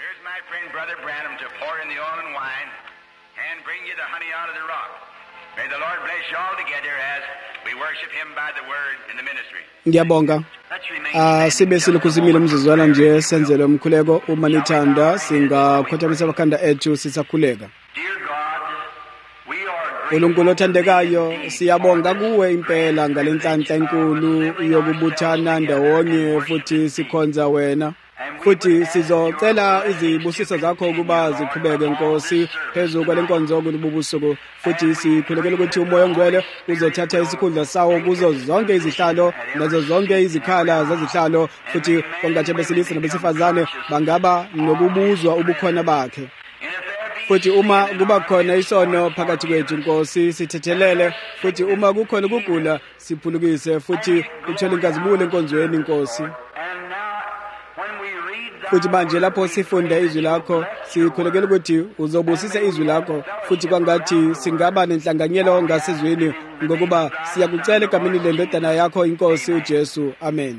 here's my friend Brother Branham to pour in the oil and wine and bring you the honey out of the rock. May the Lord bless you all together as we worship Him by the word in the ministry. Ngiyabonga. Sibe silokhuzimile umzuzwana nje senzele umkhuleko uma nithanda singakhothamisa abakhanda ethu sisakhuleka. Dear God, we are uNkulunkulu othandekayo siyabonga kuwe impela ngalenhlanhla enkulu yokubuthana ndawonye futhi sikhonza wena. Futhi sizocela izibusiso zakho ukuba ziqhubeke Nkosi phezulu kwalenkonzo kububusuku futhi sikhulekela ukuthi umoya ongcwele uzothatha isikhundla sawo kuzo zonke izihlalo nazo zonke izikhala zezihlalo futhi konke besilisa nabesifazane bangaba nokubuzwa ubukhona bakhe. Futhi uma kuba khona isono phakathi kwethu Nkosi sithethelele futhi uma kukhona ukugula siphulukise futhi uthole inkazimulo enkonzweni Nkosi. Futhi manje lapho sifunda izwi lakho sikhulekela ukuthi uzobusisa izwi lakho futhi kwangathi singaba nenhlanganyelo ngasezweni ngokuba siyakucela egameni lendodana yakho inkosi uJesu. Amen.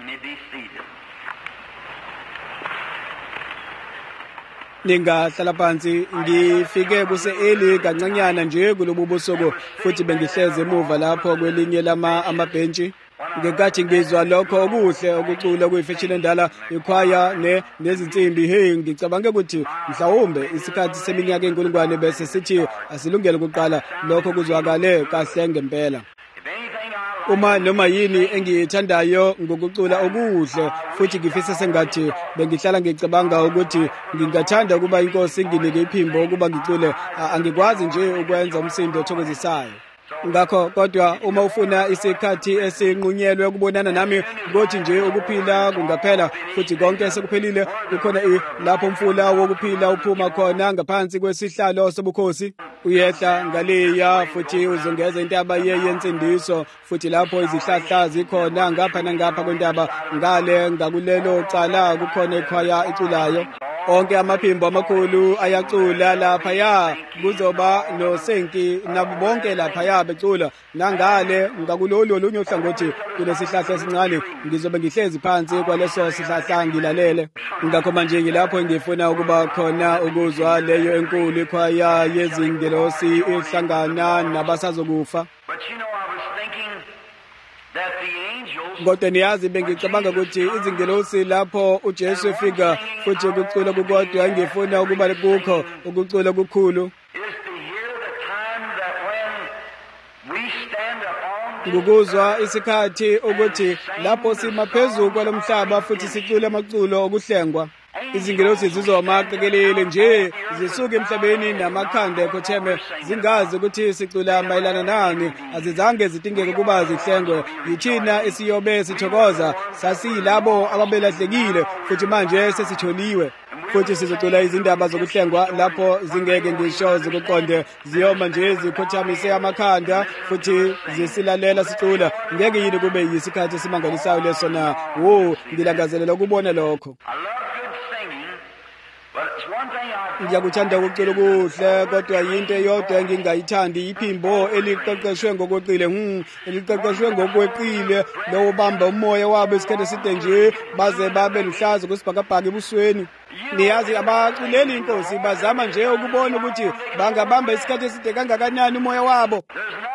Ningahlala phansi. Ngifike kuse-eli kancanyana nje kulobu busuku futhi bengihleze emuva lapho kwelinye amabhentshi. Ngenkathi ngizwa lokho okuhle okucula kuyifeshini endala ikhwaya nezinsimbi ngicabange ukuthi mhlawumbe isikhathi seminyaka enkulungwane bese sithi asilungele ukuqala lokho kuzwakale kahle ngempela. Uma noma yini engiyithandayo ngokucula okuhle futhi ngifisa sengathi bengihlala ngicabanga ukuthi ngingathanda ukuba inkosi inginike iphimbo ukuba ngicule angikwazi nje ukwenza umsindo othokozisayo. Ngakho kodwa uma ufuna isikhathi esinqunyelwe ukubonana nami ukuthi nje ukuphila kungaphela futhi konke sekuphelile kukhona lapho umfula wokuphila uphuma khona ngaphansi kwesihlalo sobukhosi uyehla ngaliya futhi uzongeza intaba yensindiso futhi lapho izihlahla zikhona ngapha nangapha kwentaba ngale ngakulelo cala kukhona ikhwaya iculayo. Onke amaphimbo amakhulu ayacula lapha kuzoba nosenki nabo bonke lapha becula nangale ngakulolu olunye uhlangothi kulesihlahla esincane ngizobe ngihlezi phansi kwaleso sihlahla ngilalele. Ngakho manje ngilapho ngifuna ukuba khona ukuzwa leyo enkulu ikhwaya yezingelosi ihlangana nabasazokufa. Kodwa niyazi bengicabanga ukuthi izingelosi lapho uJesu efika futhi ukucula kukodwa ngifuna ukuba kukho ukucula kukhulu. Ngukuzwa isikhathi ukuthi lapho sima phezulu kwalomhlaba futhi sicula amaculo okuhlengwa. Izingelosi zizomaqekelele nje zisuka emhlabeni namakhanda ekhotheme zingazi ukuthi sicula mayelana nani azizange zidingeke ukuba zihlengwe. Yithina esiyobe sithokoza sasiyilabo ababelahlekile futhi manje sesitholiwe futhi sizocula izindaba zokuhlengwa lapho zingeke ngisho zikuqonde ziyoma nje zikhothamise amakhanda futhi zisilalela sicula. Ngeke yini kube yisikhathi esimangalisayo leso na? Ngilangazelela ukubona lokho. Ngiyakuthanda ukucula kuhle kodwa yinto eyodwa engingayithandi iphimbo eliqeqeshwe ngokweqile eliqeqeshwe ngokweqile lowo bamba umoya wabo isikhathi eside nje baze babe luhlaza kusibhakabhaka ebusweni. Niyazi abaculeli inkosi bazama nje ukubona ukuthi bangabamba isikhathi eside kangakanani umoya wabo.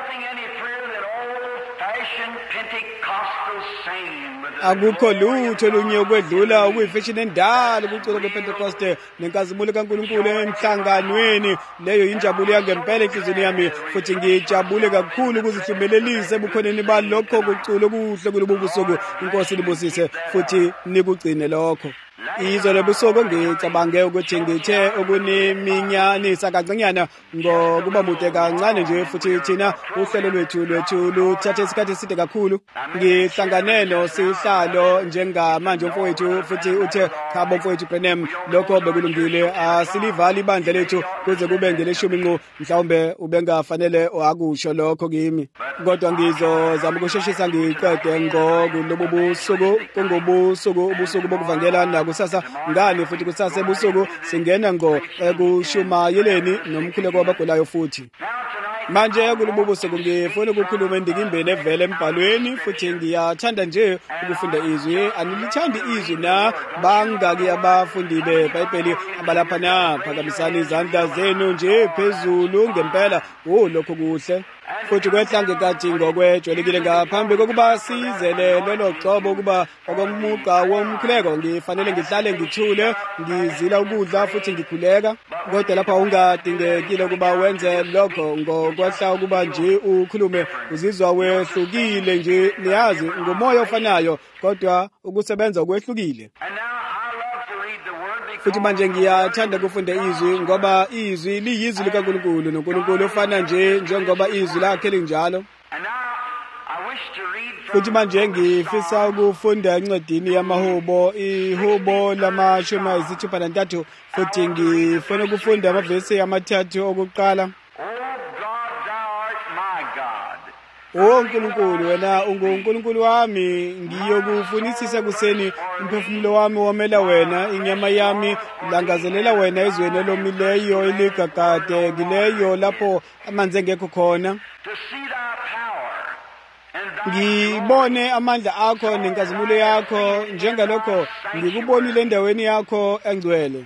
Akukho lutho lunye ukwedlula ukuyifeshini endala ukucula kwePentecoste nenkazimulo kaNkulunkulu emhlanganweni. Leyo injabulo yangempela enhlizweni yami futhi ngijabule kakhulu ukuzihlumelelisa ebukhoneni balokho kucula okuhle kulobu busuku. Inkosi libusise futhi nikugcine lokho. Izolo lebusuku ngicabange ukuthi ngithe ukuniminyanyisa kancinyana ngokuba mude kancane nje futhi thina uhlelo lwethu luthathe isikhathi eside kakhulu. Ngihlangane nosihlalo njengamanje umfowethu futhi uthe khabo mfowethu Branham lokho bekulungile asilivali ibandla lethu kuze kube ngeleshumi ngo mhlawumbe ubengafanele akusho lokho kimi kodwa ngizozama ukusheshisa ngiqede ngokulobu busuku ubusuku bokuvangela nakusasa ngani futhi kusasa ebusuku singena ngo ekushumayeleni nomkhuleko wabagulayo futhi. Manje kulububuso ngifuna ukukhuluma indikimbeni evela embhalweni futhi ngiyathanda nje ukufunda izwi. Anilithandi izwi na bangaki abafundi beBhayibheli abalapha na? Phakamisani izandla zenu nje phezulu ngempela. Lokho kuhle. Futhi kwehla ngekathi ngokwejwayelekile ngaphambi kokuba sizele lolo gcobo ukuba okomuqa womkhuleko ngifanele ngihlale ngithule ngizila ukudla futhi ngikhuleka. Kodwa lapha ungadingekile ukuba wenze lokho ngokwehla ukuba nje ukhulume uzizwa wehlukile nje niyazi ngomoya ofanayo kodwa ukusebenza okwehlukile. Futhi manje ngiyathanda ukufunda izwi ngoba izwi liyizwi likaNkulunkulu noNkulunkulu ufana nje njengoba izwi lakhe linjalo. Futhi manje ngifisa ukufunda encwadini yamaHubo, iHubo lama-63 futhi ngifuna ukufunda amavesi amathathu okuqala. Nkulunkulu wena unguNkulunkulu wami, ngiyokufunisisa kuseni umphefumulo wami womela wena, inyama yami langazelela wena ezweni elomileyo eligagadekileyo lapho amanzi engekho khona. Ngibone amandla akho nenkazimulo yakho njengalokho ngikubonile endaweni yakho engcwele.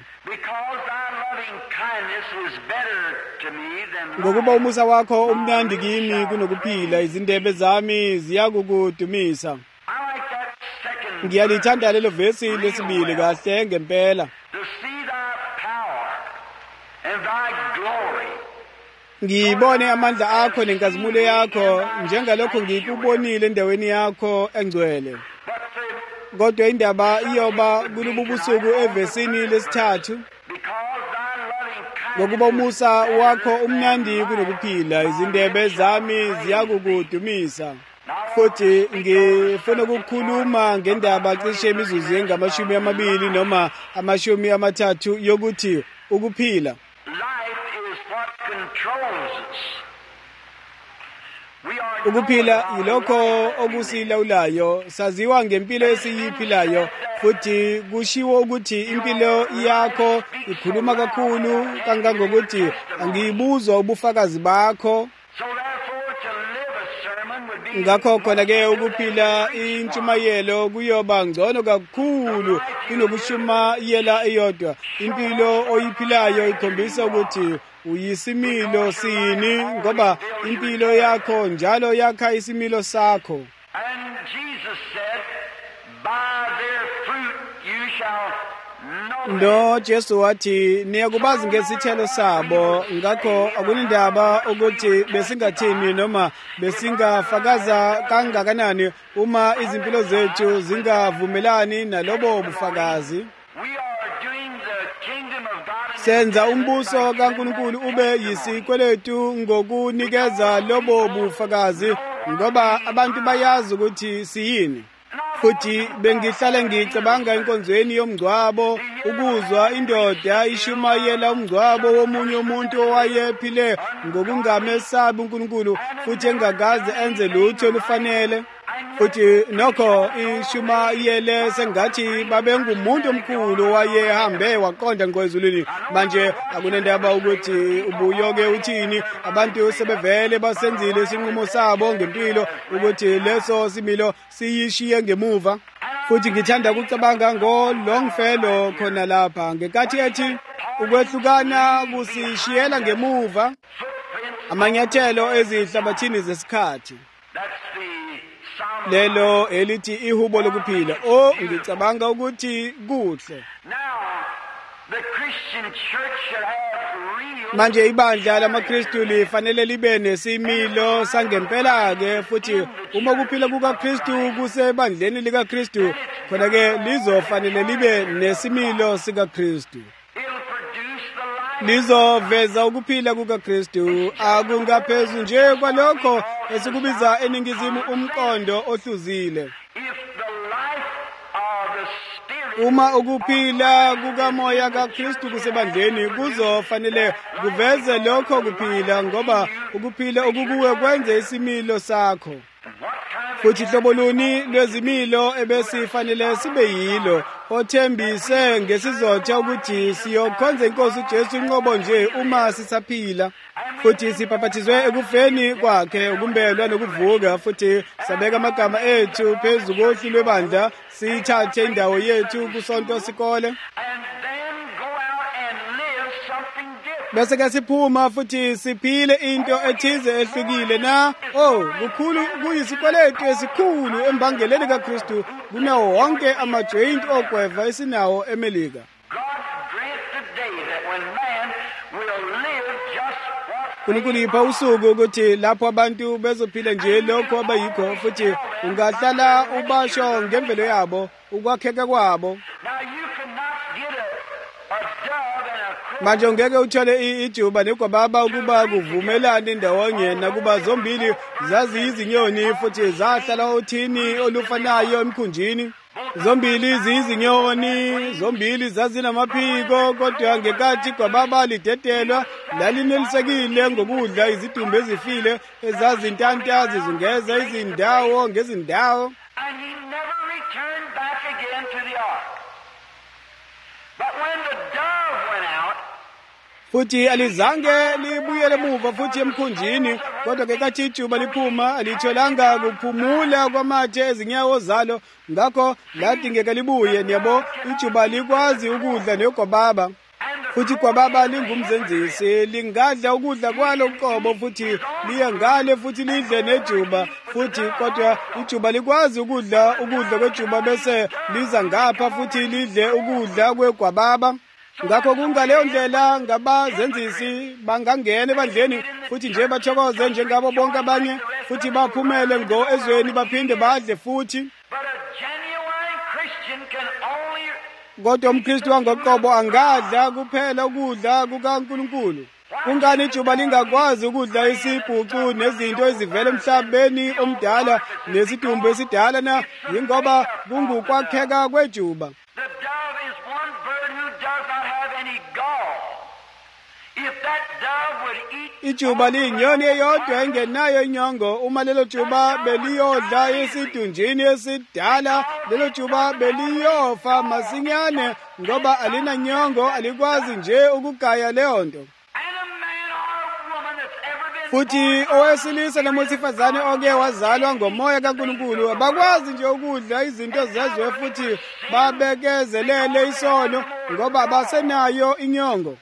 Ngokuba umusa wakho umnandi kimi kunokuphila, izindebe zami ziyakukudumisa. Ngiyalithanda lelo vesi lesibili kahle ngempela. Ngibone amandla akho nenkazimulo yakho njengalokho ngikubonile endaweni yakho engcwele. Kodwa indaba iyoba kulububusuku evesini lesithathu. Ngokuba umusa wakho umnandi kunokuphila, izindebe zami ziyakukudumisa. Futhi ngifuna ukukhuluma ngendaba cishe imizuzu engama-20 noma ama-30 yokuthi ukuphila. Ukuphila yilokho okusilawulayo, saziwa ngempilo esiyiphilayo futhi kushiwo ukuthi impilo yakho ikhuluma kakhulu kangangokuthi angibuzwa ubufakazi bakho. Ngakho khona-ke ukuphila intshumayelo kuyoba ngcono kakhulu kunokushumayela eyodwa. Impilo oyiphilayo ikhombisa ukuthi uyisimilo sini ngoba impilo yakho njalo yakha isimilo sakho. No, Jesu wathi niyakubazi ngesithelo sabo. Ngakho akunindaba ukuthi besingathini noma besingafakaza kangakanani uma izimpilo zethu zingavumelani nalobo bufakazi. Senza umbuso kaNkulunkulu ube yisikweletu ngokunikeza lobo bufakazi ngoba abantu bayazi ukuthi siyini. Futhi bengihlale ngicabanga enkonzweni yomngcwabo ukuzwa indoda ishumayela umngcwabo womunye umuntu owayephile ngokungamesabi uNkulunkulu futhi engakaze enze lutho olufanele. Futhi nokho ishumayele sengathi babengumuntu omkhulu owayehambe waqonda ngezulwini. Manje akunendaba ukuthi ubuyoke uthini, abantu sebevele basenzile isinqumo sabo ngempilo ukuthi leso similo siyishiye ngemuva. Futhi ngithanda ukucabanga ngoLongfellow khona lapha ngekathi ethi ukwehlukana kusishiyela ngemuva amanyathelo ezihlabathini zesikhathi. Lelo elithi ihubo lokuphila. Ngicabanga ukuthi kuhle. Manje ibandla lamaKristu lifanele libe nesimilo sangempela-ke futhi uma kuphila kukaKristu kusebandleni likaKristu khona-ke lizofanele libe nesimilo sikaKristu. Lizoveza ukuphila kukaKristu akungaphezu nje kwalokho esikubiza eningizimu umqondo ohluzile. Uma ukuphila kukamoya kaKristu kusebandleni kuzofanele kuveze lokho kuphila ngoba ukuphila okukuwe kwenze isimilo sakho. Futhi hlobo luni lwezimilo ebesifanele sibe yilo othembise ngesizotha ukuthi siyokhonza iNkosi uJesu inqobo nje uma sisaphila. futhi sibhaphathizwe ekufeni kwakhe, ukumbelwa nokuvuka, futhi sabeka amagama ethu phezu kohlu lwebandla, sithathe indawo yethu kusonto sikole. Bese ke siphuma futhi siphile into ethize ehlukile na. Kukhulu kuyisikweletu esikhulu embangeleni kaKristu kunawo wonke ama-joint ogweva esinawo eMelika. uNkulunkulu ipha usuku ukuthi lapho abantu bezophila nje lokho abayikho, futhi ungahlala ubasho ngemvelo yabo, ukwakheka kwabo. Manje ungeke uthole ijuba negwababa ukuba kuvumelane ndawonye, nakuba zombili zaziyizinyoni futhi zahlala othini olufanayo emkhunjini. Zombili ziyizinyoni, zombili zazinamaphiko, kodwa ngekathi gwababa lidedelwa lalinelisekile ngokudla izidumbu ezifile ezazintanta zizungeza izindawo ngezindawo. Futhi alizange libuyele muva futhi emkhunjini, kodwa ngekathi ijuba liphuma alitholanga kuphumula kwamatshe ezinyawo zalo, ngakho ladingeka libuye. Niyabo, ijuba likwazi ukudla negwababa, futhi gwababa lingumzenzisi, lingadla ukudla kwalo uqobo futhi liye ngale futhi lidle nejuba futhi, kodwa ijuba likwazi ukudla kwejuba bese liza ngapha futhi lidle ukudla kwegwababa. Ngakho kungaleyo ndlela ngabazenzisi bangangena ebandleni futhi nje bathokoze njengabo bonke abanye, futhi baphumele ezweni baphinde badle futhi. Kodwa umKristu wangoqobo angadla kuphela ukudla kukaNkulunkulu. Kungani ijuba lingakwazi ukudla isibhucu nezinto ezivela emhlabeni omdala nesidumbu esidala na? Yingoba kungukwakheka kwejuba. Ijuba liyinyoni eyodwa engenayo inyongo. Uma lelo juba beliyodla esidunjini esidala, lelo juba beliyofa masinyane ngoba alina nyongo, alikwazi nje ukugaya leyo nto. Futhi owesilisa nomwesifazane oke wazalwa ngomoya kaNkulunkulu abakwazi nje ukudla izinto zezwe futhi babekezelele isono ngoba basenayo inyongo.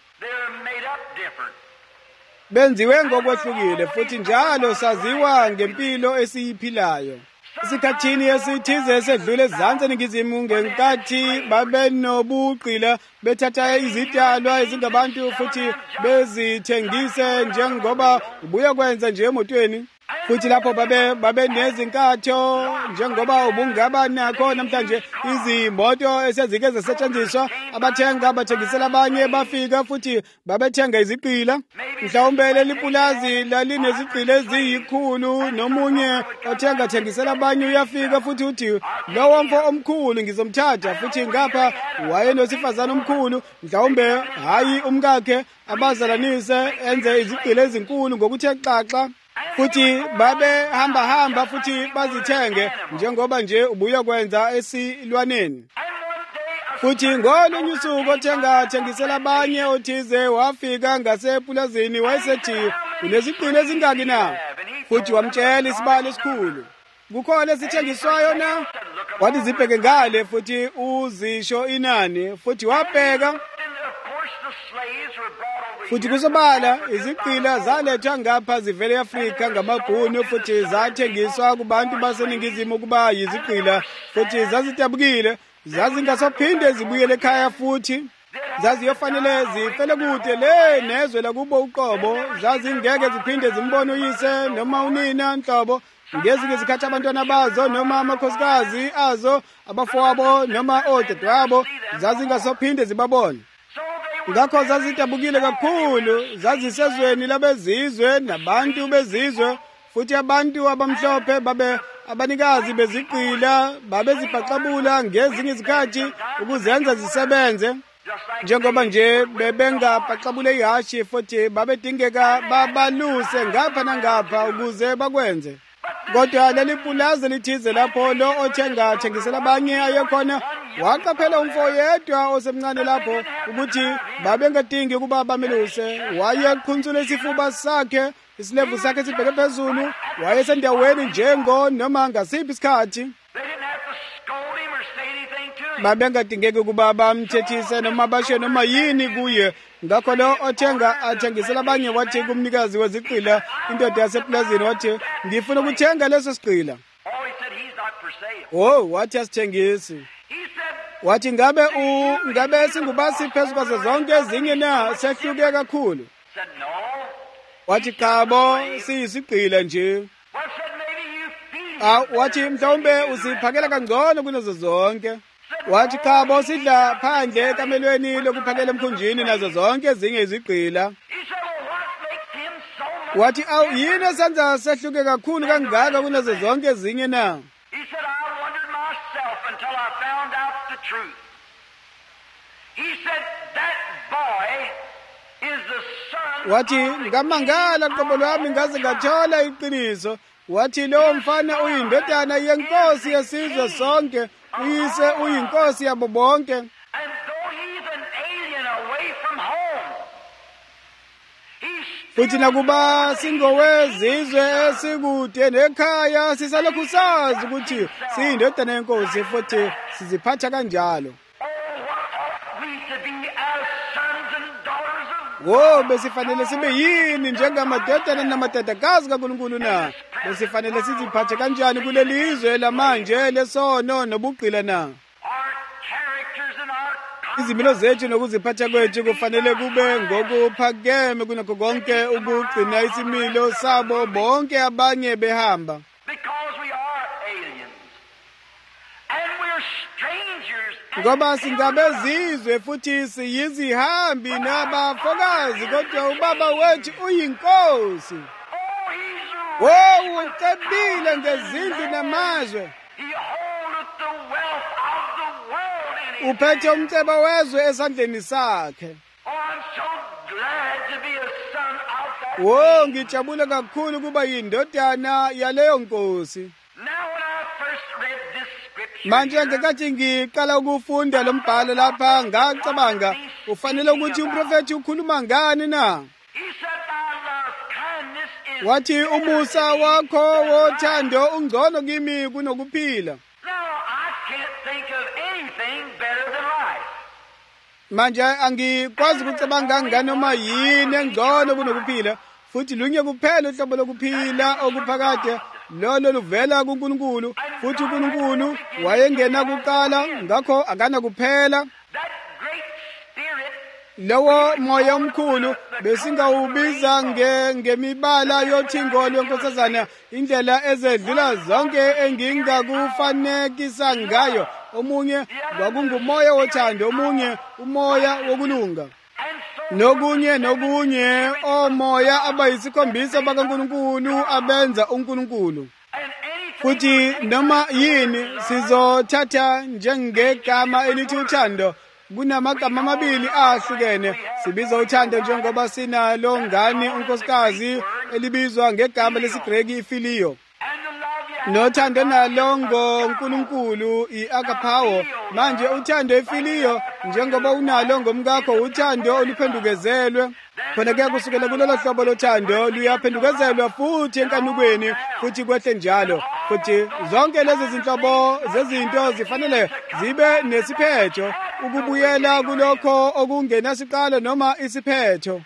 Benziwe ngokwehlukile futhi njalo saziwa ngempilo esiyiphilayo. Isikhathini esithize esedlule ezansi eningizimu, ngenkathi babenobuqila bethatha izidalwa ezingabantu futhi bezithengise njengoba ubuye kwenza nje emotweni, futhi lapho babe nezinkatho njengoba ubungaba nakho namhlanje, izimoto esezike zasetshenziswa, abathenga bathengisela abanye, bafika futhi babethenga iziqila. Mhlawumbe leli pulazi lalineziqila eziyikhulu, nomunye othengisela abanye uyafika futhi uthi lowo mfo omkhulu ngizomthatha, futhi ngapha wayenosifazane omkhulu, mhlawumbe hayi umkakhe, abazalanise enze iziqila ezinkulu ngokuthe xaxa, futhi babe hamba futhi bazithenge njengoba nje ubuye kwenza esilwaneni. Futhi ngolunye usuku othengisela abanye othize wafika ngasepulazini, wayesethi uneziqila ezingaki na? Futhi wamtshela isibalo esikhulu. Kukhona esithengiswayo na? Wathi zibheke ngale futhi uzisho inani, futhi wabheka. Futhi kusobala iziqila zalethwa ngapha zivele eAfrika ngamabhunu, futhi zathengiswa kubantu baseningizimu ukuba yiziqila, futhi zazidabukile, zazingasophinde zibuyele ekhaya futhi. Zaziyofanele zifele kude le nezwe lakubo uqobo, zazingeke ziphinde zimbone uyise noma unina nhlobo, ngezinye izikhathi abantwana bazo noma amakhosikazi azo, abafowabo noma odadewabo, zazingasophinde zibabone. Ngakho zazidabukile kakhulu, zazisezweni labezizwe nabantu bezizwe, futhi abantu abamhlophe abanikazi beziqila babezibhaxabula ngezinye izikhathi ukuzenza zisebenze, njengoba nje bebengabhaxabule ihashi, futhi babedingeka babaluse ngapha nangapha ukuze bakwenze. Kodwa leli pulazi lithize lapho lo othengisela abanye ayekhona, waqaphela umfoyedwa osemncane lapho ukuthi babengadingi ukuba bameluse. Wayeqhuntsula isifuba sakhe, isilevu sakhe sibheke phezulu. Wayesendaweni njengo noma ngasiphi isikhathi. Babengadingeki ukuba bamthethise noma bashe noma yini kuye. Ngakho lo othenga athengisela abanye wathi kumnikazi weziqila indoda yaseplazini wathi, ngifuna ukuthenga leso siqila. Wathi asithengisi. Wathi ngabe singubasi phezu kwazo zonke ezinye na, sehluke kakhulu? Wathi chabo, siyisiqila nje. Wathi mhlawumbe usiphakela kangcono kunazo zonke. Wathi chabo, sidla phandle ekamelweni lokuphakela emkhunjini nazo zonke ezinye iziqila. Wathi yini esenza sehluke kakhulu kangaka kunazo zonke ezinye na? Wathi ngamangala qobo lwami ngaze ngathola iqiniso. Wathi lowo mfana uyindodana yenkosi yesizwe sonke, uyise uyinkosi yabo bonke. Futhi nakuba singowezizwe esikude nekhaya, sisalokhu sazi ukuthi siyindodana yenkosi futhi siziphatha kanjalo. Besifanele sibe yini njengamadodana namadodakazi kaNkulunkulu na? Besifanele siziphathe kanjani kuleli izwe lamanje lesono nobugqila na? Izimilo zethu nokuziphatha kwethu kufanele kube ngokuphakeme kunakho konke ukugcina isimilo sabo bonke abanye behamba. Ngoba singabezizwe futhi siyizihambi nabafokazi, kodwa ubaba wethu uyinkosi. Ucebile ngezindlu namazwe. Uphethe umceba wezwe esandleni sakhe. Ngijabule kakhulu kuba yindodana yaleyo nkosi. Manje ngekathi ngiqala ukufunda lo mbhalo lapha ngacabanga ufanele ukuthi umprofeti ukhuluma ngani na? Wathi umusa wakho wothando ungcono kimi kunokuphila. Manje angikwazi ukucabanga nganoma yini engcono kunokuphila, futhi lunye kuphela uhlobo lokuphila okuphakade lolo luvela kuNkulunkulu, futhi uNkulunkulu wayengena kuqala, ngakho akana kuphela. Lowo moya omkhulu besingawubiza ngemibala yothingo lwenkosazana, indlela ezedlula zonke engingakufanekisa ngayo. Omunye kwakungumoya wothando, omunye umoya wokulunga, nokunye omoya abayisikhombisa bakaNkulunkulu abenza uNkulunkulu. Futhi noma yini sizothatha njengegama elithi uthando. Kunamagama amabili ahlukene. Sibiza uthando njengoba sinalo ngani unkosikazi elibizwa ngegama lesiGreki ifilio. Nothando nalo ngoNkulunkulu iagapao. Manje uthando ifilio njengoba unalo ngomkakho uthando oluphendukezelwe. Khona ke kusukela kulelo hlobo lothando luyaphendukezelwa futhi enkanukweni futhi kwehle njalo. Futhi zonke lezi zinhlobo zezinto zifanele zibe nesiphetho, ukubuyela kulokho okungenasiqalo noma isiphetho.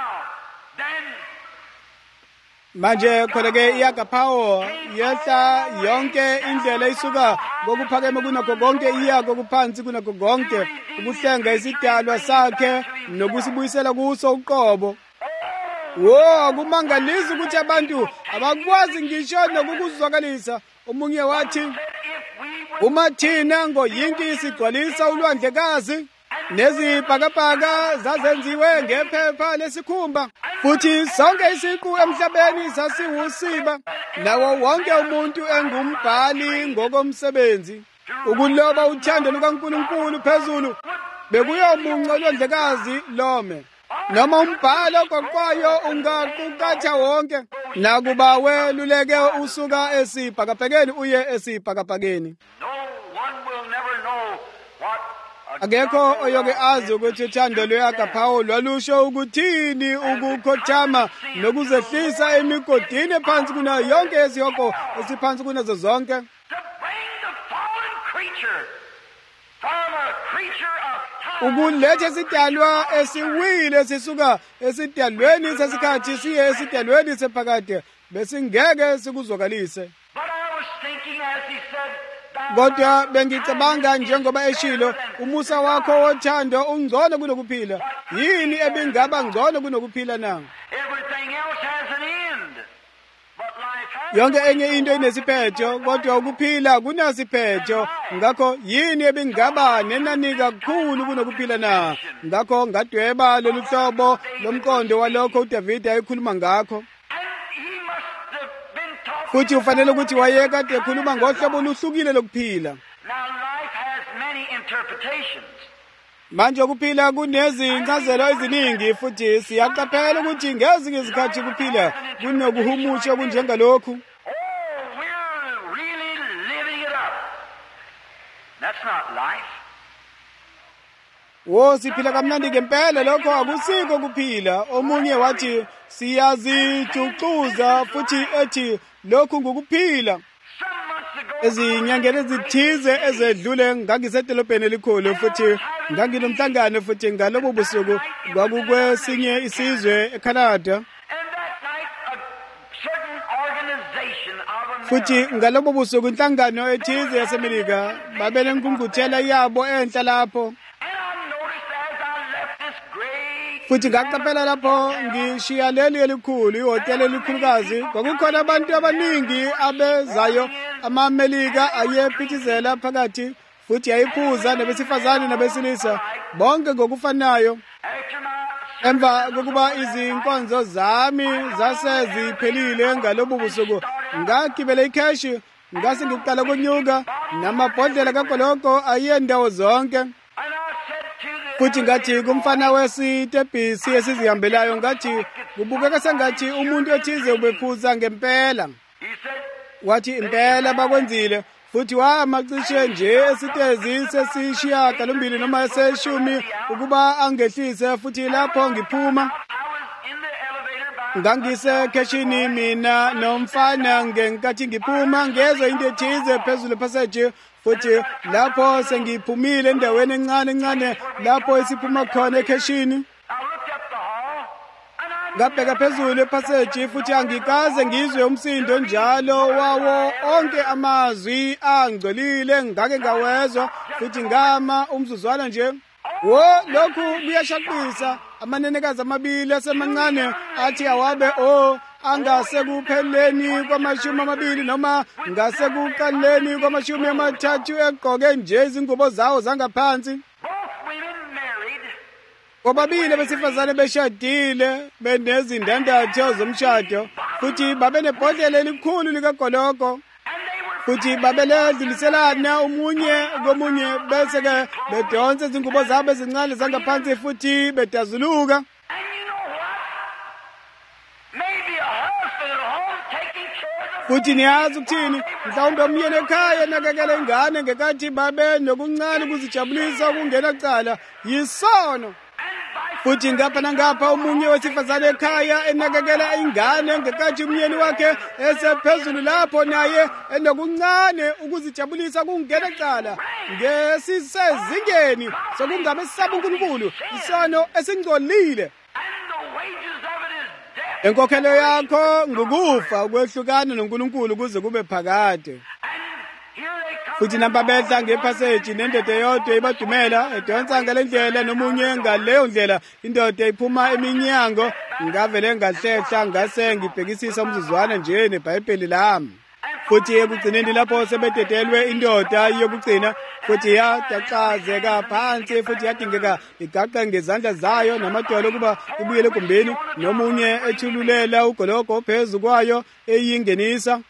Manje khona ke iagapao yehla yonke indlela isuka ngokuphakeme kunakho konke iya kokuphansi kunakho konke, ukuhlenga isidalwa sakhe nokusibuyisela kuso uqobo. Kumangalisa ukuthi abantu abakwazi ngisho nokukuzwakalisa. Omunye wathi uma thina ngoyinki sigcwalisa ulwandlekazi, nezibhakabhaka zazenziwe ngephepha lesikhumba, futhi sonke isiqu emhlabeni sasiwusiba, nawo wonke umuntu engumbhali ngokomsebenzi. Ukuloba uthando lukaNkulunkulu phezulu bekuyomunca ulwandlekazi lome, noma umbhalo oqoqwayo ungaqukatha wonke. Nakuba weluleke usuka esibhakabhakeni uye esibhakabhakeni. akekho oyoke azi ukuthi uthando lwe-agapawo lwalusho ukuthini ukukhothama nokuzehlisa emigodini ephansi kunayo yonke yesihoko esiphansi kunazo zonke, ukuletha isidalwa esiwile sisuka esidalweni sesikhathi siye esidalweni sephakade besingeke sikuzwakalise. Kodwa bengicabanga njengoba eshilo, umusa wakho wothando ungcono kunokuphila. Yini ebingaba ngcono kunokuphila na? Yonke enye into inesiphetho, kodwa ukuphila kunasiphetho. Ngakho yini ebingaba nenani kakhulu kunokuphila na? Ngakho ngadweba lolu hlobo lomqondo walokho uDavid ayekhuluma ngakho. Futhi ufanele ukuthi wayekade ekhuluma ngohlobo oluhlukile lokuphila. Manje ukuphila kunezincazelo eziningi, futhi siyaqaphela ukuthi ngezinye izikhathi ukuphila kunokuhumusha okunjengalokhu. Siphila kamnandi ngempela, lokho akusiko kuphila. Omunye wathi siyazijuxuza, futhi ethi lokhu ngukuphila. Ezinyangeni ezithize ezedlule ngangisedolobheni elikhulu, futhi nganginomhlangano, futhi ngalobo busuku kwakukwesinye isizwe eCanada. Futhi ngalobo busuku inhlangano ethize yaseMelika babenengqungquthela yabo enhla lapho. Futhi ngaqaphela lapho ngishiya leli elikhulu, ihhotela elikhulukazi, kwakukhona abantu abaningi abezayo, ama-Melika ayephithizela phakathi, futhi ayiphuza nabesifazane nabesilisa, bonke ngokufanayo. Emva kokuba izinkonzo zami zaseziphelile ngalobo busuku, ngagibela ikheshi, ngase ngiqala kunyuka, namabhodlela kagoloko ayendawo zonke. Futhi ngathi kumfana wesitebhisi esizihambelayo, ngathi kubukeka sengathi umuntu othize ubephuza ngempela. Wathi impela bakwenzile, futhi wamacishe nje esitezi sesishiyagalombili noma seshumi ukuba angehlise. Futhi lapho ngiphuma ngangisekheshini mina nomfana, ngenkathi ngiphuma ngezwe into ethize phezulu passage. Futhi lapho sengiphumile endaweni encane lapho esiphuma khona ekheshini, ngabheka phezulu epaseji, futhi angikaze ngizwe umsindo njalo wawo onke amazwi angcolile ngake ngawezwa, futhi ngama umzuzwana nje. Lokhu kuyashaqisa. Amanenekazi amabili asemancane athi awabe angasekupheleni kwamashumi amabili noma ngasekuqaleni kwamashumi amathathu egqoke nje izingubo zawo zangaphansi. Bobabili besifazane beshadile, benezindandatho zomshado, futhi babenebhodlela elikhulu likagoloko, futhi babeledluliselana omunye komunye, bese-ke bedonsa izingubo zabo ezincane zangaphansi, futhi bedazuluka. Futhi niyazi ukuthini, mhlawumbe umyeni ekhaya enakekela ingane ngekathi babe nokuncane ukuzijabulisa okungena kucala yisono. Futhi ngapha nangapha omunye wesifazane ekhaya enakekela ingane ngekathi umyeni wakhe esephezulu lapho naye enokuncane ukuzijabulisa kungena kucala. Ngesisezingeni sokungamesaba uNkulunkulu, isono esingcolile. Enkokhelo yakho ngukufa, ukwehlukana noNkulunkulu kuze kube phakade. Futhi namba bedla ngephaseji nendoda eyodwa ibadumela, edonsa ngalendlela nomunye ngaleyo ndlela. Indoda iphuma eminyango, ngavele ngahlehla ngase ngibhekisisa umzuzwana nje neBhayibheli lami. Futhi ekugcineni lapho sebededelwe indoda yokugcina, futhi yadaqazeka phansi, futhi yadingeka igaqa ngezandla zayo namadolo ukuba ibuyele egumbini, nomunye ethululela ugoloko phezu kwayo eyingenisa.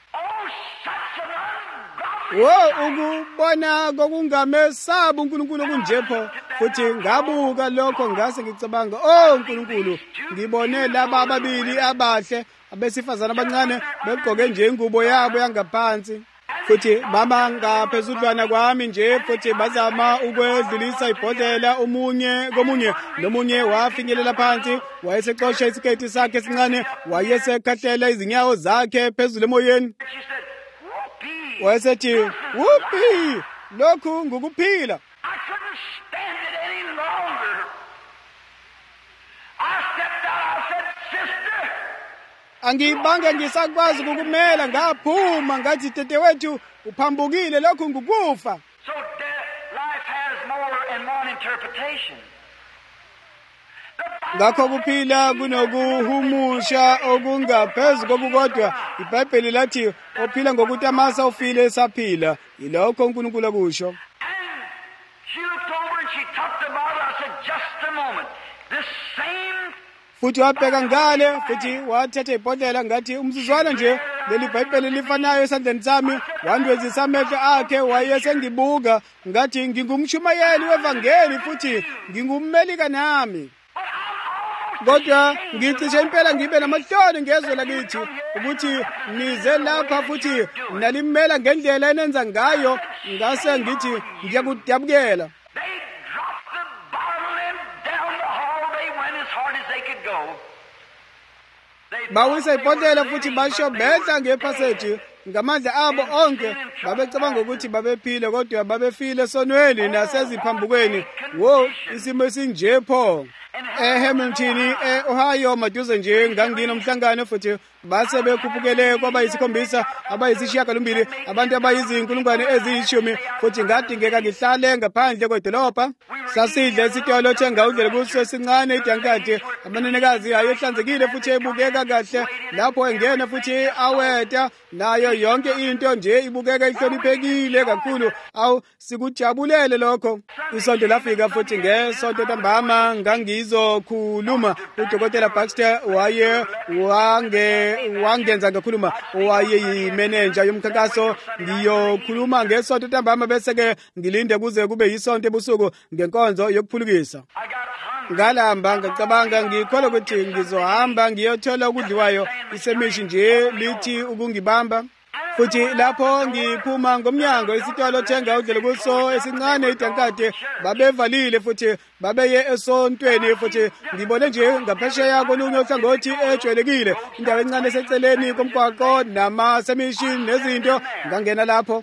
Ukubona kokungamesaba uNkulunkulu kunjepho. Futhi ngabuka lokho ngase ngicabanga, uNkulunkulu, ngibone laba ababili abahle abesifazana abancane begqoke nje ingubo yabo yangaphansi. futhi bama ngaphezudlwana kwami nje futhi bazama ukwedlulisa ibhodlela omunye komunye nomunye wafinyelela phansi wayesexosha isiketi sakhe esincane wayesekhahlela izinyawo zakhe phezulu emoyeni wayesethi whoopee lokhu ngukuphila I couldn't stand it any longer. I stepped out. I said, "Sister, angibange ngisakwazi ukukumela ngaphuma ngathi tetewethu uphambukile lokhu ngukufa so life has more than one interpretation." ngakho kuphila kunokuhumusha okungaphezu kokukodwa iBhayibheli lathi ophila ngokuthi amasa ufile esaphila yilokho uNkulunkulu akusho And she looked over and she talked about it. I said, "Just a moment. This same futhi wabheka ngale futhi wathatha ibhodlela ngathi umzuzwana nje leli Bhayibheli lifanayo esandleni sami wandwezisa amehlo akhe wayesengibuka ngathi ngingumshumayeli wevangeli futhi ngingummelika nami kodwa ngicishe impela ngibe namahloni ngezwe lakithi ukuthi nize lapha futhi nalimela ngendlela enenza ngayo ngase ngithi ngiyakudabukela They dropped the bottle and down the hall they went as hard as they could go. bawisa ibhodlela futhi basho behla ngephaseji ngamandla abo onke babecabanga ukuthi babephile kodwa babefile sonweni naseziphambukweni wo isimo esinje pho eHamilton eOhio maduze nje nganginomhlangano futhi base bekhuphukele kwabayisikhombisa abayisishiyagalombili abantu abayizinkulungwane eziyishumi futhi ngadingeka ngihlale ngaphandle kwedolobha sasidla esitolo thenga udlela kuso esincane idankadi amanenekazi ayohlanzekile futhi ebukeka kahle lapho engena futhi aweta nayo yonke into nje ibukeka ihloniphekile kakhulu awu sikujabulele lokho isonto lafika futhi ngesonto ntambama ngangizokhuluma uDokotela Baxter wangenza ngakhuluma wayeyimeneja yomkhankaso ngiyokhuluma ngesonto ntambama bese ke ngilinde kuze kube yisonto ebusuku ngenkonzo yokuphulukisa ngalamba ngicabanga ngikholwa ukuthi ngizohamba ngiyothola ukudliwayo isemishi nje lithi ukungibamba futhi lapho ngiphuma ngomnyango isitolo thenga udlela kuso esincane idankade babevalile futhi babeye esontweni futhi ngibone nje ngaphesheya kolunye uhlangothi ejwayelekile indawo encane eseceleni komgwaqo namasemishi nezinto ngangena lapho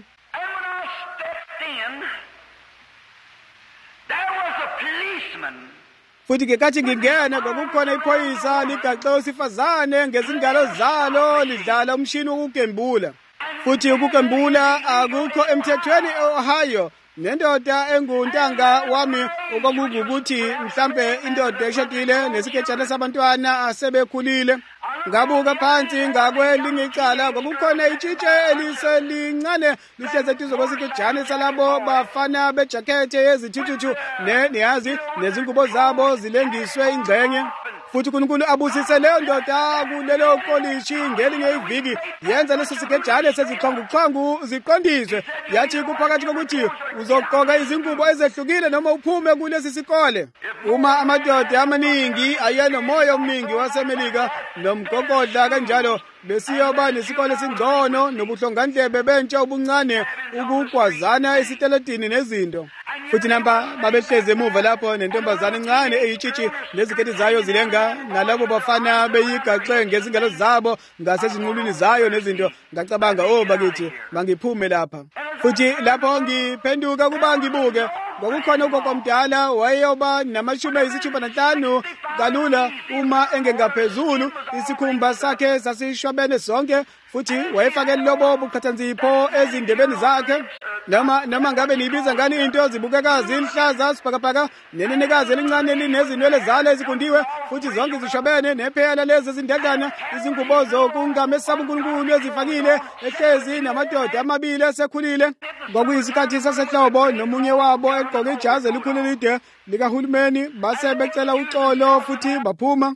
futhi ngekathi ngingena kwakukhona iphoyisa ligaxe owesifazane ngezingalo zalo lidlala umshini wokugembula futhi ukugembula akukho emthethweni eOhio nendoda enguntanga wami okwakukuthi mhlambe indoda eshadile nesiketshana sabantwana asebekhulile ngabuka phansi ngakwelinye icala kwakukhona itshitshe eliselincane lihleze eduze kwesiketshane salabo bafana bejakethe yezithuthu neyazi nezingubo zabo zilengiswe ingxenye futhi uNkulunkulu abusise leyo ndoda kulelo kolishi ngelinye iviki yenza leso sikejane seziqhanguqhangu ziqondiswe yathi kuphakathi kokuthi uzogqoka izingubo ezehlukile noma uphume kulesi sikole uma amadoda amaningi ayenomoya omningi waseMelika nomgogodla kanjalo besiyoba nesikole esingcono nobuhlongandlebe bentsha obuncane ukukwazana esiteletini nezinto futhi namba babehleze emuva lapho nentombazana encane eyitshitshi leziketi zayo zilenga nalabo bafana beyigaxe ngezingalo zabo ngasezinqulwini zayo nezinto ngacabanga bakithi mangiphume lapha futhi lapho ngiphenduka kuba ngibuke kwakukhona ugogo omdala wayeyoba na-65 kalula uma engengaphezulu isikhumba sakhe sasishwabene sonke futhi wayefake lobo buqhathanzipho ezindebeni zakhe noma ngabe niyibiza ngani into zibukeka zilihlaza sibhakabhaka nenenekazi elincane linezinwele zalo ezigundiwe futhi zonke zishwabene nephela lezi ezindadlana izingubo zokungamesaba uNkulunkulu ezifakile ehlezi namadoda amabili esekhulile kwakuyisikhathi sasehlobo nomunye wabo egqoke ijazi elikhulu elide likahulumeni base becela uxolo futhi baphuma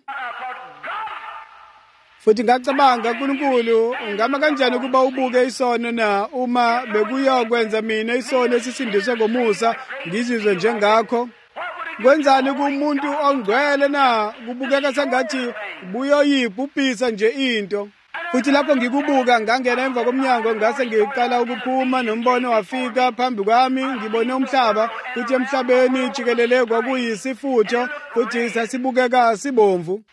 futhi ngacabanga uNkulunkulu ngama kanjani ukuba ubuke isono na uma bekuyokwenza mina isono esisindiswe ngomusa ngizizwe njengakho kwenzani kumuntu ongcwele na kubukeka sengathi buyoyibhubhisa nje into futhi lapho ngikubuka ngangena emva komnyango ngase ngiqala ukuphuma nombono wafika phambi kwami ngibone umhlaba futhi emhlabeni jikelele kwakuyisifutho futhi sasibukeka sibomvu.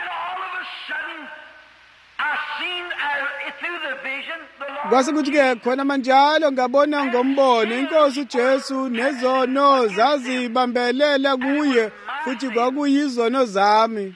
Kwase kuthi-ke khona manjalo ngabona ngombono inkosi uJesu nezono zazibambelela kuye futhi kwakuyizono zami.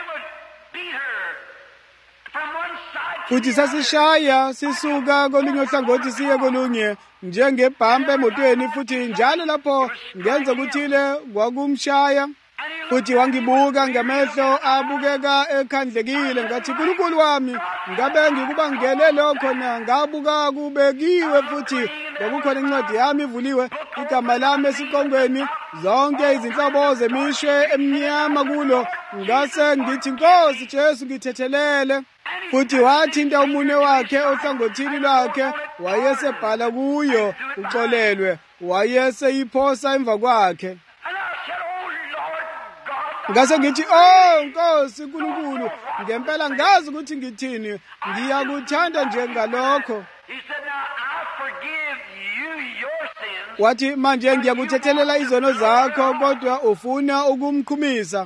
Futhi sasishaya sisuka kolunye uhlangothi siye kolunye njengebhampa emotweni futhi njalo lapho ngenza ukuthile kwakumshaya. Futhi wangibuka ngamehlo abukeka ekhandlekile ngathi uNkulunkulu wami ngabe ngikubangele lokho na ngabuka kubekiwe futhi kwakukhona incwadi yami ivuliwe igama lami esiqongweni zonke izinhlobo zemishwe emnyama kulo ngase ngithi Nkosi Jesu ngithethelele. Futhi wathinta umunwe wakhe ohlangothini lwakhe wayesebhala kuyo uxolelwe wayeseyiphosa emva kwakhe. Ngase ngithi Nkosi uNkulunkulu ngempela ngazi ukuthi ngithini ngiyakuthanda nje ngalokho. Wathi manje ngiyakuthethelela izono zakho kodwa ufuna ukumkhumisa.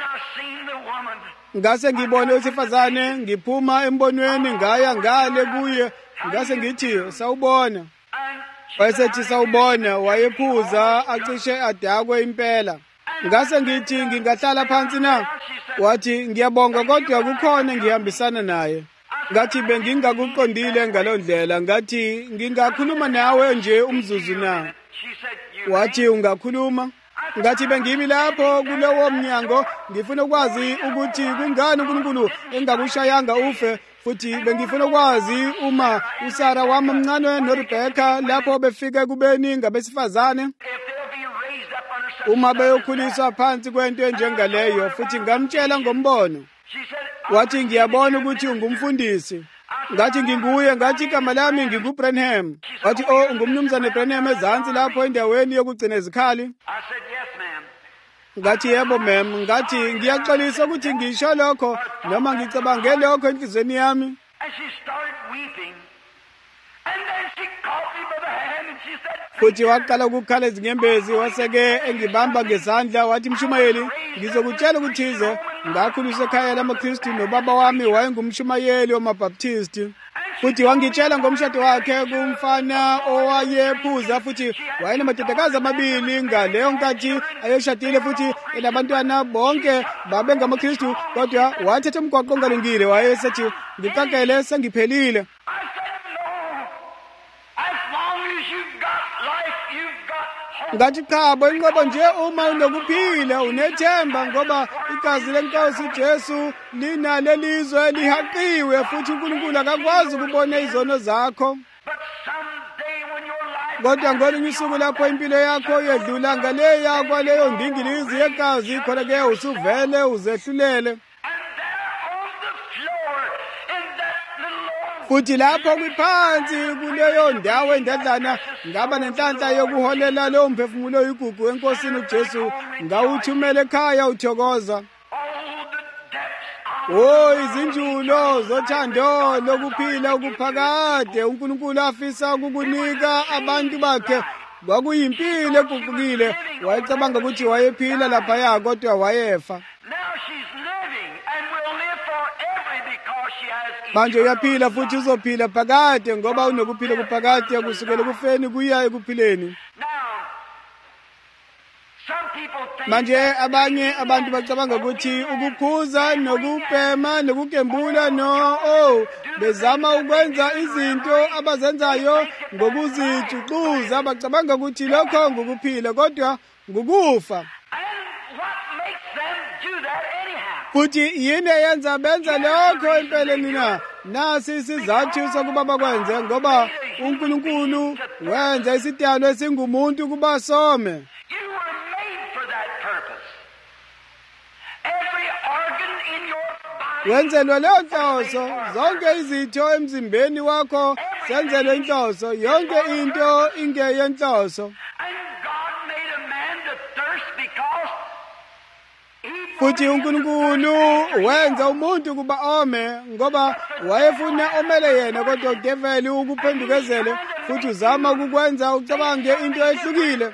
Ngase ngibone usifazane ngiphuma embonweni ngaya ngale kuye ngase ngithi sawubona. Wayesethi sawubona wayephuza acishe adakwe impela. Ngase ngithi ngingahlala phansi na. Wathi ngiyabonga kodwa kukhona ngihambisana naye. Ngathi bengingakuqondile ngalondlela ngathi ngingakhuluma nawe nje umzuzu na. Wathi ungakhuluma. Ngathi bengimi lapho kulowo mnyango ngifuna ukwazi ukuthi kungani uNkulunkulu engakushayanga ufe futhi bengifuna ukwazi uma uSara wami omncane noRebecca lapho befike kubeni ngabesifazane uma beyokhuliswa phansi kwento enjengaleyo futhi ngamtshela ngombono. Wathi ngiyabona ukuthi ungumfundisi. Ngathi nginguye ngathi igama lami nginguBranham. Wathi ungumnumzane Branham ezansi lapho endaweni yokugcina izikhali. Ngathi yebo ma'am. Ngathi ngiyaxolisa ukuthi ngisho lokho noma ngicabange lokho enhlizweni yami. Futhi waqala ukukhala izinyembezi waseke engibamba ngezandla wathi Mshumayeli ngizokutshela ukuthize ngakhuliswa ekhaya lamaKristu nobaba wami wayengumshumayeli wamabhaptisti. Futhi wangitshela ngomshado wakhe kumfana owayephuza futhi wayenamadodakazi amabili ngaleyo nkathi ayeshadile futhi enabantwana bonke babengamaKristu kodwa wathetha umgwaqo ongalungile wayesethi ngikakele sengiphelile. Ngathi cha inqobo nje uma unokuphila unethemba ngoba igazi lenkosi uJesu linale lizwe lihaqiwe futhi uNkulunkulu akakwazi ukubona izono zakho. Kodwa ngolunye usuku lapho impilo yakho yedlula ngaleya kwaleyo ndingilizi yegazi khona-ke usuvele uzehlulele. Futhi lapho kwiphansi kuleyo ndawo endadlana ngaba nenhlanhla yokuholela leyo mphefumulo oyigugu enkosini uJesu ngawuthumela ekhaya uthokoza. Izinjulo zothando lokuphila okuphakade uNkulunkulu afisa ukukunika abantu bakhe kwakuyimpilo eguqukile. Wayecabanga ukuthi wayephila laphaya kodwa wayefa. Manje uyaphila futhi uzophila phakade ngoba unokuphila kuphakade kusukela kufeni kuya ekuphileni. Manje abanye abantu bacabanga ukuthi ukuphuza nokubhema nokugembula bezama ukwenza izinto abazenzayo ngokuzijuxuza bacabanga ukuthi lokho ngukuphila kodwa ngukufa. Futhi yini eyenza benza lokho empeleni na? Nasi isizathu sokuba bakwenze ngoba uNkulunkulu wenza isitalo esingumuntu kuba some. Wenzelwe leyo nhloso, zonke izitho emzimbeni wakho senzelwe inhloso, yonke into ingeyenhloso. futhi uNkulunkulu wenza umuntu kuba ome ngoba wayefuna omele yena, kodwa udeveli ukuphendukezele futhi uzama ukukwenza ucabange into ehlukile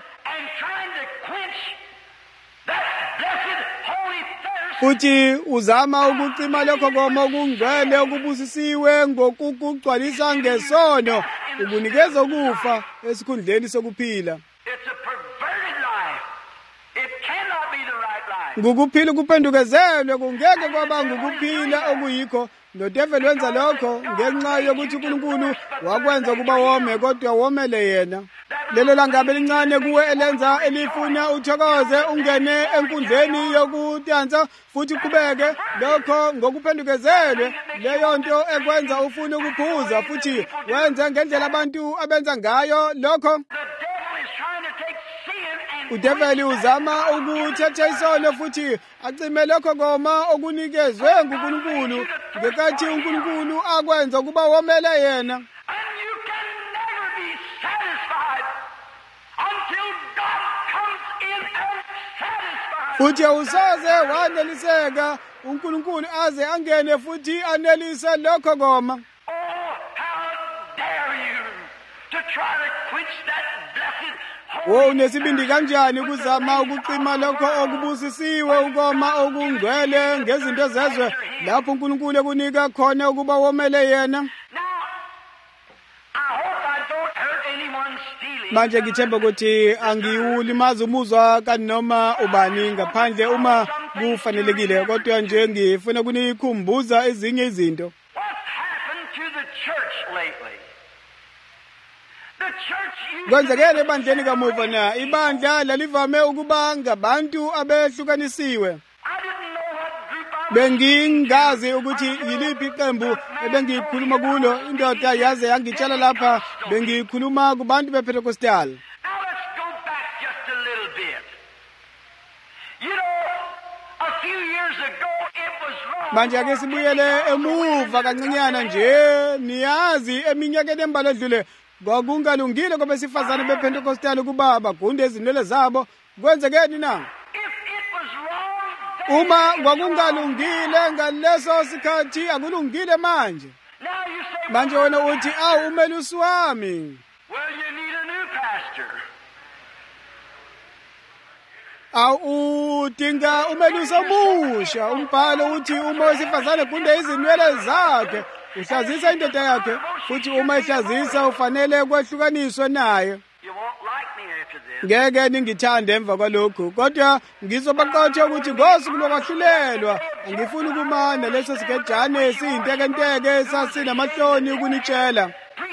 futhi uzama ukucima lokho koma okungcwele okubusisiwe ngokukugcwalisa ngesono ukunikeza ukufa esikhundleni sokuphila. Ngukuphila kuphendukezelwe kungeke kwaba ngukuphila okuyikho. Nodeveli wenza lokho ngenxa yokuthi uNkulunkulu wakwenza kuba wome, kodwa womele yena. Lelo langabe lincane kuwe elenza elifuna uthokoze ungene enkundleni yokudansa futhi qhubeke lokho ngokuphendukezelwe leyo nto ekwenza ufuna ukuphuza futhi wenze ngendlela abantu abenza ngayo lokho. Udeveli uzama ukuthetha isono futhi acime lokho koma okunikezwe nguNkulunkulu ngekathi uNkulunkulu akwenza kuba womele yena. Futhi awusoze waneliseka uNkulunkulu aze angene futhi anelise lokho koma. Unesibindi kanjani kuzama ukucima lokho okubusisiwe ukoma okungcwele ngezinto zezwe lapho uNkulunkulu ekunika khona ukuba womele yena. Manje ngithemba ukuthi angiwulimaza umuzwa kanoma ubani ngaphandle uma kufanelekile, kodwa nje ngifuna kunikhumbuza ezinye izinto. Kwenzekile ebandleni kamuva na ibandla lalivame ukuba ngabantu abehlukanisiwe. Bengingazi ukuthi yiliphi iqembu ebengikhuluma kulo. Indoda yaze yangitshela lapha bengikhuluma kubantu bePentecostal. Manje ake sibuyele emuva kancinyana nje. Niyazi eminyakeni embalwa edlule kwakungalungile kwabesifazane bePentecostal ukuba bagunde izinwele zabo. Kwenzekeni na? Uma kwakungalungile ngaleso sikhathi akulungile manje. Manje wena uthi awu umelusi wami. Udinga umelusi omusha. Umbhalo uthi uma wesifazane gunde izinwele zakhe uhlazisa indoda yakhe, futhi uma ihlazisa ufanele kwehlukaniswe naye. Ngeke ningithande emva kwalokho, kodwa ngizobaqotha ukuthi ngosuku lokwahlulelwa angifuni ukumana leso sigejane esiyintekenteke sasinamahloni ukunitshela.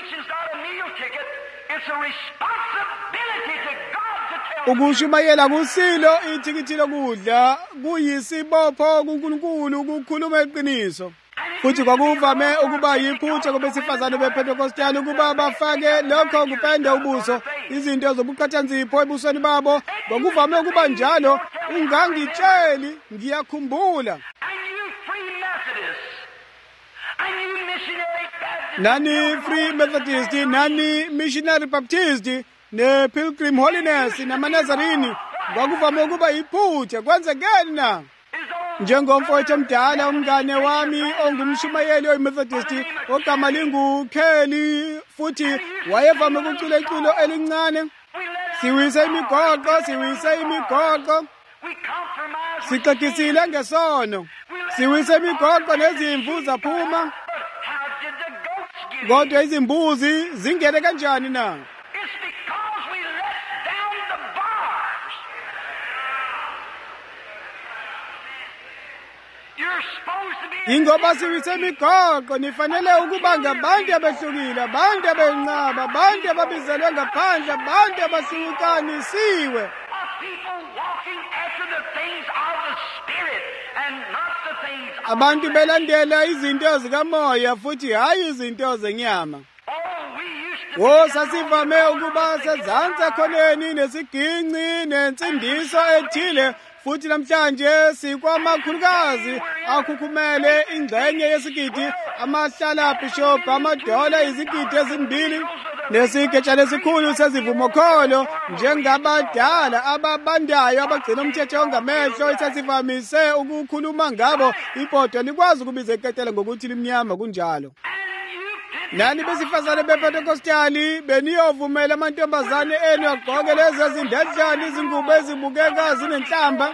Ukushumayela kusilo ithikithi lokudla kuyisibopho kuNkulunkulu ukukhuluma iqiniso. Futhi kwakuvame ukuba yiphutha kwabesifazane bePentecostal ukuba bafake lokho kupende ubuso, izinto zobuqhathanzipho ebusweni babo. Kwakuvame ukuba njalo. Ungangitsheli, ngiyakhumbula. Nani Free Methodist, nani Missionary Baptist, ne Pilgrim Holiness namaNazarini kwakuvame ukuba yiphutha. Kwenzekeni na? Njengomfowethu omdala umngane wami ongumshumayeli weMethodist ogama linguKelly futhi wayevame ukucula iculo elincane. Siwise imigoqo, sixekisile ngesono, siwise imigoqo nezimvu zaphuma. Kodwa izimbuzi zingene kanjani na? Ingoba siwise imigoqo nifanele ukuba ngabantu abehlukile, abantu abenqaba, abantu ababizelwe ngaphandle, abantu abahlukanisiwe. Abantu belandela izinto zikamoya futhi hayi izinto zenyama. Sasivame ukuba sezansi ekhoneni nesiginci nensindiso ethile. Futhi namhlanje sikwamakhulukazi akhukhumele ingxenye yesigidi, amahlala bishop amadola izigidi ezimbili. nesiketshana esikhulu sezivumokholo njengabadala ababandayo abagcina umthetho ongamehlo esasivamise ukukhuluma ngabo ibhodwe likwazi ukubiza iketela ngokuthi limnyama kunjalo. Nani besifazane bePentekostali beniyovumela amantombazane enu agqoke lezi ezindedlana izingubo ezibukeka zinenhlamba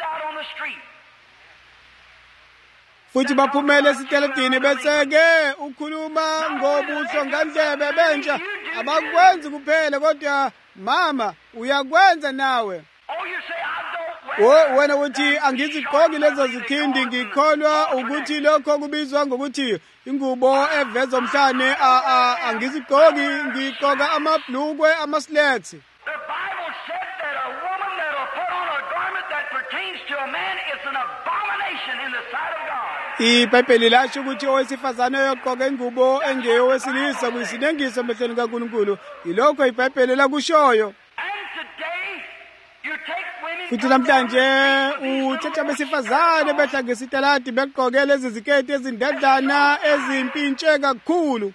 futhi baphumele esiteletini bese-ke ukhuluma ngobuso ngandlebe bentsha abakwenzi kuphela kodwa mama uyakwenza nawe. Wena uthi angizigqoki lezo zikhindi ngikholwa ukuthi lokho kubizwa ngokuthi ingubo eveza umhlane angizigqoki ngigqoka amabhlukwe ama-slacks. The Bible said that a woman that will put on a garment that pertains to a man is an abomination in the sight of God. iBhayibheli lasho ukuthi owesifazane uyogqoka ingubo engeyowesilisa kuyisinengiso emehlweni kaNkulunkulu. Yilokho iBhayibheli lakushoyo. Futhi namhlanje uthetha besifazane behla ngesitaladi begqoke lezi ziketi ezindedlana ezimpintshe kakhulu.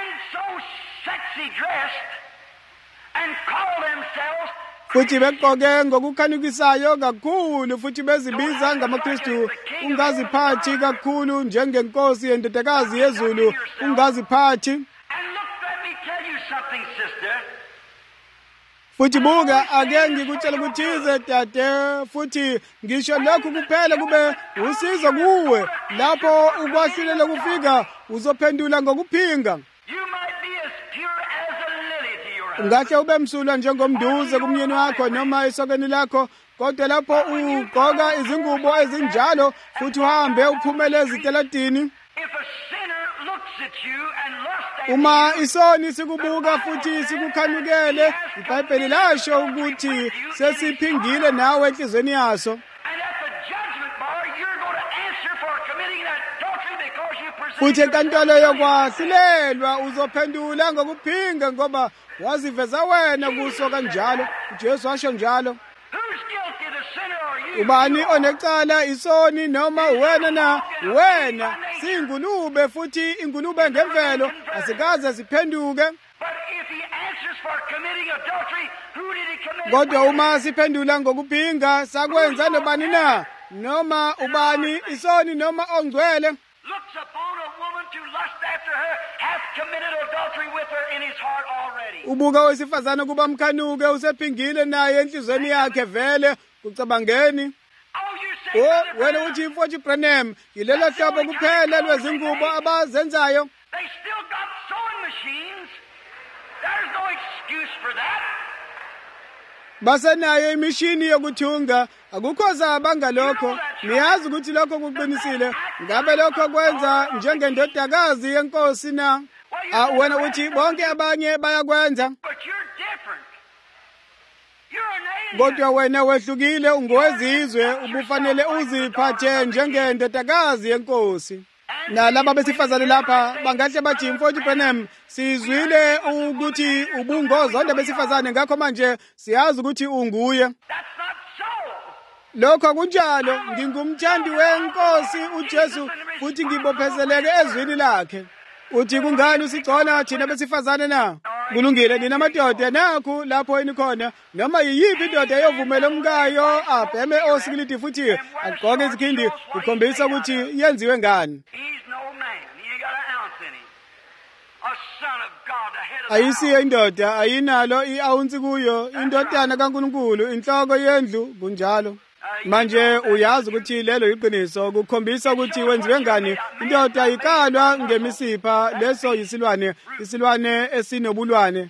Futhi begqoke ngokukhanukisayo kakhulu futhi bezibiza ngamaKristu. Ungaziphathi kakhulu njengenkosi yendodakazi yezulu, ungaziphathi. Futhi buka ake ngikutshela ukuthize dade futhi ngisho lokhu kuphela kube usizo kuwe lapho ukwahlulela kufika uzophendula ngokuphinga. Ungahle ube msulwa njengomduze kumnyeni wakho noma isokeni lakho kodwa lapho ugqoka izingubo ezinjalo futhi uhambe uphumele eziteladini. Uma isoni sikubuka futhi sikukhanukele iBhayibheli lasho ukuthi sesiphingile nawe enhlizweni yaso. Futhi enkantolo yokwahlulelwa uzophendula ngokuphinga ngoba waziveza wena kuso kanjalo. uJesu washo njalo. Ubani onecala isoni noma wena na wena singulube futhi ingulube ngemvelo asikaze siphenduke. Kodwa uma siphendula ngokuphinga sakwenza nobani na noma ubani isoni noma ongcwele ubuka wesifazane kuba mkhanuke usephingile naye enhlizweni yakhe vele kucabangeni. Wena uthi mfowethu Branham yilela hlobo kuphela lwezingubo abazenzayo. Basenayo imishini yokuthunga akukho zabanga lokho. Niyazi ukuthi lokho kuqinisile. Ngabe lokho kwenza njengendodakazi yenkosi na? Wena uthi bonke abanye bayakwenza. Kodwa wena wehlukile ungowezizwe ubufanele uziphathe njengendodakazi yenkosi. Nalaba besifazane lapha bangahle bathi mfowethu Branham sizwile ukuthi ubungozonda besifazane ngakho manje siyazi ukuthi unguye. Lokho kunjalo ngingumthandi wenkosi uJesu futhi ngibophezeleke ezwini lakhe. Uthi kungani usigcona thina besifazane na? Kulungile nina madoda nakho lapho enikhona noma yiyiphi indoda eyovumela umkayo abheme osikilidi futhi agqoke izikhindi ukhombisa ukuthi yenziwe ngani. Ayisiye indoda ayinalo i-ounce kuyo indodana kaNkulunkulu inhloko yendlu kunjalo. Manje uyazi ukuthi lelo iqiniso kukhombisa ukuthi wenziwe ngani. Indoda ikalwa ngemisipha leso yisilwane isilwane esinobulwane.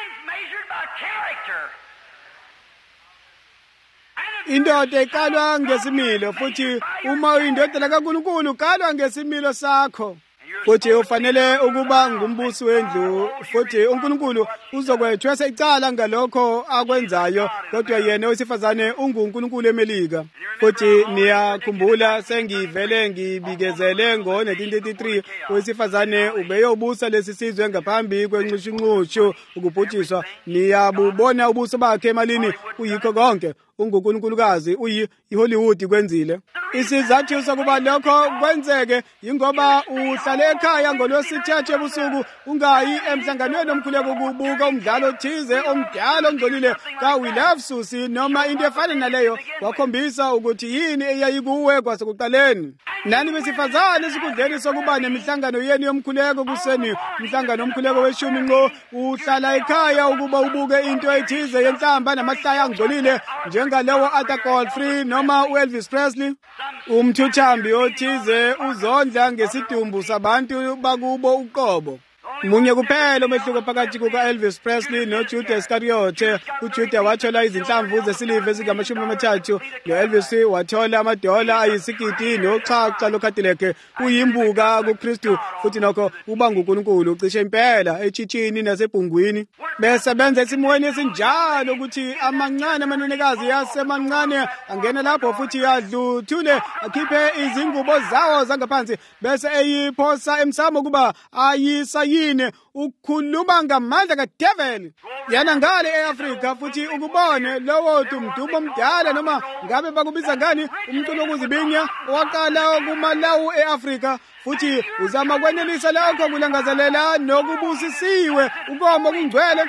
Indoda ikalwa ngesimilo futhi uma uyindodana kaNkulunkulu ukalwa ngesimilo sakho. Futhi ufanele ukuba ngumbusi wendlu futhi uNkulunkulu uzokwethwesa icala ngalokho akwenzayo kodwa yena wesifazane unguNkulunkulu emelika. Futhi niyakhumbula sengivele ngibikezele ngo-1933 wesifazane ubeyobusa lesi sizwe ngaphambi kwenxushunxushu ukubhutiswa. Niyabubona ubuso bakhe emalini kuyikho konke ungunkulunkulukazi uyi-Hollywood kwenzile. Isizathu sokuba lokho kwenzeke yingoba uhlale ekhaya ngolwesithathu ebusuku ungayi emhlanganweni omkhuleko ukubuka umdlalo othize omdala ongcolile kaWilliam Susi noma into efana naleyo wakhombisa ukuthi yini eyayikuwe kwasekuqaleni. Nani besifazane esikhundleni sokuba nemihlangano yenu yomkhuleko kuseni umhlangano omkhuleko weshumi ngqo uhlala ekhaya ukuba ubuke into ethize yenhlamba namahlaya angcolile njengalowo Arthur Godfrey noma uElvis Presley. Umthuthambi othize uzondla ngesidumbu sabantu bakubo uqobo. Munye kuphela umehluko phakathi kuka-Elvis Presley noJudas Iscariot. uJuda wathola izinhlamvu zesiliva ezingama-30 no-Elvis wathola amadola ayisigidi noxhaxha loCadillac. Uyimbuka kuKristu futhi nokho uba nguNkulunkulu cishe impela etshitshini nasebhungwini. Besebenza esimweni esinjalo ukuthi amancane amanenekazi yasemancane angene lapho futhi adluthule akhiphe izingubo zawo zangaphansi bese eyiphosa emsamo kuba ayisayini ukhuluma ngamandla kaDevil. Yana ngale eAfrika futhi ukubone lowo mdumo omdala noma ngabe bakubiza ngani umculo wokuzibinya owaqala kuMalawi eAfrika futhi uzama kwenelisa lokho kulangazelela nokubusisiwe ukoma kungcwele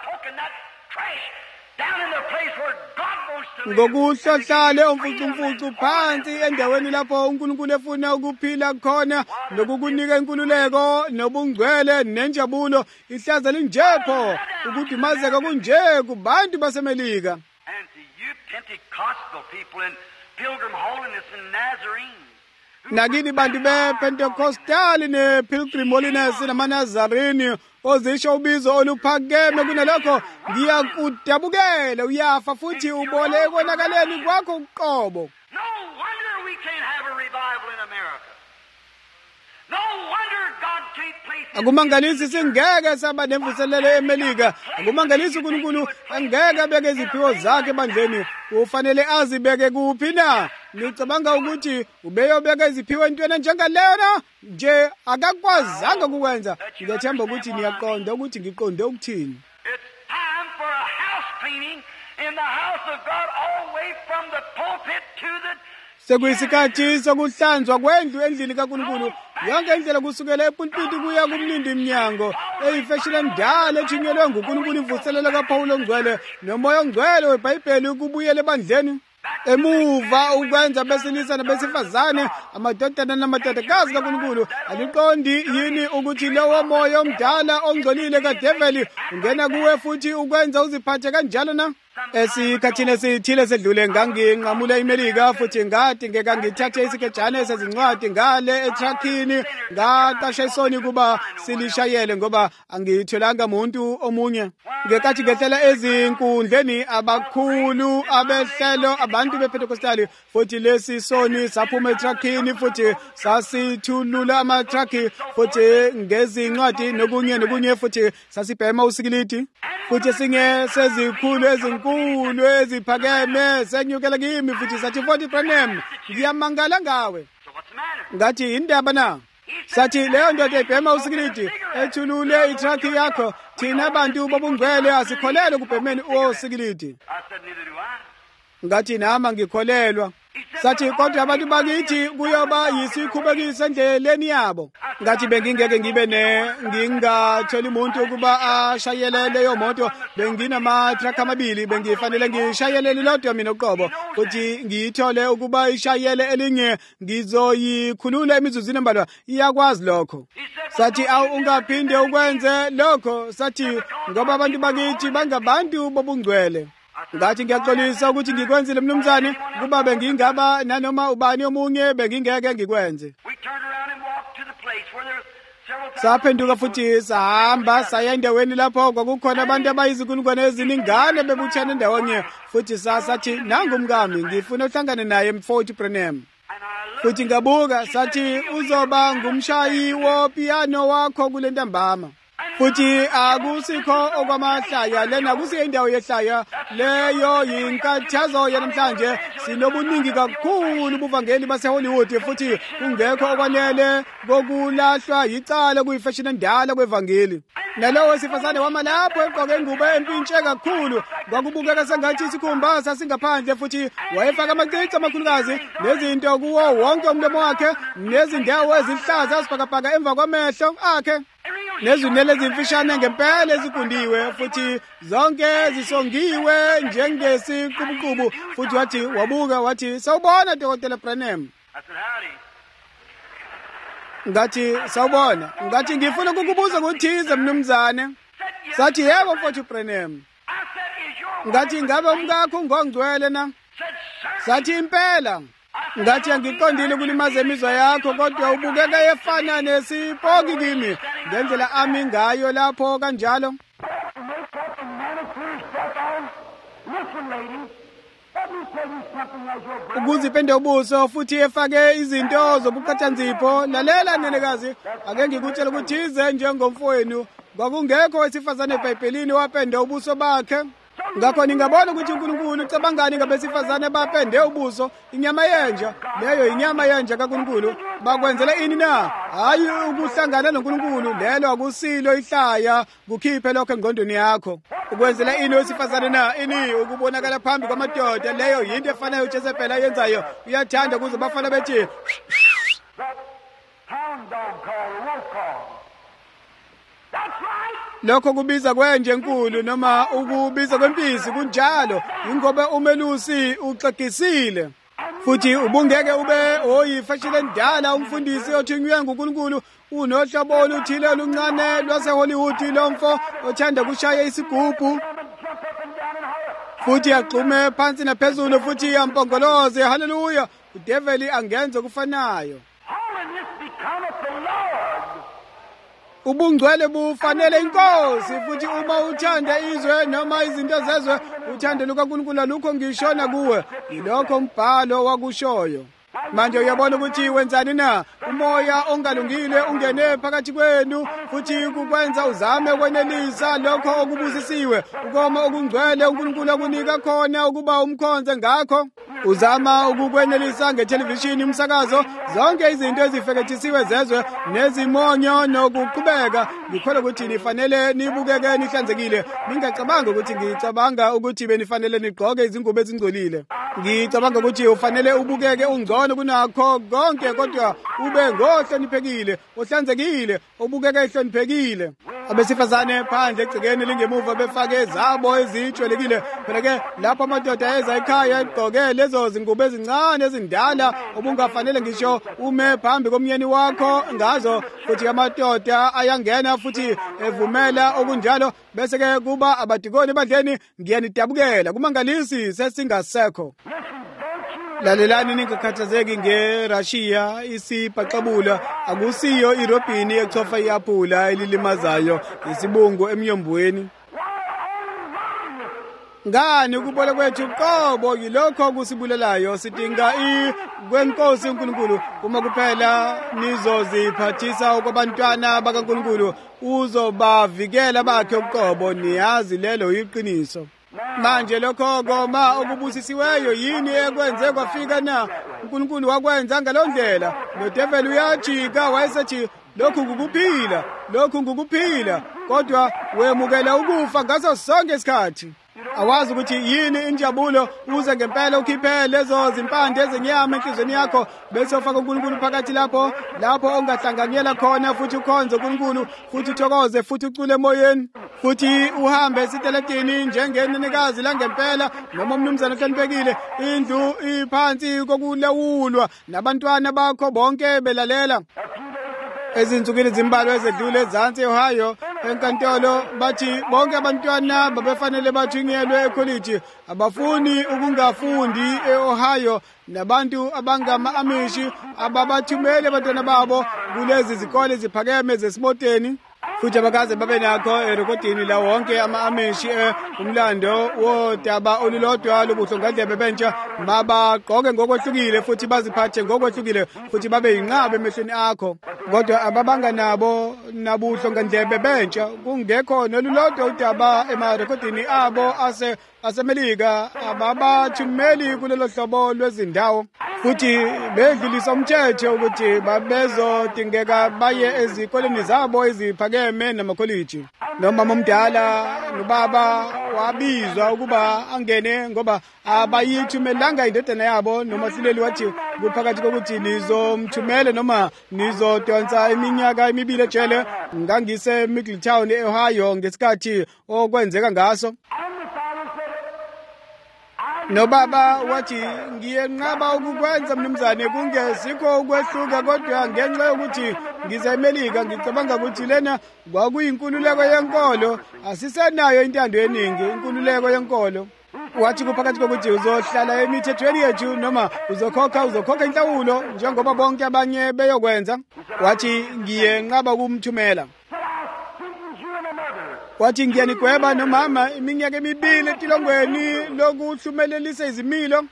ngokuhlohlale umfucumfucu phansi endaweni lapho uNkulunkulu efuna ukuphila khona nokukunika inkululeko nobungcwele nenjabulo. Ihlaza linjepho ukudumazeka kunje kubantu baseMelika. And to you Pentecostal people in Pilgrim Holiness and Nazarene. Nakini bantu bePentecostal nePilgrim Holiness namaNazarene ozisho ubizo oluphakeme kunalokho ngiyakudabukela uyafa futhi ubole konakaleni kwakho uqobo. No wonder we can't have a revival in America. No wonder God can't place His Akumangalisi singeke saba nemvuselelo eMelika. Akumangalisi uNkulunkulu angeke abeke iziphiwo zakhe ebandleni. Ufanele azibeke kuphi na? Ngicabanga ukuthi ubeyobeka iziphiwo entweni njengaleyo na nje akakwazanga ukwenza. Ngiyethemba ukuthi niyaqonda ukuthi ngiqonde ukuthini. It's time for a house cleaning in the house of God, all the way from the pulpit to the Sekuyisikhathi sokuhlanzwa kwendlu endlini kaNkulunkulu yonke indlela kusukela epulpiti kuya kumlindi iminyango eyifashini endala ethunyelwe nguNkulunkulu imvuselelo kaPawulo ongcwele nomoya ongcwele weBhayibheli ukubuyela ebandleni. Emuva ukwenza besilisa nabesifazane amadodana namadodakazi kaNkulunkulu. Aliqondi yini ukuthi lowo moya omdala ongcolile kaDevil ungena kuwe futhi ukwenza uziphathe kanjalo na? Esikhathini esithile sedlule nganginqamula iMelika futhi ngadingeka ngithathe isikejana sezincwadi ngale eTruckini ngaqasha isoni kuba silishayele ngoba angitholanga umuntu omunye. Ngekathi ngehlela ezinkundleni abakhulu abehlelo abantu bePentecostal futhi lesi soni saphuma eTruckini futhi sasithulula amaTruck futhi ngezincwadi nokunye futhi sasibhema usikiliti futhi singe sezikhulu ezinkulu eziphakeme senyukela kimi futhi sathi 40 Branham ngiyamangala ngawe. Ngathi indaba na? Sathi leyo ndoda ebhema usikiliti ethulule iTruck yakho thina abantu bobungcwele asikholelwe kubhemeni usikiliti. Ngathi nami ngikholelwa. Sathi kodwa abantu bakithi kuyoba yisikhubekisa endleleni yabo. Ngathi bengingeke ngingatholi umuntu ukuba ashayele leyo moto. Benginama-truck amabili bengifanele ngishayele lodwa mina uqobo futhi ngiyithole ukuba ishayele elinye ngizoyikhulula emizuzwini embalwa iyakwazi lokho. Sathi ungaphinde ukwenze lokho. Sathi ngoba abantu bakithi bangabantu bobungcwele. Ngathi ngiyaxolisa ukuthi ngikwenzile mnumzane kuba bengingaba nanoma ubani omunye bengingeke ngikwenze. Saphenduka futhi sahamba saya endaweni lapho kwakukhona abantu abayizinkulungwane eziningane bebuthana ndawonye futhi sathi nangu umkami ngifuna uhlangane naye mfowethu Branham. Futhi ngabuka sathi uzoba ngumshayi wopiano wakho kule ntambama. Futhi akusikho okwamahlaya lena kusiye indawo yehlaya leyo yinkathazo yanamhlanje sinobuningi kakhulu ubuvangeli baseHollywood futhi kungekho okwanele kokulahlwa yicala kuyifashini endala kwevangeli. nalowo wesifazane wama lapho egqoke ingubo empintshe kakhulu, kwakubukeka sengathi isikhumba sasingaphandle, futhi wayefaka amacici amakhulukazi nezinto kuwo wonke umlomo wakhe, nezindawo ezihlaza ezibhakabhaka emva kwamehlo akhe, nezinwele ezimfishane ngempela ezigundiwe, futhi zonke zisongiwe njengesiqubuqubu. Futhi wathi wabuka wathi, "Sawubona Dr. Branham." Ngathi, "Sawubona." Ngathi, "Ngifuna ukukubuza ukuthize mnumzane." Sathi, "Yebo mfowethu Branham." Ngathi, "Ngabe umkakho ungongcwele na?" Sathi, "Impela." Ngathi, "Angiqondile ukulimaza imizwa yakho, kodwa ubukeka efana nesipoki kimi ngendlela ami ngayo lapho kanjalo." Ukuzipenda ubuso futhi efake izinto zobuqathanzipho. Lalela nenekazi, ake ngikutshela ukuthi ize njengomfowenu kwakungekho wesifazane eBhayibhelini wapenda ubuso bakhe. Ngakho ningabona ukuthi uNkulunkulu ucabangani ngabesifazane bapende ubuso. Inyama yenja leyo, inyama yenja kaNkulunkulu. Bakwenzela ini na? Hayi ukuhlangana noNkulunkulu, lelo akusilo ihlaya, kukhiphe lokho engqondweni yakho. Ukwenzela ini wesifazane na? Ini ukubonakala phambi kwamadoda, leyo yinto efanayo uJezebel ayenzayo. Uyathanda kuze bafana bethi lokho kubiza kwenje enkulu noma ukubiza kwempisi kunjalo, ingoba umelusi uxegisile. Futhi ubungeke ube oyifashile endala, umfundisi othunywe nguNkulunkulu, unohlobo oluthile oluncane lwaseHollywood, lomfo othanda kushaya isigubhu futhi agxume phansi naphezulu futhi ampongoloze. Haleluya! Udeveli angenze kufanayo. Ubungcwele bufanele inkosi, futhi uma uthanda izwe noma izinto zezwe, uthando lukaNkulunkulu alukho ngishona kuwe. Yilokho umbhalo wakushoyo. Manje uyabona ukuthi wenzani na? Umoya ongalungile ungene phakathi kwenu futhi kukwenza uzame ukwenelisa lokho okubusisiwe, ukoma okungcwele uNkulunkulu akunika khona ukuba umkhonze ngakho. Uzama ukukwenelisa ngethelevishini, umsakazo, zonke izinto ezifekethisiwe zezwe nezimonyo nokuqhubeka. Ngikholwa ukuthi nifanele nibukeke nihlanzekile. Ningacabanga ukuthi ngicabanga ukuthi benifanele nigqoke izingubo ezingcolile. Ngicabanga ukuthi ufanele ubukeke ungcono kunakho konke, kodwa ube ngohloniphekile, ohlanzekile, ubukeke ehloniphekile. Abesifazane phandle egcekeni lingemuva befake zabo ezijwayelekile. Phela-ke lapho amadoda eza ekhaya egqoke lezo zingubo ezincane ezindala obungafanele ngisho ume phambi komyeni wakho ngazo, futhi amadoda ayangena futhi evumela okunjalo, bese-ke kuba abadikoni ebandleni. Ngiyanidabukela, kumangalisi sesingasekho. Lalelani ningakhathazeki ngeRussia, isibhaqabula akusiyo irobhini echofa iapula elilimazayo, isibungu emnyombweni. Ngani ukubola kwethu qobo yilokho kusibulelayo. Sidinga kwenkosi uNkulunkulu. Uma kuphela nizoziphathisa kwabantwana bakaNkulunkulu, uzobavikela bakhe uqobo. Niyazi lelo iqiniso. Manje lokho koma okubusisiweyo yini ekwenze kwafika na? uNkulunkulu wakwenza ngaloo ndlela. Nodeveli uyajika wayesethi, lokhu ngukuphila, lokhu ngukuphila, kodwa wemukela ukufa ngaso sonke isikhathi. Awazi ukuthi yini injabulo uze ngempela ukhiphe lezo zimpande ezenyama enhlizweni yakho, bese ufaka uNkulunkulu phakathi lapho ongahlanganyela khona, futhi ukhonze uNkulunkulu, futhi uthokoze, futhi ucule emoyeni, futhi uhambe esiteletini njengenenekazi langempela noma umnumzane ohloniphekile. Indlu iphansi kokulawulwa nabantwana bakho bonke belalela. Ezinsukwini zimbalwa ezedlule ezansi eOhio enkantolo bathi bonke abantwana babefanele bathunyelwe ekholiji. Abafuni ukungafundi eOhio nabantu abangama-Amishi ababathumele abantwana babo kulezi zikole ziphakeme zesimoteni, futhi abakaze babe nakho erekhodini la wonke ama-Amishi umlando wodaba olulodwa lobuhlongandlebe bentsha. Mabagqoke ngokwehlukile futhi baziphathe ngokwehlukile futhi babe yinqaba emehlweni akho, kodwa ababanga nabo nabuhlongandlebe bentsha. Kungekho nolulodwa udaba emarekhodini abo aseMelika ababathumeli kulelo hlobo lwezindawo, futhi bedlulisa umthetho ukuthi babezodingeka baye ezikoleni zabo eziphakeme ememe namakholiji. Nomama omdala nobaba wabizwa ukuba angene ngoba abayithumelanga indodana yabo. Nomasileli wathi kuphakathi kokuthi nizomthumele noma nizodonsa iminyaka emibili ejele. Ngangise Middletown eOhio ngesikhathi okwenzeka ngaso. Nobaba wathi ngiyenqaba ukukwenza mnumzane kungesikho ukwehluka kodwa ngenxa yokuthi ngizemelika ngicabanga ukuthi lena kwakuyinkululeko yenkolo asisenayo intando yeningi inkululeko yenkolo. Wathi kuphakathi kokuthi uzohlala emithethweni yethu noma uzokhokha inhlawulo njengoba bonke abanye beyokwenza. Wathi ngiyenqaba ukumthumela. Wathi ngiyanigweba nomama iminyaka emibili etilongweni lokuhlumelelisa izimilo.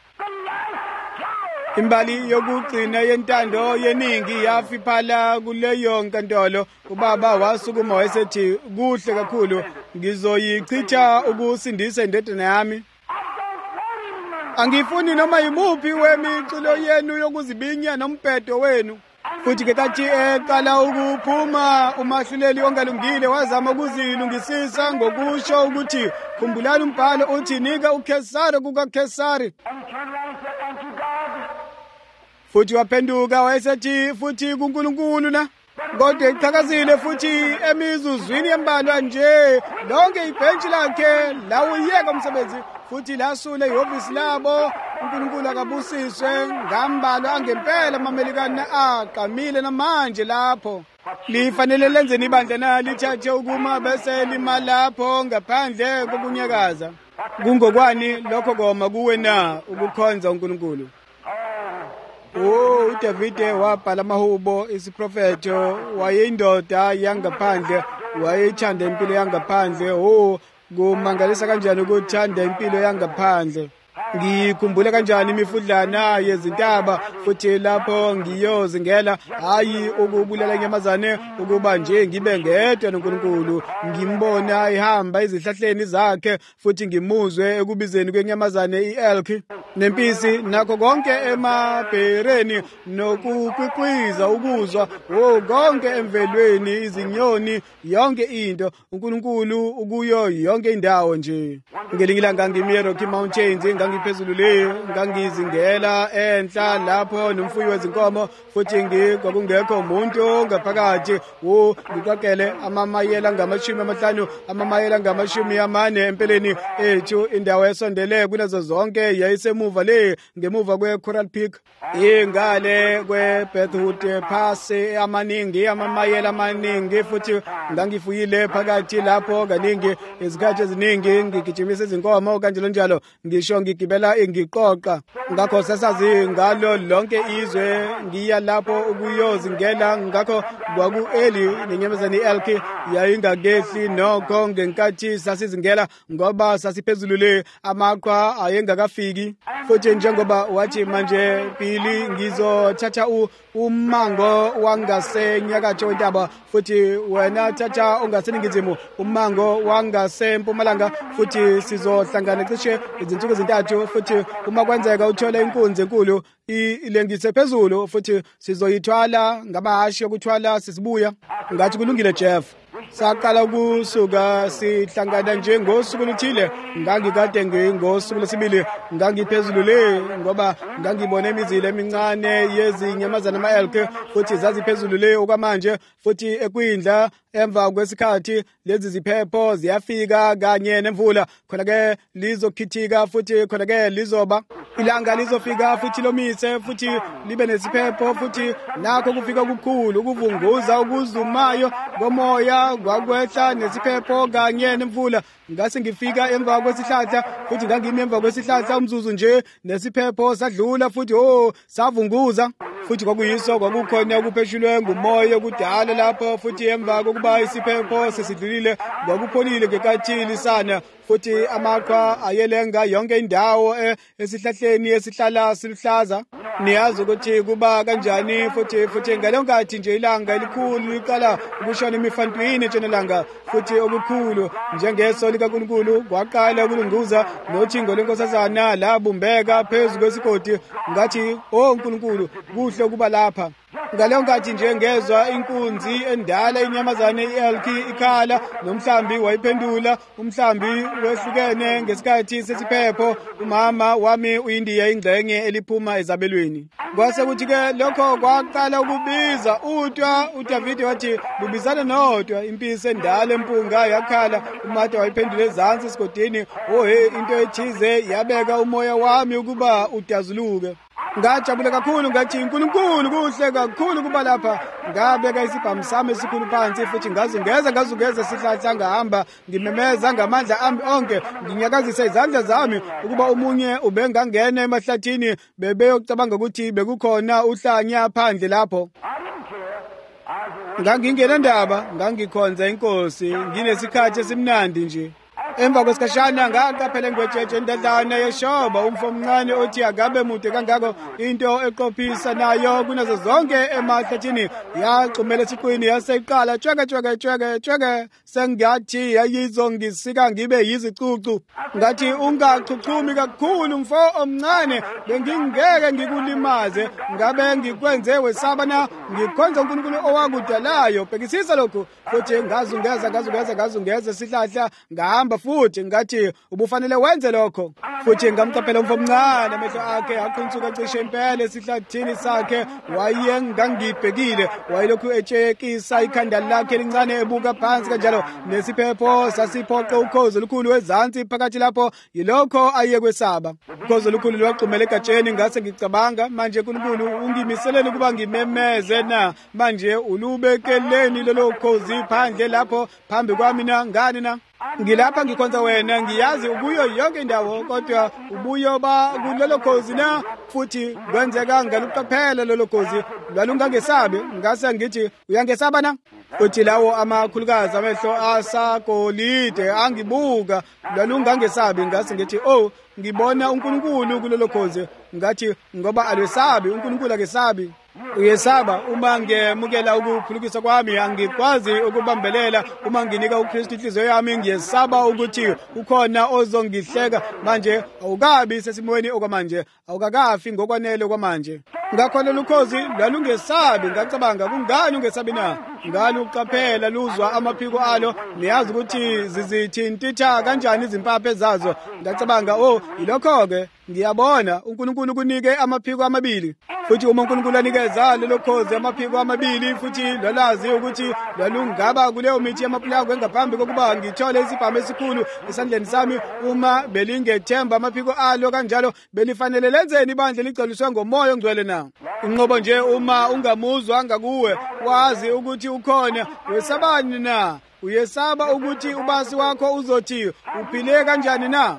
Imbali yokugcina yentando yeningi yafiphala kuleyo nkantolo. Ubaba wasukuma wayesethi kuhle kakhulu ngizoyichitha ukusindisa indodana yami. Angifuni noma yimuphi wemiculo yenu yokuzibinya nombhedo wenu. Futhi ke kathi eqala ukuphuma umahluleli ongalungile wazama ukuzilungisisa ngokusho ukuthi khumbulani umbhalo uthi nika uKesari kukaKesari. Futhi waphenduka wayesethi futhi kuNkulunkulu na. Kodwa iqhakazile futhi emizuzwini embalwa nje lonke ibhentshi lakhe lawuyeka umsebenzi futhi lasule ihhovisi labo. uNkulunkulu akabusiswe ngambalo angempela amamelikana aqamile namanje lapho. Lifanele lenzeni ibandla na lithathe ukuma bese lima lapho ngaphandle kokunyakaza. Kungokwani lokho koma kuwe na ukukhonza uNkulunkulu? uDavide wabhala amahubo isiprofeto wayeyindoda yangaphandle wayethanda impilo yangaphandle. Kumangalisa kanjani ukuthanda impilo yangaphandle. Ngikhumbula kanjani imifudlana yezintaba futhi lapho ngiyozingela hayi ukubulala inyamazane ukuba nje ngibe ngedwa noNkulunkulu ngimbona ihamba izihlahleni zakhe futhi ngimuzwe ekubizeni kwenyamazane ielk nempisi nakho konke emabhereni nokukwiqiza ukuzwa konke emvelweni izinyoni yonke into uNkulunkulu ukuyo yonke indawo nje. Ngelingilanga ngimiye Rocky Mountains ngangiphezulu le ngangizingela enhla lapho nomfuyi wezinkomo futhi kwakungekho umuntu ngaphakathi. Ngiqaqele amamayela ngama-50 amamayela ngama-40 empeleni ethu indawo esondele kunazo zonke yayisemuva le ngemuva kweCoral Peak ingale kweBethwood Pass amaningi amamayela amaningi futhi ngangifuyile phakathi lapho kaningi izikhathi eziningi ngigijimisa izinkomo kanjalo njalo ngisho ngigibela ngiqoqa ngakho sasazi ngalo lonke izwe ngiya lapho ukuyozingela ngakho kwaku-eli nenyamazane ielk yayingakehli nokho ngenkathi sasizingela ngoba sasiphezulu le amaqhwa ayengakafiki futhi njengoba wathi manje Bili ngizothatha umango wangasenyakatho wentaba futhi wena thatha ongaseningizimu umango wangasempumalanga futhi sizohlangana cishe izinsuku ezintathu futhi uma kwenzeka uthola inkunzi enkulu ilengise phezulu futhi sizoyithwala ngamahashi yokuthwala sisibuya. Ngathi kulungile Jeff. Saqala ukusuka sihlangana nje ngosuku luthile ngangikade ngosuku lesibili ngangiphezulu le ngoba ngangibona imizila emincane yezinyamazana ama-elk futhi zaziphezulu le okwamanje futhi ekwindla emva kwesikhathi lezi ziphepho ziyafika kanye nemvula khona ke lizokhithika futhi khona ke lizoba ilanga lizofika futhi lomise futhi libe nesiphepho futhi nakho kufika kukhulu ukuvunguza ukuzumayo komoya kwakwehla nesiphepho kanye nemvula. Ngase ngifika emva kwesihlahla futhi ngangimi emva kwesihlahla umzuzu nje nesiphepho sadlula futhi savunguza futhi kwakuyiso kwakukhona ukupheshulwe ngumoya kudala lapho futhi emva kokuba isiphepho sesidlulile kwakupholile ngekathili sana futhi amaqhwa ayelenga yonke indawo esihlahleni esihlala siluhlaza. Niyazi ukuthi kuba kanjani futhi ngalonkathi nje ilanga elikhulu liqala ukushona emifantwini entshonalanga futhi okukhulu njengeso likaNkulunkulu kwaqala ukulunguza nothingo lenkosazana labumbeka phezu kwesigodi ngathi uNkulunkulu kuhle ukuba lapha. ngaleyo nkathi nje ngezwa inkunzi endala inyamazane i-elki ikhala nomhlambi wayiphendula umhlambi wehlukene ngesikhathi sesiphepho umama wami uyindiya ingxenye eliphuma ezabelweni kwase kuthi-ke lokho kwaqala ukubiza utwa uDavide wathi lubizana nodwa impisi endala empunga yakhala uMatha wayiphendula ezansi esigodini ohe into ethize yabeka umoya wami ukuba udazuluke ngajabule kakhulu ngathi uNkulunkulu kuhle kakhulu kuba lapha ngabeka isibhamu sami esikhulu phansi futhi ngazungeza sihlahla ngahamba ngimemeza ngamandla ami onke nginyakazisa izandla zami ukuba umunye ubengangena emahlathini bebeyocabanga ukuthi bekukhona uhlanya phandle lapho ngangingena ndaba ngangikhonza inkosi nginesikhathi esimnandi nje emva kwesikhashana ngaqaphela ngwetsheje endadlana yeshoba umfo omncane othi akabe mude kangako into eqophisa nayo kunazo zonke emahlathini yaxhumela esiqwini yaseyiqala tsheke sengathi yayizongisika ngibe yizicucu ngathi ungachuchumi kakhulu mfo omncane bengingeke ngikulimaze ngabe ngikwenze wesaba na ngikhonza uNkulunkulu owakudalayo bhekisisa lokhu futhi ngazungeza sihlahla ngahamba futhi ngathi ubufanele wenze lokho futhi ngamqaphela umfo omncane amehlo akhe aqhunsuka cishe impela esihlathini sakhe wayengangibhekile wayelokhu etshekisa ikhanda lakhe elincane ebuka phansi kanjalo nesiphepho sasiphoqa ukhozo olukhulu ezansi phakathi lapho yilokho ayekwesaba ukhozo olukhulu lwaqhumela egatsheni ngase ngicabanga manje uNkulunkulu ungimiselele ukuba ngimemeze na manje ulubekeleni lelo khozi phandle lapho phambi kwami na ngani na ngilapha ngikhonza wena ngiyazi ubuyo yonke indawo kodwa ubuyo kulelo khozi na futhi kwenzeka ngaluqaphela lelo khozi lwalungangesabi ngase ngithi uyangesaba na futhi lawo amakhulukazi amehlo asagolide angibuka lwalungangesabi ngase ngithi oh ngibona uNkulunkulu kulelo khozi ngathi ngoba alwesabi uNkulunkulu akesabi uyesaba uma ngemukela ukuphulukisa kwami angikwazi ukubambelela uma nginika uKristu inhliziyo yami ngiyesaba ukuthi ukhona ozongihleka manje awukabi sesimweni okwamanje awukakafi ngokwanele kwamanje ngakho lolu khozi lwalungesabi ngacabanga kungani ungesabi na ngani uqaphela luzwa amaphiko alo niyazi ukuthi zizithintitha kanjani izimpaphe zazo ngacabanga oh ilokho-ke ngiyabona uNkulunkulu kunike amaphiko amabili futhi uma uNkulunkulu anikeza lelo khozi amaphiko amabili futhi lwalazi ukuthi lwalungaba kuleyo mithi yamapulago engaphambi kokuba ngithole isibhamu esikhulu esandleni sami uma belingethemba amaphiko alo kanjalo belifanele lenzeni ibandla ligcwaliswe ngomoya ongcwele na inqobo nje uma ungamuzwa ngakuwe wazi ukuthi ukhona wesabani na uyesaba ukuthi ubasi wakho uzothi uphile kanjani na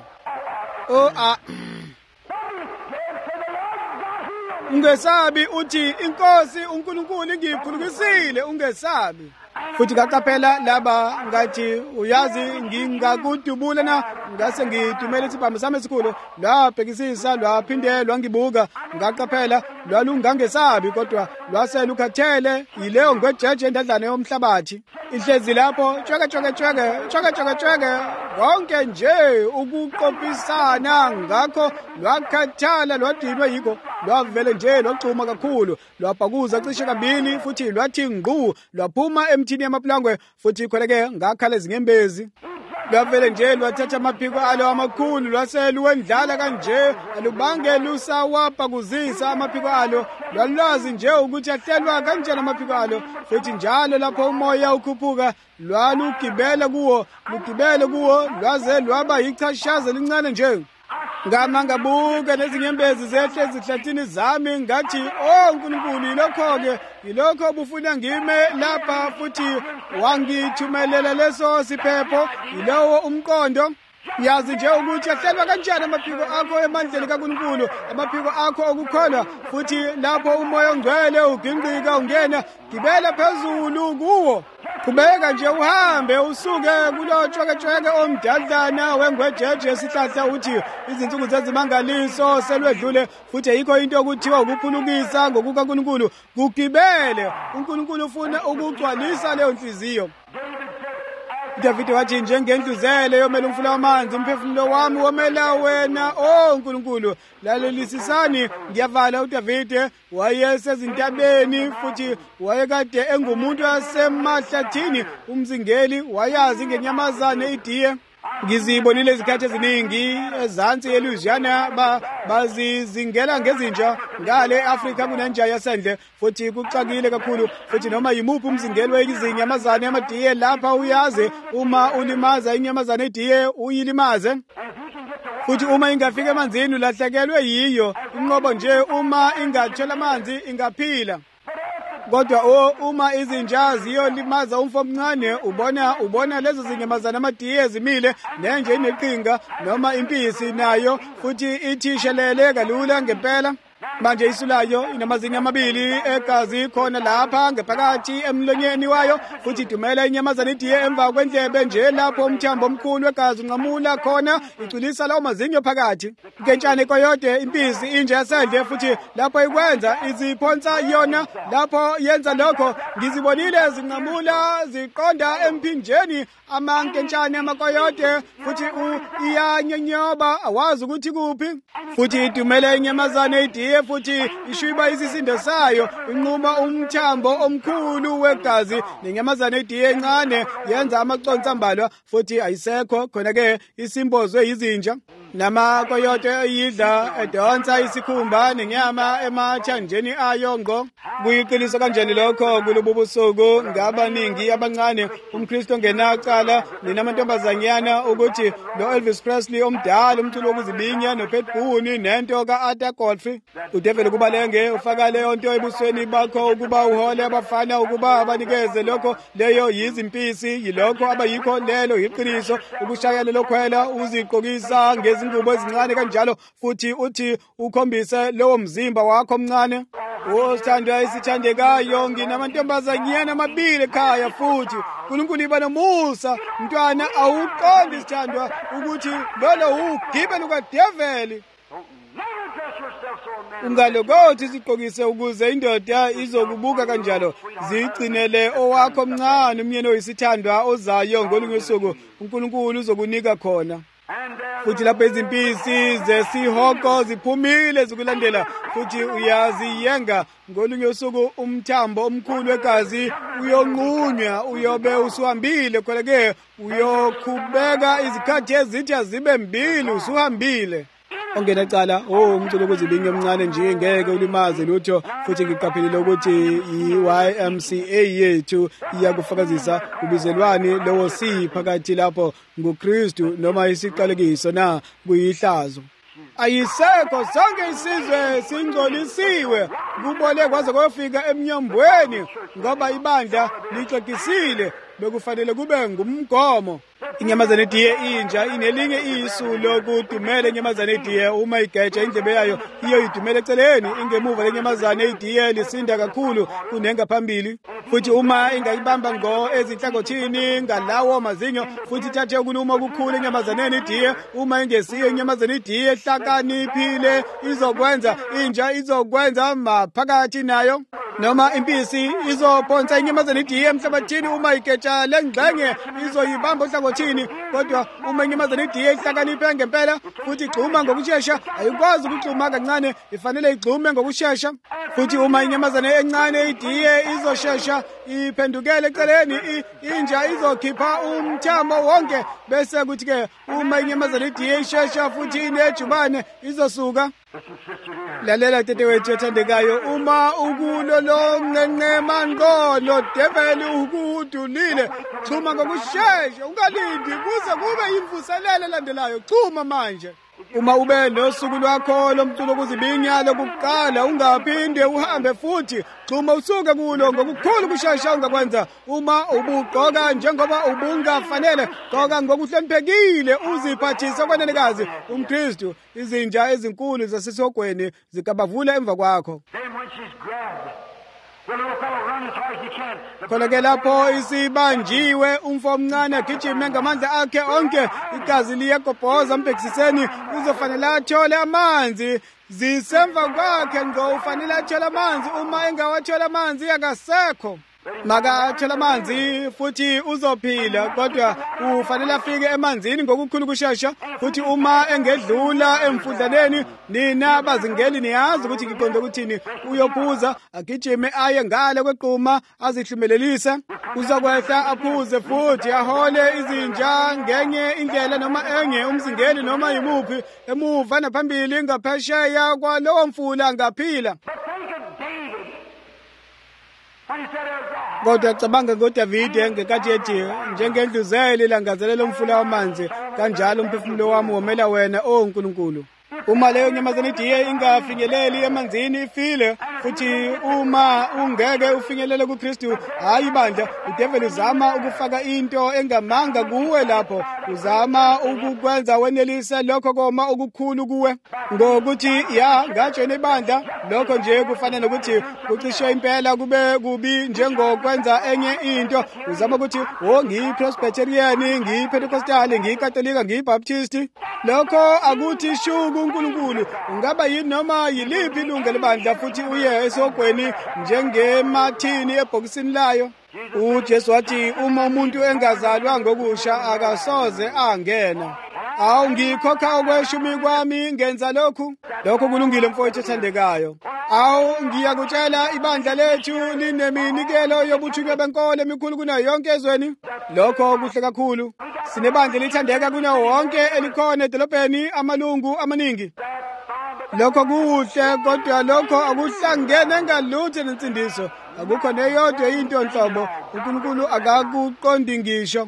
ungesabi uthi inkosi uNkulunkulu ngiyiphulukisile ungesabi futhi ngaqaphela laba ngathi uyazi ngingakudubula na ngase ngidumele isibhamu sami esikhulu lwabhekisisa lwaphinde lwangibuka ngaqaphela lwalungangesabi kodwa lwaselukhathele yileyo ngwejeje endadlana yomhlabathi ihlezi lapho tsheke konke nje ukuqophisana ngakho lwakhathala lwadinwe yikho lwavele nje lwacuma kakhulu lwabhakuza cishe kabili futhi lwathi ngqu lwaphuma emthini yamapulangwe futhi khweleke ngakhala ezinyembezi lwavele nje lwathatha amaphiko alo amakhulu lwaseluwendlala kanje alubange lusawabhakuzisa amaphiko alo lwalwazi nje ukuthi ahlelwa kanjani amaphiko alo futhi njalo lapho umoya ukhuphuka lwalugibele kuwo lwaze lwaba yichashaza elincane nje ngama ngabuka nezinyembezi zehle ezihlathini zami ngathi uNkulunkulu yilokho obufuna ngime lapha futhi wangithumelela leso siphepho yilowo umqondo yazi nje ukuthi ahlelwa kanjani amaphiko akho emandleni kaNkulunkulu amaphiko akho okukholwa futhi lapho umoya ongcwele uginqika ungena gibela phezulu kuwo qhubeka nje uhambe usuke kulo tsheke omdadlana wengwejeje yesihlahla uthi izinsuku zezimangaliso selwedlule futhi ayikho into okuthiwa ukuphulukisa ngokukaNkulunkulu kugibele uNkulunkulu ufuna ukugcwalisa leyo nhliziyo uDavide wathi njengendluzele yomela umfula wamanzi umphefumulo wami womela wena o Nkulunkulu. Lalelisisani ngiyavala uDavide wayesezintabeni futhi wayekade engumuntu wasemahlathini umzingeli wayazi ngenyamazane idiye. Ngizibonile izikhathi eziningi ezansi eLouisiana bazizingela ngezinja ngale eAfrika kunenja yasendle futhi kuxakile kakhulu futhi noma yimuphi umzingelo wezinyamazane amadiye lapha uyaze uma ulimaza inyamazane idiye uyilimaze futhi uma ingafika emanzini ulahlekelwe yiyo inqobo nje uma ingathola amanzi ingaphila. Kodwa uma izinja ziyolimaza umfo omncane ubona lezo zinyamazana amadiye zimile nenje ineqinga noma impisi nayo futhi ithishelele kalula ngempela. Manje isulayo inamazinyo amabili egazi khona lapha ngaphakathi emlonyeni wayo futhi idumela inyamazana idiye emva kwendlebe nje lapho umthambo omkhulu wegazi unqamula khona icwilisa lawo mazinyo phakathi. Nkentshane koyode impisi inje yasendle futhi lapho ikwenza iziphonsa yona lapho yenza lokho ngizibonile zinqamula ziqonda emphinjeni amankentshane amakoyote futhi iyanyonyoba awazi ukuthi kuphi futhi idumela inyamazana idiye futhi ishwiba isisindo sayo inquma umthambo omkhulu wegazi nenyamazana idiye encane yenza amaconsi ambalwa futhi ayisekho khona ke isimbozwe yizinja namakoyote eyidla edonsa isikhumba nenyama emathanjeni ayo ngo. Kuyiqiniso kanjani lokho kulobu busuku ngabaningi abancane umKristu ngenaqala ninamantombazanyana ukuthi lo Elvis Presley omdala umculo wokuzibinya noPat Boone nento kaArthur Godfrey udevele kubalenge ufaka leyo nto ebusweni bakho ukuba uhole abafana ukuba abanikeze lokho leyo yizimpisi yilokho abayikho lelo iqiniso ukushayela lokhwela uziqokisa ngezingubo ezincane kanjalo futhi uthi ukhombise lowo mzimba wakho omncane. Osithandwa isithandekayo nginamantombazanyana amabili ekhaya futhi uNkulunkulu iba nomusa mntwana awuqondi isithandwa ukuthi lolo ugibelo kaDeveli. Ungalokothi siqokise ukuze indoda izokubuka kanjalo zigcinele owakho omncane umyeni oyisithandwa ozayo ngolunye usuku uNkulunkulu uzokunika khona. Futhi lapho izimpisi zesihoko ziphumile zikulandela futhi uyaziyenga ngolunye usuku umthambo omkhulu wegazi uyonqunywa uyobe usuhambile khona ke uyokhubeka izikhathi ezithi azibe mbili usuhambile. Ongena cala umculo wokuzibinya omncane nje ngeke ulimaze lutho futhi ngiqaphelile ukuthi iYMCA yethu iyakufakazisa ubizelwani lowo siphakathi lapho nguKristu noma isiqalekiso na kuyihlazo. Ayisekho sonke isizwe singcolisiwe kubole kwaze kuyofika emnyombweni ngoba ibandla lixoxisile bekufanele kube ngumgomo. Inyamazana idiye inja inelinye isu lokudumela inyamazana idiye uma igeja indlebe yayo iyoyidumela eceleni ingemuva lenyamazana idiye lisinda kakhulu kunengaphambili futhi uma ingayibamba ngo ezinhlangothini ngalawo mazinyo futhi ithathe ukuluma okukhulu enyamazaneni idiye uma ingesiyo inyamazana idiye ehlakaniphile izokwenza inja izokwenza maphakathi nayo noma impisi izophonsa inyamazana idiye emhlabathini uma igeja lengxenge izoyibamba ohlangothini kodwa uma inyamazana idiye ihlakaniphe ngempela futhi igxuma ngokusheshsha ayikwazi ukugxuma kancane ifanele igxume ngokusheshsha futhi uma inyamazana encane idiye izosheshsha iphendukele eceleni inja izokhipha umthamo wonke bese kuthi ke uma inyamazana idiye isheshsha futhi inejubane izosuka. Lalela tete wethu ethandekayo uma ukulolonqenqema ngqondo develi ukudulile xhuma ngokusheshsha ungalindi kuze kube imvuselelo elandelayo xhuma manje. Uma ube nosuku lwakho lomculo wokuzibinya lokuqala ungaphinde uhambe futhi xhuma usuke kulo ngokukhulu kusheshsha ungakwenza. Uma ubugqoka njengoba ubungafanele gqoka ngokuhloniphekile uziphathise kwanenekazi umKristu izinja ezinkulu zasesogweni zikabavula emva kwakho. Khona ke lapho isibanjiwe umfo omncane agijime ngamandla akhe onke igazi liyagobhoza mbhekisiseni uzofanele athole amanzi zisemva kwakhe ngo ufanele athole amanzi uma engawathola amanzi akasekho. makathela amanzi futhi uzophila, kodwa ufanele afike emanzini ngokukhulu kushesha. Futhi uma engedlula emfudlaneni, nina bazingeli niyazi ukuthi ngiqonde ukuthini. Uyophuza, agijime aye ngale kwequma, azihlumelelise. Uzokwehla aphuze futhi ahole izinja ngenye indlela noma enye umzingeli noma yimuphi, emuva naphambili ngaphesheya kwalowo mfula ngaphila. Kodwa cabanga ngoDavide ngekathi ethi, njengendluzelo ilangazelela umfula wamanzi, kanjalo umphefumulo wami womela wena, o Nkulunkulu. Uma leyo nyamazana idiye ingafinyeleli emanzini ifile, futhi uma ungeke ufinyelele kuKristu, hayi bandla, udeveli uzama ukufaka into engamanga kuwe lapho. Uzama ukukwenza wenelise lokho koma okukhulu kuwe, ngokuthi ngajoyina ibandla. Lokho nje kufana nokuthi kucishe impela kube kubi njengokwenza enye into. Uzama ukuthi ngiyi-Presbyterian, ngiyi-Pentecostal, ngiyi-Katolika, ngiyi-Baptist. Lokho akuthi shuku uNkulunkulu. Ungaba yini noma yiliphi ilunga lebandla, futhi uye esogweni njengemathini ebhokisini layo. uJesu wathi uma umuntu engazalwa ngokusha akasoze angena. Awu ngikhokha okweshumi kwami ngenza lokhu kulungile mfowethu ethandekayo. Awu ngiyakutshela ibandla lethu lineminikelo yobuthunywa benkolo emikhulu kunayo yonke ezweni. Lokho kuhle kakhulu. Sinebandla lithandeka kunawo wonke elikhona edolobheni, amalungu amaningi. Lokho kuhle, kodwa lokho akuhlangene ngalutho nensindiso. Akukho neyodwa into nhlobo uNkulunkulu akakuqondi ngisho.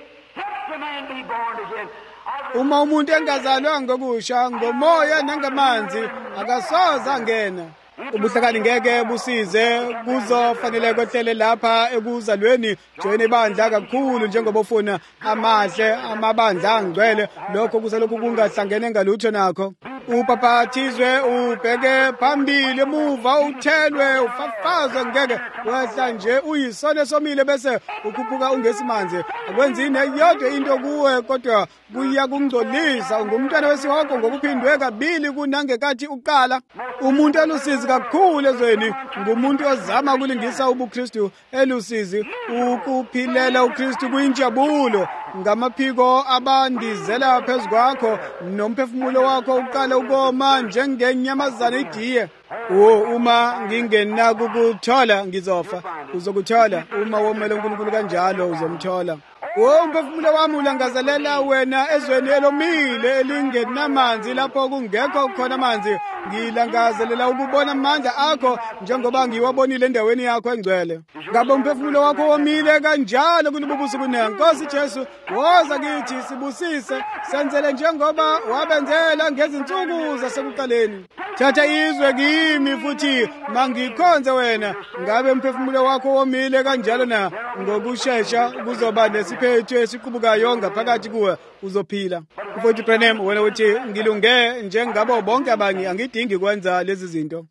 Uma umuntu engazalwa ngokusha ngomoya nangamanzi akasoze angena. Ubuhlakani ngeke busize, kuzofanele kwehlele lapha ekuzalweni. Joyina ibandla kakhulu njengoba ufuna amahle amabandla angcwele. Lokho kusalokhu kungahlangene ngalutho nakho. Upaphathizwe, ubheke phambili, emuva uthelwe, ufafazwe, ngeke wehla nje uyisone somile bese ukhuphuka ungesimanzi. Akwenzini eyodwa into kuwe, kodwa kuyakungcolisa. Ungumntwana wesihoko ngokuphindwe kabili kunangekathi uqala. Umuntu elusizi kakhulu ezweni ngumuntu ozama ukulingisa ubuKristu elusizi. Ukuphilela uKristu kuyinjabulo ngamaphiko abandizela phezu kwakho, nomphefumulo wakho uqala ukoma njengenyamazana idiye. Uma ngingenako ukuthola ngizofa. Uzokuthola uma womela uNkulunkulu kanjalo, uzomthola. Umphefumulo wami ulangazelela wena ezweni elomile elingenamanzi, lapho kungekho khona amanzi. Ngilangazelela ukubona amandla akho njengoba ngiwabonile endaweni yakho engcwele. Ngabe umphefumulo wakho womile kanjalo kulobubuso kunengi. Nkosi Jesu, woza kithi sibusise, senzele njengoba wabenzela ngezinsuku zasekuqaleni. Thatha izwe kimi futhi mangikhonze wena. Ngabe umphefumulo wakho womile kanjalo na? Ngokusheshsha kuzoba nesiphetho esiqubukayo ngaphakathi kuwe, uzophila. Mfowethu Branham, wena uthi ngilunge njengabo bonke abanye, angidingi kwenza lezi zinto.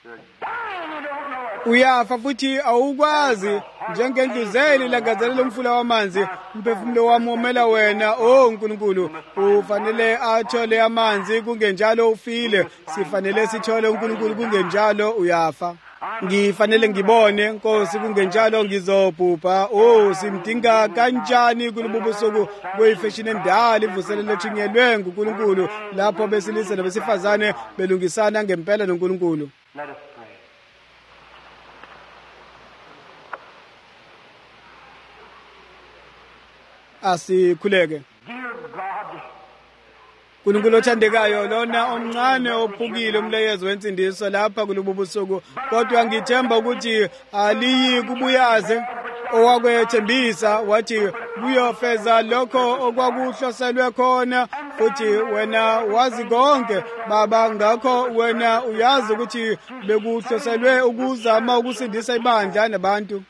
Uyafa futhi awukwazi njengendluzelo ilangazelela umfula wamanzi. Umphefumulo wami womela wena, o Nkulunkulu. Ufanele athole amanzi, kungenjalo ufile. Sifanele sithole uNkulunkulu, kungenjalo uyafa. Ngifanele ngibone Nkosi, kungenjalo ngizobhubha. Simdinga kanjani kulobubusuku kweyifashini endala ivuselele ethunyelwe nguNkulunkulu, lapho besilisa nabesifazane belungisana ngempela noNkulunkulu. Asikhuleke. uNkulunkulu othandekayo, lona omncane ophukile umleyezo wensindiso lapha kulobubusuku, kodwa ngithemba ukuthi aliyi kubuyaze owakwethembisa wathi kuyofeza lokho okwakuhloselwe khona, futhi wena wazi konke Baba, ngakho wena uyazi ukuthi bekuhloselwe ukuzama ukusindisa ibandla nabantu.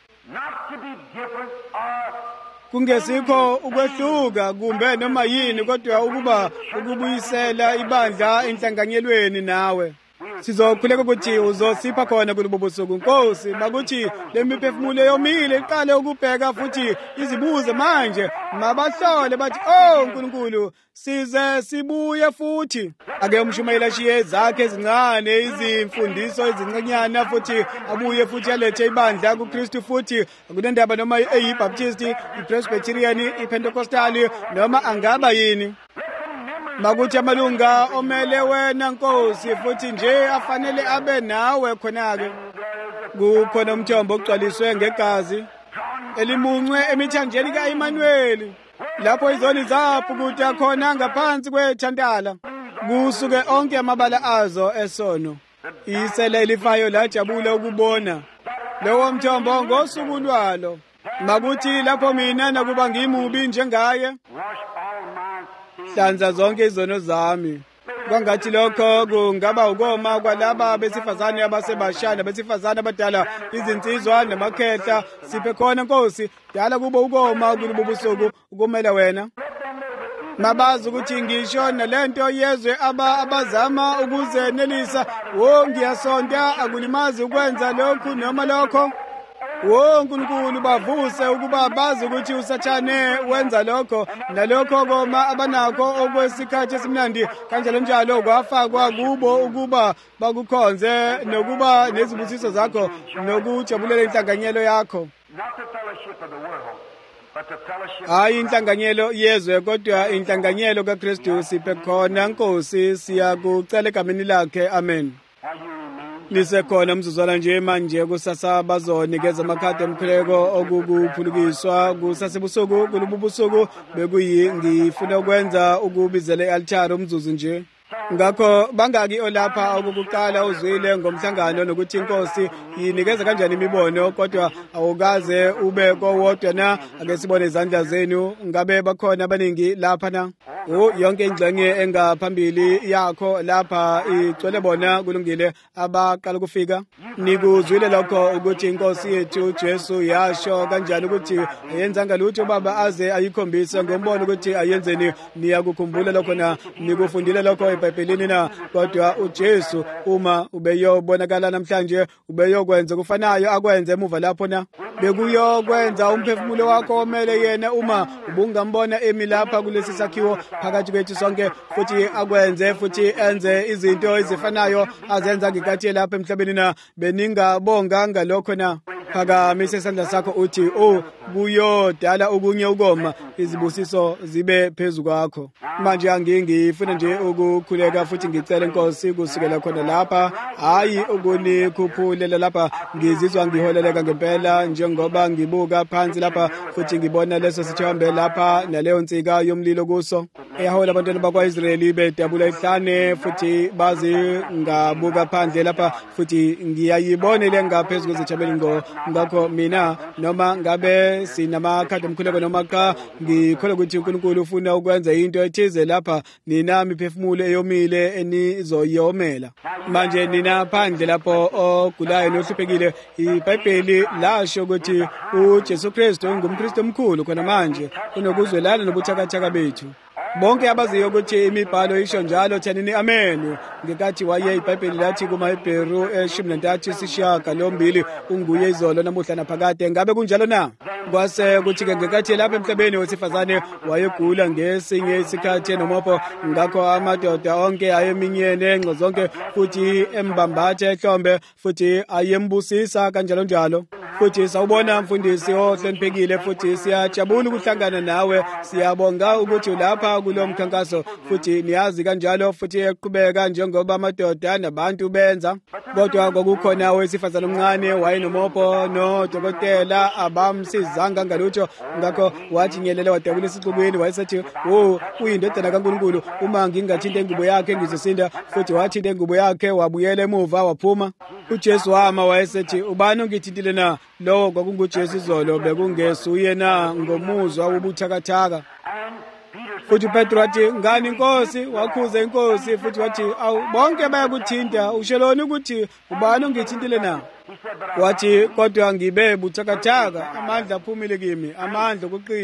Kungesikho ukwehluka kumbe noma yini, kodwa ukubuyisela ibandla enhlanganyelweni nawe. sizokhuleka ukuthi uzosipha khona kulobo busuku. Nkosi, makuthi le miphefumulo yomile iqale ukubheka futhi izibuze manje, mabahlole bathi, oh Nkulunkulu, size sibuye futhi. Ake umshumayeli ashiye zakhe ezincane, izimfundiso ezincanyana, futhi abuye futhi alethe ibandla kuKristu, futhi akunendaba noma eyibaptist, ipresbyterian, ipentecostal, noma angaba yini. Makuthi amalunga omele wena Nkosi, futhi nje afanele abe nawe khona-ke. Kukhona umthombo ogcwaliswe ngegazi elimuncwe emithanjeni ka-Emmanuel, lapho izoni zaphukuta khona ngaphansi kwethandala, kusuke onke amabala azo esono. Isela elifayo lajabula ukubona lowo mthombo ngosuku lwalo. Makuthi lapho mina nakuba ngimubi njengaye, hlanza zonke izono zami. Kwangathi lokho kungaba ukoma kwalaba besifazane abasebashana, besifazane abadala, izinsizwa namakhehla. Siphe khona Nkosi, dala kubo ukoma kulobo busuku ukumela wena. Mabazi ukuthi ngisho nalento yezwe abazama ukuzenelisa, ngiyasonta, akulimazi ukwenza lokhu noma lokho. Nkulunkulu, bavuse ukuba bazi ukuthi uSathane wenza lokho nalokho koma abanakho okwesikhathi esimnandi kanjalo njalo kwafakwa kubo ukuba bakukhonze nokuba nezibusiso zakho nokujabulela inhlanganyelo yakho. Hayi inhlanganyelo yezwe kodwa inhlanganyelo kaKristu. Siphe khona Nkosi, siyakucela egameni lakhe. Amen. Lisekhona mzuzwana nje manje kusasa bazonikeza amakhadi omkhuleko okukuphulukiswa kusasebusuku. Kulobu busuku ngifuna ukwenza ukubizela i-altar umzuzu nje. Ngakho bangaki olapha okukuqala uzwile ngomhlangano nokuthi Inkosi yinikeza kanjani imibono, kodwa awukaze ube kowodwa na? Ake sibone izandla zenu. Ngabe bakhona abaningi lapha na? Yonke ingxenye engaphambili yakho lapha igcwele bona. Kulungile abaqala ukufika. Nikuzwile lokho ukuthi Inkosi yethu Jesu yasho kanjani ukuthi ayenzanga lutho Baba aze ayikhombise ngombono ukuthi ayenzeni. Niyakukhumbula lokho na? Nikufundile lokho eBhayibhelini na? Kodwa uJesu uma ubeyobonakala namhlanje ubeyokwenza kufanayo akwenze emuva lapho na? Bekuyokwenza umphefumulo wakho omele yena uma ubungambona emi lapha kulesi sakhiwo phakathi kwethu sonke, futhi akwenze futhi enze izinto ezifanayo azenza ngikathi lapha emhlabeni na? Beningabonga ngalokho na? Phakamise isandla sakho uthi, kuyodala okunye ukoma, izibusiso zibe phezu kwakho. Manje ngifuna nje ukukhuleka futhi ngicela Nkosi kusukela khona lapha, hayi ukunikhuphula lapha. Ngizizwa ngiholeleka ngempela njengoba ngibuka phansi lapha futhi ngibona leso sithombe lapha naleyo nsika yomlilo kuso eyahola abantwana bakwa-Israyeli bedabula ihlane, futhi bazi ngabuka phandle lapha futhi ngiyayibona ile ngaphezu kwezithabeli. Ngakho mina noma ngabe sinamakhadi omkhuleko noma cha, ngikholwa ukuthi uNkulunkulu ufuna ukwenza into ethize lapha. Nina miphefumulo eyomile enizoyomela manje, nina phandle lapho ogulayo nohluphekile. iBhayibheli lasho ukuthi uJesu Kristu ungumKristu omkhulu khona manje kunokuzwelana nobuthakathaka bethu. Bonke abaziyo ukuthi imibhalo isho njalo thanini amen. Ngekathi waye iBhayibheli lathi kumaHebheru 13:8 unguye izolo namuhla naphakade. Ngabe kunjalo na? Kwase kuthi-ke ngekathi lapha emhlabeni wesifazane wayegula ngesinye isikhathi nomopho. Ngakho amadoda onke ayeminyene engco zonke futhi embambathe ehlombe futhi ayembusisa kanjalo njalo. Futhi sawubona mfundisi ohloniphekile futhi siyajabula ukuhlangana nawe. Siyabonga ukuthi ulapha kulo mkhankaso futhi niyazi kanjalo futhi eqhubeka njengoba amadoda nabantu benza. Kodwa kwakukhona owesifazane omncane wayenomopho nodokotela abamsizanga ngalutho. Ngakho wathi nyelele wadabula esixukwini wayesethi uyindodana kaNkulunkulu. Uma ngingathinta ingubo yakhe ngizosinda. Futhi wathinta ingubo yakhe wabuyela emuva waphuma. uJesu wama wayesethi ubani ongithintile na? Lowo kwakunguJesu izolo, bekungesuye na ngomuzwa wobuthakathaka. Futhi uPetro wathi ngani Nkosi? Wakhuza Inkosi futhi wathi awu bonke bayakuthinta, usheloni ukuthi ubani ongithintile na? Wathi kodwa ngibe buthakathaka, amandla aphumile kimi, amandla okuqina.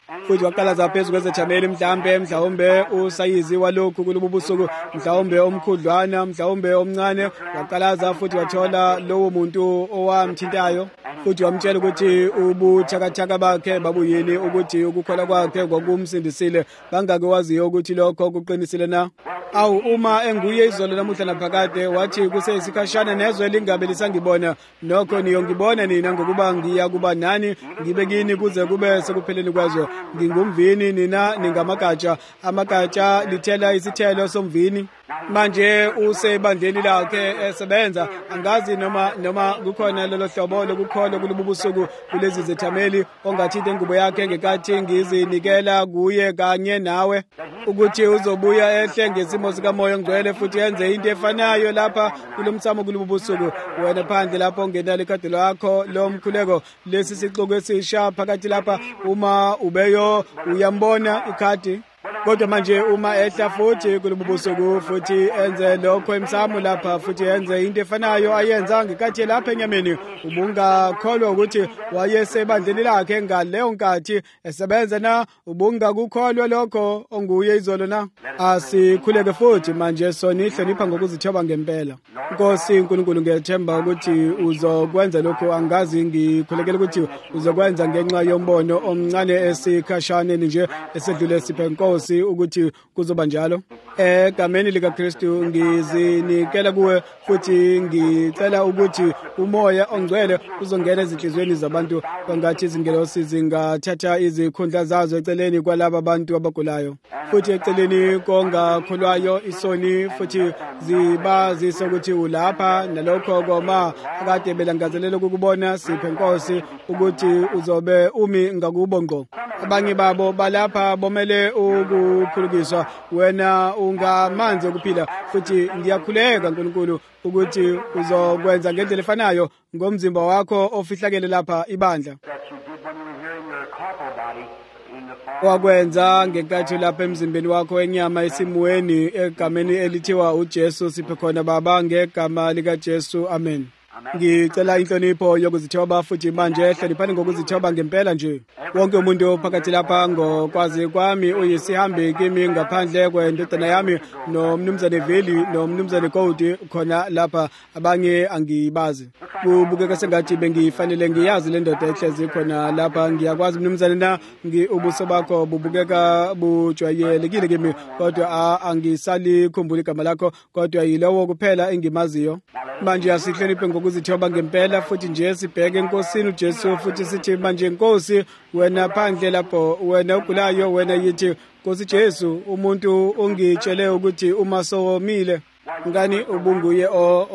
futhi waqalaza phezu kwezethameli mhlawumbe usayizi walokhu kulubu busuku, mhlawumbe omkhudlwana, mhlawumbe omncane. Waqalaza futhi wathola lowo muntu owamthintayo, futhi wamtshela ukuthi ubuthakathaka bakhe babuyini, ukuthi ukukholwa kwakhe kwakumsindisile. Bangake waziyo ukuthi lokho kuqinisile na? Awu, uma enguye izolo namuhla naphakade, wathi kusesikhashana nezwe lingabe lisangibona, nokho niyongibona nina ngokuba ngiya kuba nani ngibe kini kuze kube sekupheleni kwezwe. Ngingumvini, nina ningamagatsha. Amagatsha lithela isithelo somvini. Manje usebandleni lakhe esebenza. Angazi noma kukhona lelo hlobo lokukholwa kulubu busuku kulezi zethameli ongathinta ingubo yakhe ngekathi ngizinikela kuye kanye nawe, ukuthi uzobuya ehle ngesimo sikaMoya Ongcwele futhi yenze into efanayo lapha kulomsamo kulubu busuku. Wena phandle lapho ungenala ikhadi lakho lomkhuleko, lesi sixuku esisha phakathi lapha, uma ubeyo uyambona ikhadi. Kodwa manje uma ehla futhi kulubu busuku futhi enze lokho emsamo lapha futhi yenze into efanayo ayenza ngekathi lapha enyameni, ubungakholwa ukuthi wayesebandleni lakhe ngaleyo nkathi esebenza na? Ubungakukholwa lokho onguye izolo na? Asikhuleke futhi manje sonihlonipha ngokuzithoba ngempela. Nkosi uNkulunkulu, ngiyethemba ukuthi uzokwenza lokho. Angazi ngikhulekela ukuthi uzokwenza ngenxa yombono omncane esikhashaneni nje esedlule siphe Nkosi ukuthi kuzoba njalo. Egameni likaKristu ngizinikela kuwe futhi ngicela ukuthi uMoya Ongcwele uzongena ezinhlizweni zabantu, kwangathi izingelosi zingathatha izikhundla zazo eceleni kwalaba bantu abagulayo, futhi eceleni kongakholwayo isoni, futhi zibazise ukuthi ulapha nalokho koma akade belangazelela ukubona. Siphe Nkosi ukuthi uzobe umi ngakubo ngqo. Abanye babo balapha bomele ukuphulukiswa, wena ungamanzi okuphila, futhi ngiyakhuleka Nkulunkulu ukuthi uzokwenza ngendlela efanayo ngomzimba wakho ofihlakele lapha ibandla. Wakwenza ngenkathi lapha emzimbeni wakho wenyama esimweni, egameni elithiwa uJesu siphe khona Baba, ngegama likaJesu, amen. Ngicela inhlonipho yokuzithoba futhi manje hloniphani ngokuzithoba ngempela nje. Wonke umuntu phakathi lapha ngokwazi kwami uyisihambi kimi ngaphandle kwendodana yami nomnumzane Veli nomnumzane Cody khona lapha, abanye angibazi. Kubukeka sengathi bengifanele ngiyazi le ndoda ehlezi khona lapha. Ngiyakwazi mnumzane na ubuso bakho bubukeka bujwayelekile kimi, kodwa angisali khumbula igama lakho, kodwa yilowo kuphela engimaziyo. Manje asihloniphe ngokuzithoba ngempela futhi nje sibheke eNkosini uJesu futhi sithi manje Nkosi, wena phandle lapho, wena ugulayo, wena yithi Nkosi Jesu, umuntu ongitshele ukuthi uma sowomile ngani ubunguye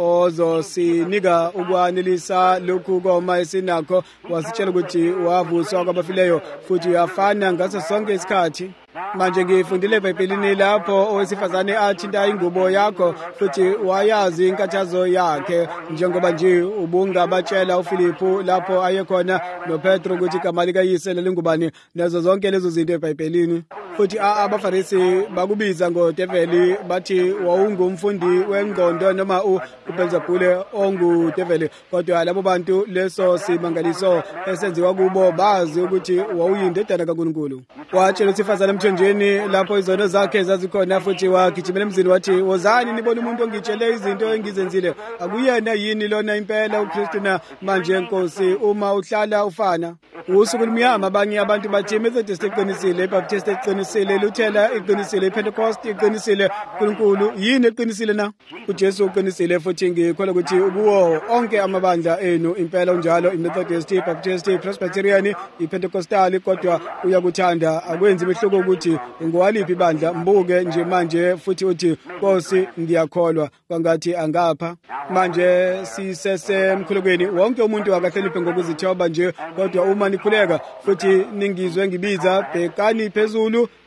ozosinika ukwanelisa lokhu koma esinakho. Wasitshela ukuthi wavuswa kwabafileyo futhi uyafana ngaso sonke isikhathi. Manje ngifundile eBhayibhelini lapho owesifazane athinta ingubo yakho futhi wayazi inkathazo yakhe, njengoba nje ubungabatshela uFilipu lapho ayekhona noPetro ukuthi igama likayise lelingubani, nazo zonke lezo zinto eBhayibhelini. Futhi abaFarisi bakubiza ngodeveli, bathi wawungumfundi wengqondo noma uBelzebule ongudeveli, kodwa labo bantu leso simangaliso esenziwa kubo bazi ukuthi wawuyindodana kaNkulunkulu. Watshela usifazane emthonjeni lapho izono zakhe zazikhona, futhi wagijimela emzini wathi, wozani nibone umuntu ongitshele izinto engizenzile. Akuyena yini lona impela uKristu na? Manje Nkosi, uma uhlala ufana usuku lumnyama, abanye abantu bathi iMethodist iqinisile, iBaptist iqinisile, iLuthela iqinisile, iPentecost iqinisile. uNkulunkulu yini eqinisile na? uJesu uqinisile, futhi ngikholwa ukuthi kuwo onke amabandla enu impela unjalo, iMethodist, iBaptist, iPresbyterian, iPentecostal, kodwa uyakuthanda. Akwenzi mehluko ukuthi ungowaliphi ibandla. Mbuke nje manje futhi uthi Nkosi, ngiyakholwa, kwangathi angapha. Manje sisesemkhulekweni, wonke umuntu akahloniphe ngokuzithoba nje, kodwa uma nikhuleka futhi ningizwe ngibiza, bhekani phezulu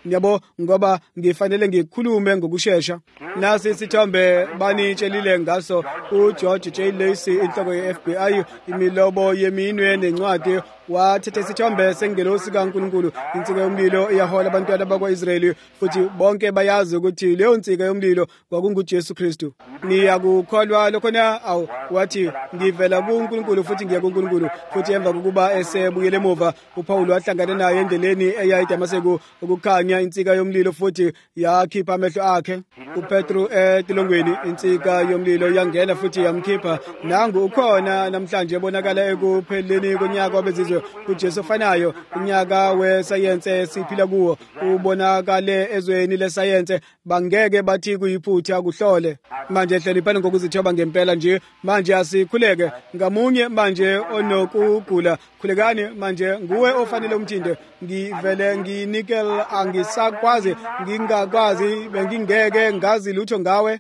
yabo ngoba ngifanele ngikhulume ngokusheshsha. Nasi isithombe banitshelile ngaso uGeorge J. Lacey inhloko ye-FBI imilobo yeminwe nencwadi wathetha isithombe sengelosi kaNkulunkulu. Insika yomlilo iyahola abantwana bakwa-Israyeli futhi bonke bayazi ukuthi leyo nsika yomlilo kwakunguJesu Kristu. Niyakukholwa lokho na? Awu, wathi ngivela kuNkulunkulu futhi ngiya kuNkulunkulu. Futhi emva kokuba esebuyele emuva uPawulu wahlangana naye endleleni eya eDamaseko ukukhanya insika yomlilo futhi yakhipha amehlo akhe. uPetru etilongweni insika yomlilo yangena futhi yamkhipha. Nangu ukhona namhlanje ebonakala ekupheleni konyaka wabezizwe uJesu ofanayo. Unyaka wesayense siphila kuwo ubonakale ezweni lesayense. Bangeke bathi kuyiphutha kuhlole. Manje hloniphani ngokuzithoba ngempela nje. Manje asikhuleke ngamunye manje onokugula. Khulekani manje nguwe ofanele umthinde. Ngivele nginikel angisakwazi ngingakwazi bengingeke ngazi lutho ngawe.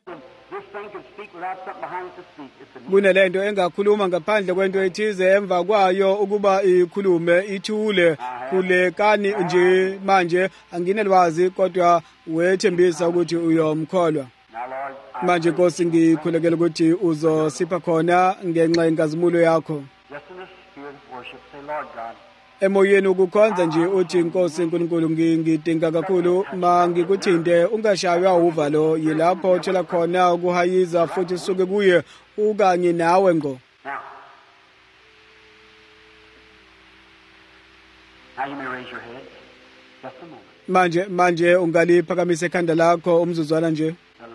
Kunelento engakhuluma ngaphandle kwento ethize emva kwayo ukuba ikhulume ithule. Khulekani nje manje anginelwazi kodwa wethembisa ukuthi uyomkholwa. Manje Nkosi ngikhulekela ukuthi uzosipha khona ngenxa yenkazimulo yakho. Emoyeni ukukhonza nje uthi Nkosi uNkulunkulu ngidinga kakhulu mangikuthinte ungashaywa uvalo yilapho uthola khona ukuhayiza futhi usuke kuye ukanye nawe ngo. Manje ungaliphakamisa ikhanda lakho umzuzwana nje.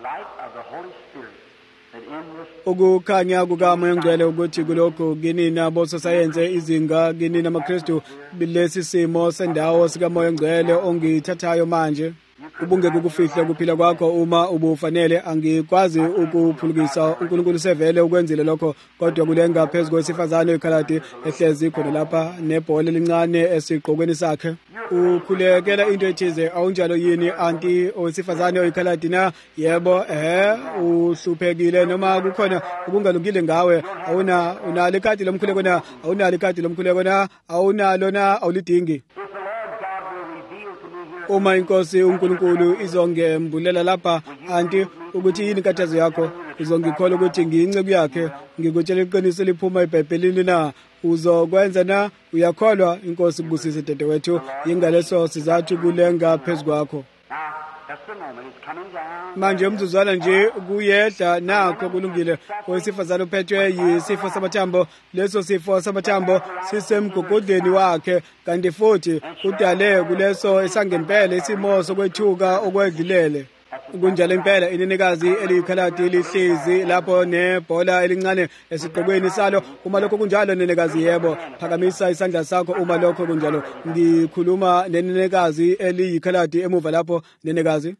Ukukhanya kukaMoya Ngcwele ukuthi kulokho kinina bososayense izinga kinina amaKristu lesi simo sendawo sikaMoya Ngcwele ongithathayo manje. Ubungeke ukufihle ukuphila kwakho uma ubufanele. Angikwazi ukuphulukisa uNkulunkulu sevele ukwenzile lokho kodwa kulenga phezulu kwesifazane ekhaladi ehlezi khona lapha nebhola elincane esiqokweni sakhe. Ukhulekela into ethize awunjalo yini anti owesifazane oyikhaladi na? Yebo uhluphekile noma kukhona okungalungile ngawe. Unalo ikhadi lomkhuleko na? Awunalo ikhadi lomkhuleko na? Awunalo na? Awulidingi. Uma Inkosi uNkulunkulu izongembulela lapha anti ukuthi yini inkathazo yakho uzongikholwa ukuthi ngiyinceku yakhe ngikutshela iqiniso liphuma eBhayibhelini na? Uzokwenza na? Uyakholwa? Inkosi kubusise dadewethu yingaleso sizathu kulenga phezulu kwakho. Manje umzuzwana nje kuyehla nakho kulungile. Owesifazane uphethwe yisifo samathambo. Leso sifo samathambo sisemgogodleni wakhe kanti futhi udale kuleso esangempela isimo sokwethuka okwedlulele. Kunjalo impela inenekazi eliyikhaladi lihlezi lapho nebhola elincane esiqokweni salo. Uma lokho kunjalo nenekazi yebo phakamisa isandla sakho uma lokho kunjalo. Ngikhuluma nenekazi eliyikhaladi emuva lapho nenekazi.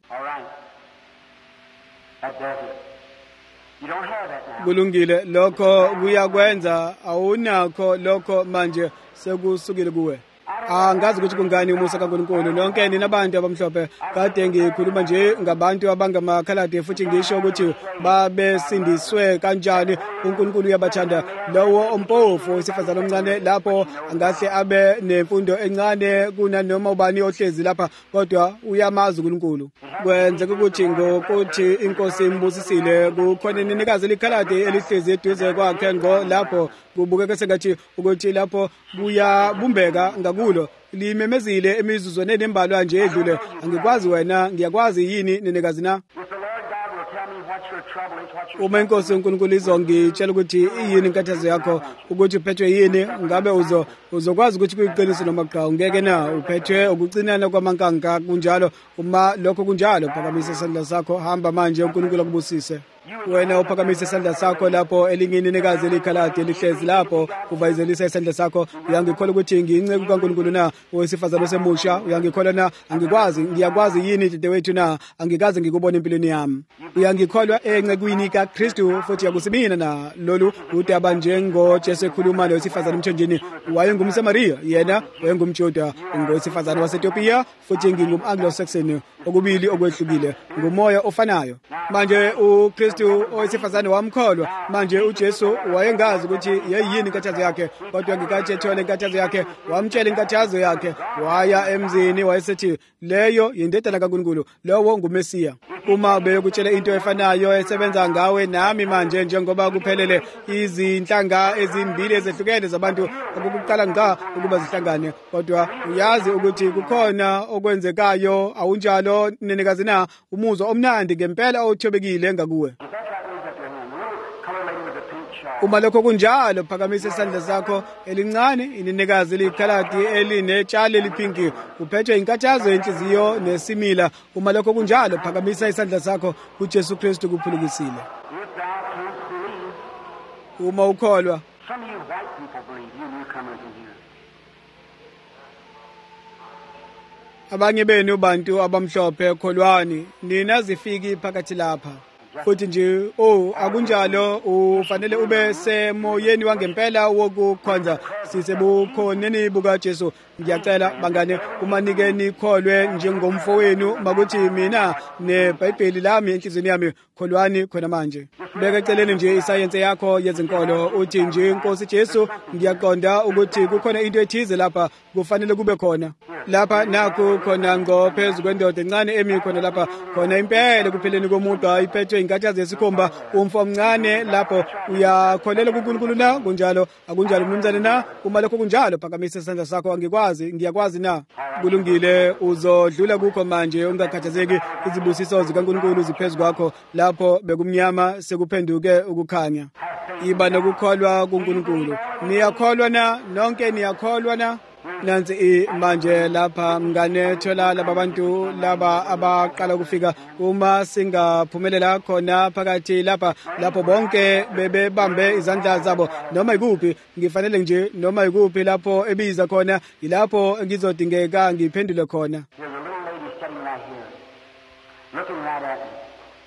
Kulungile lokho kuyakwenza awunakho lokho manje sekusukile kuwe. Angazi ukuthi kungani umusa kaNkulunkulu lonke nina abantu abamhlophe kade ngikhuluma nje ngabantu abangamakhaladi futhi ngisho ukuthi babesindiswe kanjani uNkulunkulu uyabathanda. Lowo ompofu isifazana omncane lapho angahle abe nemfundo encane kunanoma ubani ohlezi lapha kodwa uyamazi uNkulunkulu. Kwenzeka ukuthi ngokuthi Inkosi imbusisile kukhona inenekazi elikhaladi elihlezi eduze kwakhe ngo lapho kubukeka sengathi ukuthi lapho buyabumbeka ngakulo limemezile emizuzweni enembalwa nje edlule. Angikwazi wena ngiyakwazi yini nenekazi na? Uma Inkosi uNkulunkulu izongitshela ukuthi iyini inkathazo yakho ukuthi uphethwe yini ngabe uzokwazi ukuthi kuyiqiniso noma cha ungeke na uphethwe ukucinana kwamankanka kunjalo. Uma lokho kunjalo phakamisa isandla sakho hamba manje uNkulunkulu akubusise. Wena uphakamisa isandla sakho lapho elinye inenekazi elikhaladi elihlezi lapho uvayizelisa isandla sakho. Uyangikholwa ukuthi ngiyinceku kaNkulunkulu na? Owesifazane osemusha uyangikholwa na? Ngiyakwazi yini dadewethu na? Angikaze ngikubona empilweni yami. Uyangikholwa encekwini kaKristu futhi yakusimina na lolu udaba njengoJesu ekhuluma lowesifazane emthonjeni. WayengumSamariya yena wayengumJuda ngowesifazane waseEthiopia futhi ngingumAnglo-Saxon okubili okwehlukile ngumoya ofanayo. Manje uKristu Kristu owesifazane wamkholwa. Manje uJesu wayengazi ukuthi yeyini inkathazo yakhe, kodwa ngekathi ethola inkathazo yakhe wamtshela inkathazo yakhe, waya emzini wayesethi leyo yindodana kaNkulunkulu, lowo ngumesiya. Uma bekutshela into efanayo esebenza ngawe nami manje, njengoba kuphelele izinhlanga ezimbili ezehlukene zabantu okuqala nga ukuba zihlangane, kodwa uyazi ukuthi kukhona okwenzekayo. Awunjalo nenekazi na? Umuzwa omnandi ngempela othobekile ngakuwe. Uma lokho kunjalo, phakamisa isandla sakho elincane. Inenekazi likhaladi elinetshali eliphinki, uphethwe inkathazo yenhliziyo nesimila. Uma lokho kunjalo, phakamisa isandla sakho kuJesu Kristu kuphulukisile. Uma ukholwa, Some of you white people believe, you newcomers in here. abanye benu bantu abamhlophe kholwani, nina zifiki phakathi lapha. Futhi nje akunjalo, ufanele ube semoyeni wangempela wokukhonza sisebukhoneni bukaJesu. Ngiyacela bangane, uma nike nikholwe njengomfowenu, makuthi mina neBhayibheli lami enhlizweni yami, kholwani khona manje. Beka eceleni nje isayensi yakho yezinkolo, uthi nje Nkosi Jesu, ngiyaqonda ukuthi kukhona into ethize lapha kufanele kube khona. Lapha naku khona ngophezu kwendoda encane emi khona lapha, khona impela kupheleni komuntu ayiphethwe inkathazo yesikhumba, umfo omncane. Lapho uyakholela kuNkulunkulu na? Kunjalo akunjalo mnumzane na? Uma lokho kunjalo, phakamisa isandla sakho. Ngiyakwazi na? Kulungile, uzodlula kukho manje, ungakhathazeki. Izibusiso zikaNkulunkulu ziphezu kwakho. Lapho bekumnyama sekuphenduke ukukhanya. Iba nokukholwa kuNkulunkulu. Niyakholwa na? Nonke niyakholwa na? Nansi manje lapha mngane, thola laba bantu laba abaqala ukufika. Uma singaphumelela khona phakathi lapho bonke bebambe izandla zabo, noma ikuphi ngifanele nje, noma ikuphi lapho ebiza khona, ilapho ngizodingeka ngiphendule khona. There's a little lady sitting right here, looking right at me.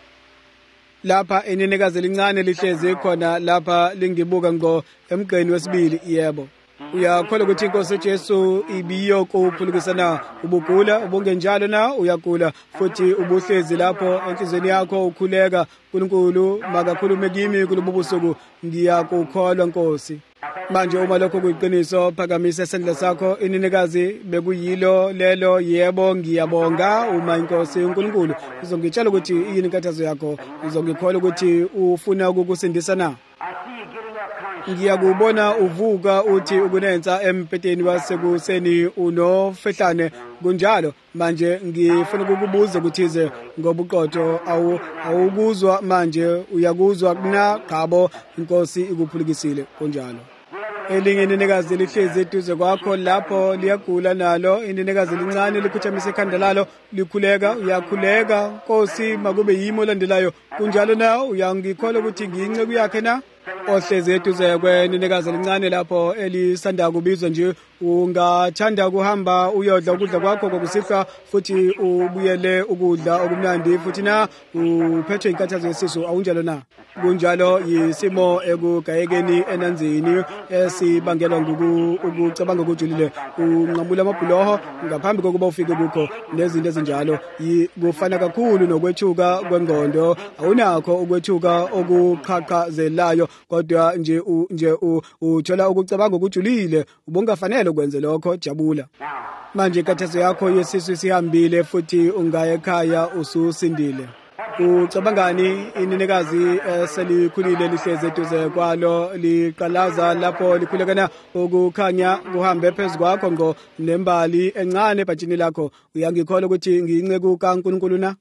Lapha inenekazi elincane lihlezi khona lapha lingibuka ngo emgqeni wesibili. Yebo, uyakholwa ukuthi iNkosi Jesu ibiyokuphulukisana ubugula? Ubungenjalo na? Uyagula futhi ubuhlezi lapho enhlizweni yakho ukhuleka. uNkulunkulu makakhulume kimi kulobu busuku. Ngiyakukholwa Nkosi. Manje uma lokho kuyiqiniso, phakamisa isandla sakho. Inenekazi bekuyilo lelo. Yebo, ngiyabonga. Uma iNkosi uNkulunkulu izongitshela ukuthi yini inkathazo yakho, izongikholwa ukuthi ufuna ukukusindisa na. I see you getting up kind of Ngiyakubona uvuka uthi ukunensa empeteni wasekuseni unofehlane. Kunjalo manje ngifuna ukukubuza ukuthize ngobuqotho, awukuzwa manje? Uyakuzwa na? Qabo, iNkosi ikuphulukisile. Kunjalo elinye inenekazi lihlezi eduze kwakho lapho liyagula nalo. Inenekazi lincane likhuthamisa ikhanda lalo likhuleka. Uyakhuleka Nkosi, makube yimo olandelayo. Kunjalo na? Uyangikholwa ukuthi ngiyinceku yakhe na? Ohlezi eduze kwenenekazi elincane lapho elisanda kubizwa nje, ungathanda kuhamba uyodla ukudla kwakho kokusihlwa futhi ubuyele ukudla okumnandi futhi na? Uphethwe inkathazo yesisu, awunjalo na? Kunjalo yisimo ekugayekeni enanzini esibangelwa ukucabanga okujulile. Unqamula amabhuloho ngaphambi kokuba ufike kukho nezinto ezinjalo. Kufana kakhulu nokwethuka kwengqondo. Awunakho ukwethuka okuqhaqhazelayo, kodwa nje uthola ukucabanga okujulile. Ubungafanele ukwenze lokho. Jabula manje, inkathazo yakho yesisu isihambile futhi ungaya ekhaya ususindile. Ucabangani? Inenekazi selikhulile lihlezi eduze kwalo liqalaza lapho likhulekana ukukhanya kuhambe phezu kwakho ngo nembali encane ebhatshini lakho. Uyangikholwa ukuthi ngiyinceku kaNkulunkulu na?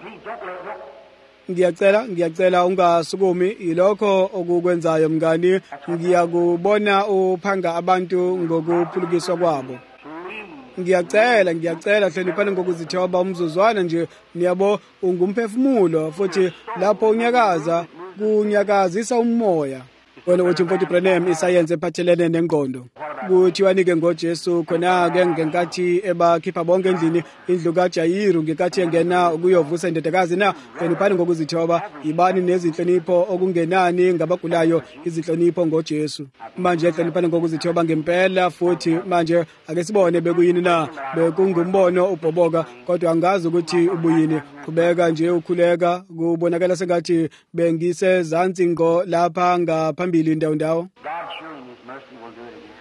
Ngiyacela ungasukumi. Ilokho okukwenzayo mngani. Ngiyakubona uphanga abantu ngokuphulukiswa kwabo. Ngiyacela hloniphani ngokuzithoba umzuzwana nje. Niyabo, ungumphefumulo futhi lapho unyakaza kunyakazisa umoya. Wena uthi mfowethu Branham, isayensi ephathelene nengqondo kuthiwa-ke ngoJesu khona-ke ngenkathi ebakhipha bonke endlini, indlu kaJayiru, ngenkathi engena ukuyovusa indodakazi na? Hloniphani ngokuzithoba. Yibani nezinhlonipho okungenani ngabagulayo, izinhlonipho ngoJesu. Manje hloniphani ngokuzithoba ngempela futhi manje ake sibone bekuyini na? Bekungumbono ubhoboka, kodwa angazi ukuthi ubuyini. Kubeka nje ukhuleka kubonakala sengathi bengisezansi ngo lapha ngaphambili ndawo. God surely in His mercy will do it again.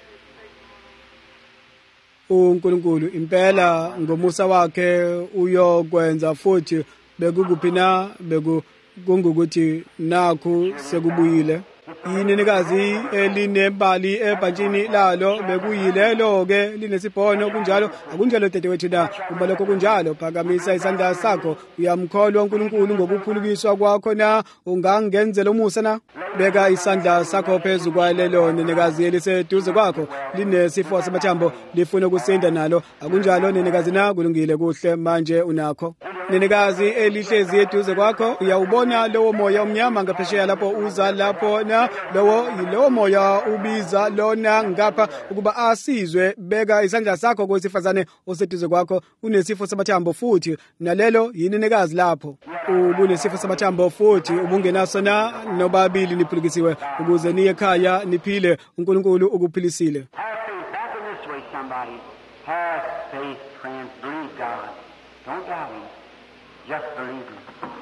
uNkulunkulu impela ngomusa wakhe uyokwenza futhi bekukuphi na bekungukuthi nakho sekubuyile. Yinenikazi elinembali ebhantshini lalo bekuyilelo ke linesibhono kunjalo akunjalo dadewethu na uma lokho kunjalo phakamisa isandla sakho uyamkholwa uNkulunkulu ngokuphulukiswa kwakho na ungangenzela umusa na beka isandla sakho phezulu kwalelo nenikazi eliseduze kwakho linesifo samathambo lifuna ukusinda nalo akunjalo nenikazi na kulungile kuhle manje unakho nenikazi elihlezi eduze kwakho uyawubona lowo moya omnyama ngaphesheya lapho uza lapho na lowo moya ubiza lona ngapha ukuba asizwe beka isandla sakho kwesifazane oseduze kwakho unesifo samathambo futhi nalelo yinenekazi lapho ubunesifo samathambo futhi ubungenaso na nobabili niphulukisiwe ukuze niye ekhaya niphile uNkulunkulu ukuphilisile. Have faith. Back in this way, somebody. Have faith, friends. Believe God. Don't doubt Him. Just believe Him.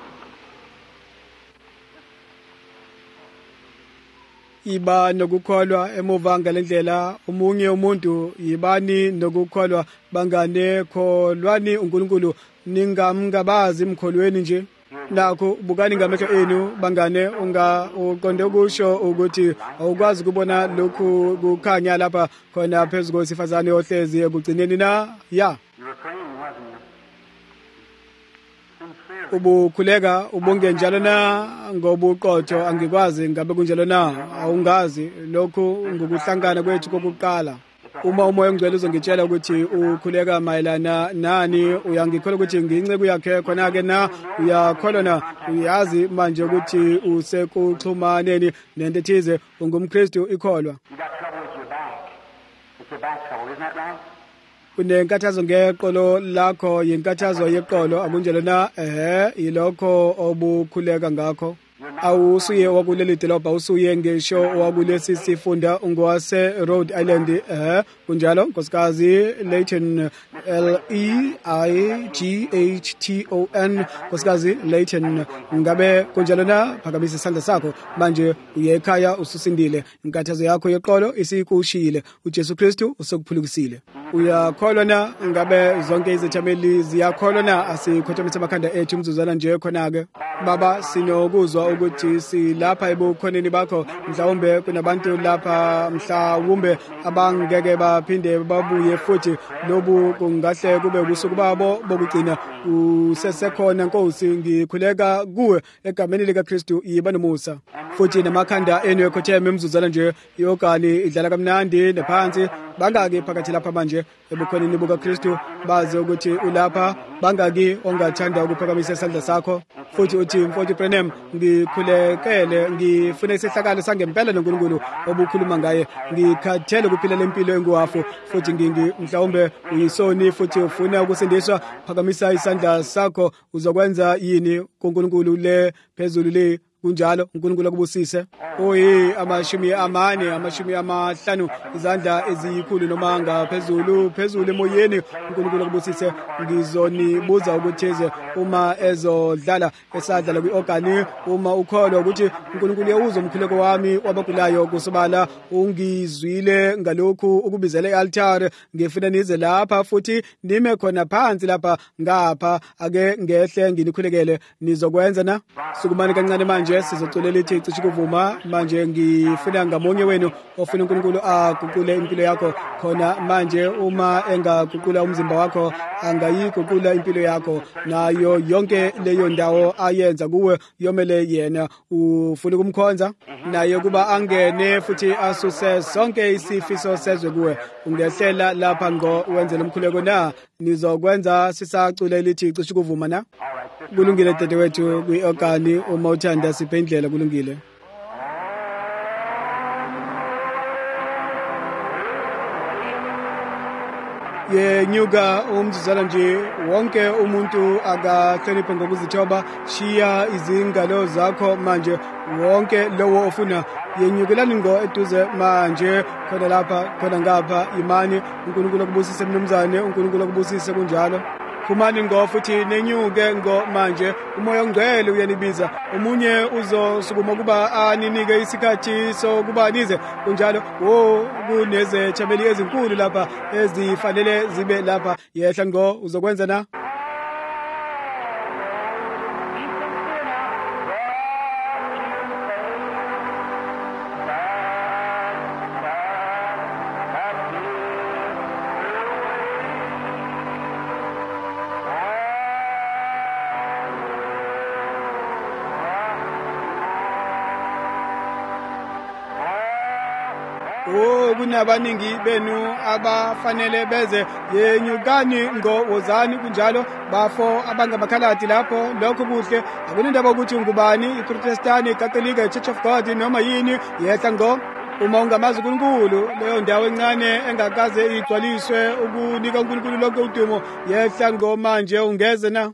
Iba nokukholwa emuva ngalendlela umunye umuntu yibani nokukholwa bangane kholwani uNkulunkulu ningamngabazi imkholweni nje nakho bukani ngamehlo enu bangane uqonde kusho ukuthi awukwazi kubona lokhu kukhanya lapha khona phezulu kwesifazane ohlezi ekugcineni na ya You were praying, wasn't you? Sincerely. ubukhuleka ubunge njalo na ngobuqotho angikwazi ngabe kunjalo na awungazi lokhu ngokuhlangana kwethu kokuqala uma umoya ongcwele uzongitshela ukuthi ukhuleka mayelana nani uyangikholwa ukuthi nginceke yakhe khona ke na uyakholwa na uyazi manje ukuthi usekuxhumaneni nento ethize ungumKristu ikholwa You got trouble with your back. It's your back trouble, isn't that right? kunenkathazo ngeqolo lakho yinkathazo yeqolo akunjalo na yilokho obukhuleka ngakho awusuye wakuleli dolobha usuye ngisho wakulesi sifunda ungowase Rhode Island kunjalo nkosikazi Leighton Leighton nkosikazi Leighton ngabe kunjalo na phakamisa isandla sakho manje uye ekhaya ususindile inkathazo yakho yeqolo isikushiyile uJesu Kristu usekuphulukisile uyakholwa na ngabe zonke izithameli ziyakholwa na asikhothomise amakhanda ethu umzuzwana nje khona ke baba sinokuzwa ukuthi silapha ebukhoneni bakho mhlawumbe kunabantu lapha mhlawumbe abangeke baphinde babuye futhi lobu kungahle kube ubusuku babo bokugcina usesekhona Nkosi ngikhuleka kuwe egameni lika Kristu yiba nomusa futhi namakhanda enu ekhotheme umzuzwana nje yogani idlala kamnandi nephansi bangaki phakathi lapha manje ebukhoneni buka Kristu bazi ukuthi ulapha bangaki ongathanda ukuphakamisa isandla sakho futhi uthi mfowethu Branham ngikhulekele ngifuna isihlakalo sangempela noNkulunkulu obukhuluma ngaye ngikhathele ukuphila lempilo enguhafu futhi mhlawumbe uyisoni futhi ufuna ukusindiswa phakamisa isandla sakho uzokwenza yini kuNkulunkulu le phezulu le kunjalo uNkulunkulu akubusise amashumi amahlanu izandla eziyikhulu noma ngaphezulu emoyeni uNkulunkulu akubusise ngizonibuza ukutheze uma ezodlala esadlala kwiorgani uma ukholwa ukuthi uNkulunkulu uyawuza umkhuleko wami wabagulayo kusobala ungizwile ngalokhu ukubizela ealtar ngifuna nize lapha futhi nime khona phansi lapha ngapha ake ngehle nginikhulekele nizokwenza na sukumani kancane manje sizoculela ithi cishe kuvuma manje ngifuna ngamunye wenu ofuna uNkulunkulu aguqule impilo yakho khona manje uma engaguqula umzimba wakho angayiguqula impilo yakho nayo yonke leyo ndawo ayenza kuwe yomele yena ufuna ukumkhonza naye kuba angene futhi asuse sonke isifiso sezwe kuwe ungehlela lapha ngo wenzele umkhuleko na nizokwenza sisaculela ithi cishe kuvuma na kulungile dadewethu kwiorgani uma uthanda siphendlela kulungile yenyuka umzuzwana nje wonke umuntu akahloniphe ngokuzithoba shiya izingalo zakho manje wonke lowo ofuna yenyukelani ngo eduze manje khona lapha khona ngapha imani uNkulunkulu akubusise mnumzane uNkulunkulu akubusise kunjalo phumani ngo futhi nenyuke ngo manje umoya ongcwele uyanibiza omunye uzosukuma kuba aninike isikhathi sokuba nize kunjalo kunezithameli ezinkulu lapha ezifanele zibe lapha yehla ngo uzokwenza na kunabaningi benu abafanele beze yenyukani ngo wozani kunjalo bafo abangabakhaladi lapho lokho kuhle akunendaba ukuthi ungubani iProtestani iCatholic Church of God noma yini yehla ngo uma ungamazi uNkulunkulu leyo ndawo encane engakaze igcwaliswe ukunika uNkulunkulu lonke udumo yehla ngo manje ungeze na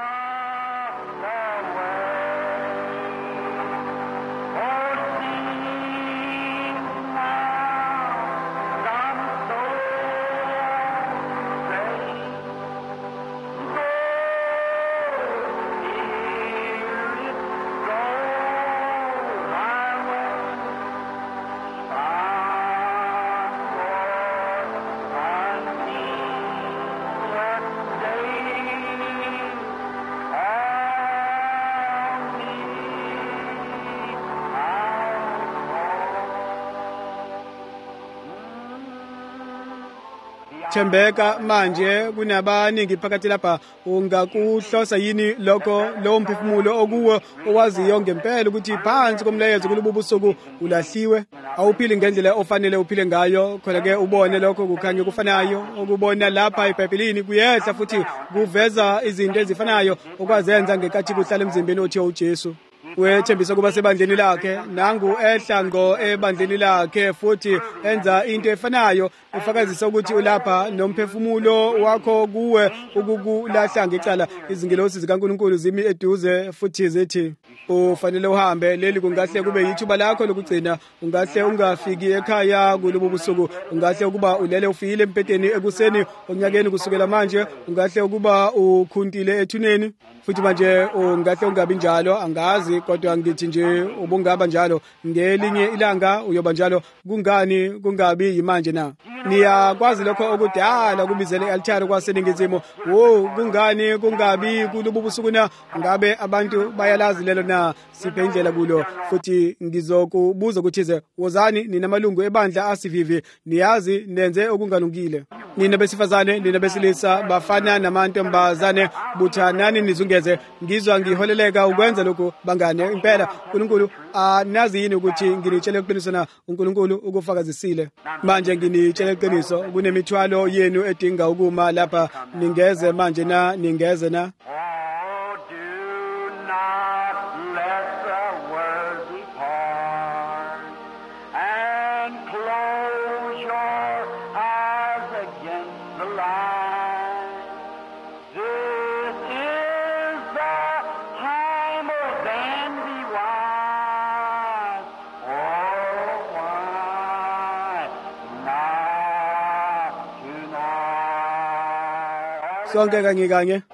thembeka manje kunabaningi phakathi lapha ungakuhlosa yini lokho lo mphefumulo okuwo owaziyo ngempela ukuthi phansi komlayezo kulubu busuku ulahliwe awuphili ngendlela ofanele uphile ngayo khona ke ubone lokho kukhanya kufanayo okubona lapha eBhayibhelini kuyehla futhi kuveza izinto ezifanayo okwazenza ngekathi kuhlala emzimbeni othi uJesu wethembisa kuba sebandleni lakhe nangu ehla ngo ebandleni lakhe futhi enza into efanayo ufakazisa ukuthi ulapha nomphefumulo wakho kuwe ukukulahla ngecala izingelosi zikaNkulunkulu zimi eduze futhi zithi ufanele uhambe leli kungahle kube yithuba lakho lokugcina ungahle ungafiki ekhaya kulobu busuku ungahle ukuba ulele ufile empeteni ekuseni onyakeni kusukela manje ungahle ukuba ukhuntile ethuneni futhi manje ungahle ungabi njalo angazi kodwa ngithi nje ubungaba njalo ngelinye ilanga uyoba njalo kungani kungabi yimanje na niyakwazi lokho okudala kubizele i-altar kwaseningizimu kungani kungabi kulobu busuku na ngabe abantu bayalazi lelo na siphe indlela kulo futhi ngizokubuza ukuthi wozani ninamalungu ebandla asivivi niyazi nenze okungalungile nina besifazane nina besilisa bafana namantombazane buthanani nizungeze ngizwa ngiholeleka ukwenza lokho bangane impela uNkulunkulu nazi yini ukuthi nginitshele iqiniso na uNkulunkulu ukufakazisile manje nginitshele iqiniso kunemithwalo yenu edinga ukuma lapha ningeze manje na ningeze na sonke kanye kanye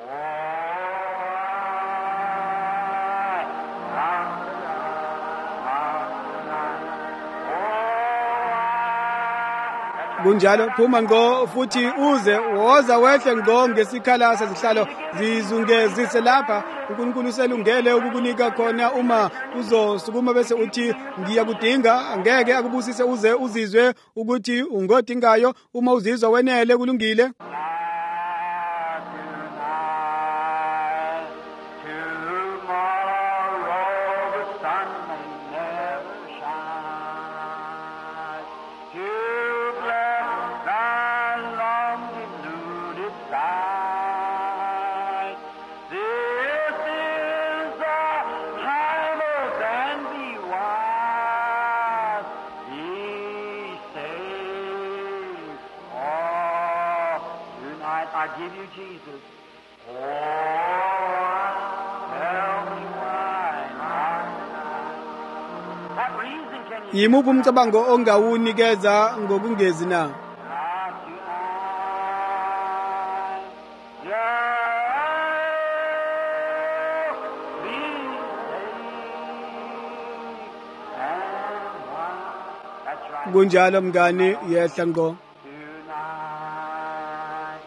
kunjalo phuma ngo futhi uze woza wehle ngo ngesikhala sezihlalo zizungezise lapha uNkulunkulu selungele ukukunika khona uma uzosukuma bese uthi ngiyakudinga angeke akubusise uze uzizwe ukuthi ungodingayo uma uzizwa wenele kulungile I give you Jesus. yimuphi umcabango ongawunikeza ngokungezi na kunjalo mngani yehla ngo tonight.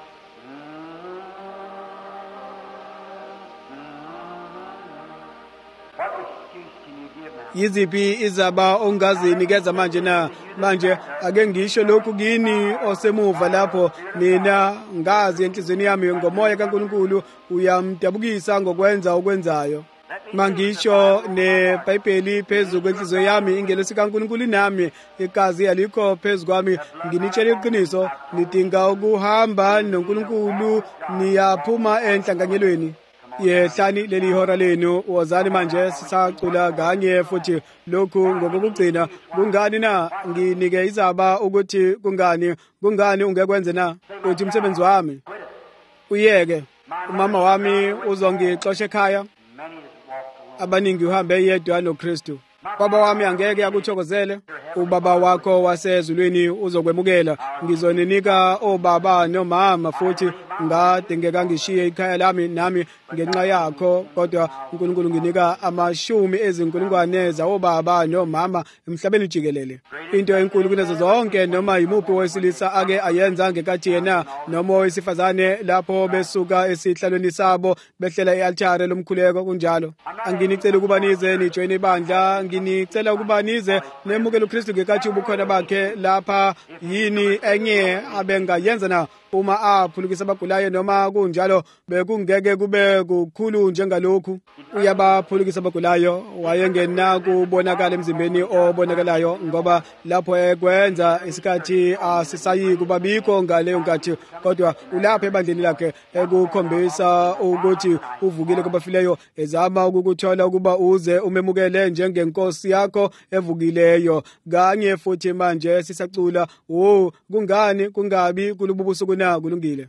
What excuse can you give now? yiziphi izaba ongazinikeza manje na manje ake ngisho lokhu kini osemuva lapho mina ngazi enhlizweni yami ngomoya kaNkulunkulu uyamdabukisa ngokwenza okwenzayo mangisho neBhayibheli phezulu kwenhliziyo yami ingelosi kaNkulunkulu nami igazi alikho phezulu kwami nginitshela iqiniso nidinga ukuhamba noNkulunkulu niyaphuma enhlanganyelweni yehlani leli hora lenu wozani manje sisacula kanye futhi lokhu ngokugcina kungani na nginike izaba ukuthi kungani ungekwenze na uthi umsebenzi wami uyeke umama wami uzongixosha ekhaya Many has walked away. abaningi uhambe yedwa noKristu baba wami angeke akuthokozele ubaba wakho wasezulwini uzokwemukela ngizoninika obaba nomama futhi ngadingeka ngishiye ikhaya lami nami ngenxa yakho kodwa uNkulunkulu nginika amashumi ezinkulungwane zawobaba nomama emhlabeni jikelele into enkulu kunazo zonke noma yimuphi wesilisa ake ayenza ngekathi yena noma owesifazane lapho besuka esihlalweni sabo behlela i-altare lomkhuleko kunjalo anginicela ukuba nize nijoyine ibandla nginicela ukuba nize nemukele uKristu ngekathi ubukhona bakhe lapha yini enye abengayenza na uma aphulukisa abagulayo noma kunjalo bekungeke kube kukhulu njengalokhu uyabaphulukisa abagulayo wayengena kubonakala emzimbeni obonakalayo ngoba lapho ekwenza isikhathi asisayi kubabikho ngaleyo nkathi kodwa ulapha ebandleni lakhe ekukhombisa ukuthi uvukile kwabafileyo ezama ukukuthola ukuba uze umemukele njengenkosi yakho evukileyo kanye futhi manje sisacula kungani kungabi kulububusuku na kulungile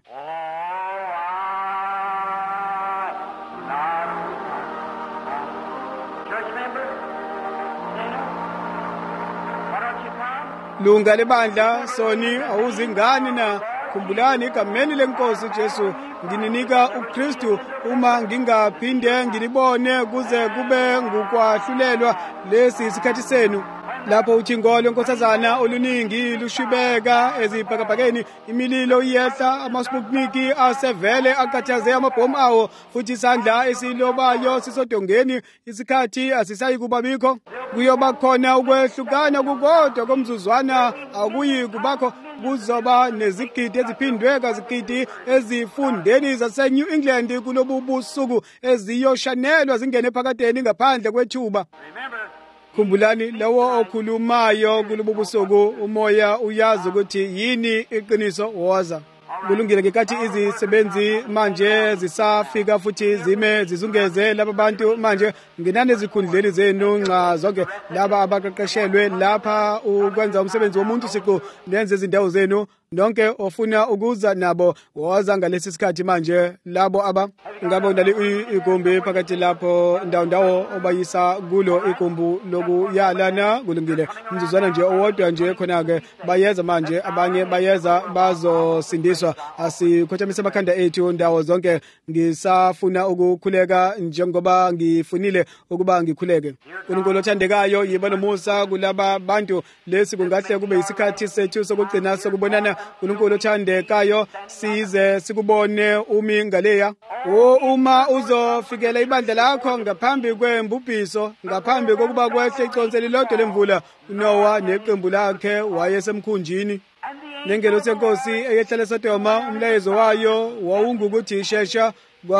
Church member, sinner, why don't you come? lunga lebandla soni awuzingani na khumbulani igameni lenkosi Jesu ngininika uKristu uma ngingaphinde ngilibone kuze kube ngukwahlulelwa lesi isikhathi senu lapho uthingo lwenkosazana oluningi lushubeka ezibhakabhakeni imililo iyehla amasiputniki asevele akathaze amabhomu awo futhi isandla esilobayo sisodongeni isikhathi asisayi kubabikho kuyoba khona ukwehlukana kukodwa komzuzwana akuyi kubakho kuzoba nezigidi eziphindwe kazigidi ezifundeni zaseNew England kulobu busuku eziyoshanelwa zingene phakadeni ngaphandle kwethuba Remember, khumbulani lawo okhulumayo kulobu busuku umoya uyazi ukuthi yini iqiniso woza kulungile ngekathi izisebenzi manje zisafika futhi zime zizungeze laba bantu manje nginane ezikhundleni zenu nxa zonke laba abaqeqeshelwe lapha ukwenza umsebenzi womuntu siqu nenze izindawo zenu nonke ofuna ukuza nabo woza ngalesi sikhathi manje labo aba ngabe unali igumbi phakathi lapho ndawo obayisa kulo igumbu lokuyalana kulungile umzuzwana nje owodwa nje khona-ke bayeza manje abanye bayeza bazosindiswa asikhothamise amakhanda ethu ndawo zonke ngisafuna ukukhuleka njengoba ngifunile ukuba ngikhuleke uNkulunkulu othandekayo yiba nomusa kulaba bantu lesi kungahle kube isikhathi sethu sokugcina sokubonana uNkulunkulu othandekayo size sikubone umi ngaleya uma uzofikela ibandla lakho ngaphambi kwembubhiso ngaphambi kokuba kwehle iconse lilodwa lemvula uNoah neqembu lakhe wayesemkhunjini nengelo senkosi eyehlele Sodoma umlayezo wayo wawungukuthi ishesha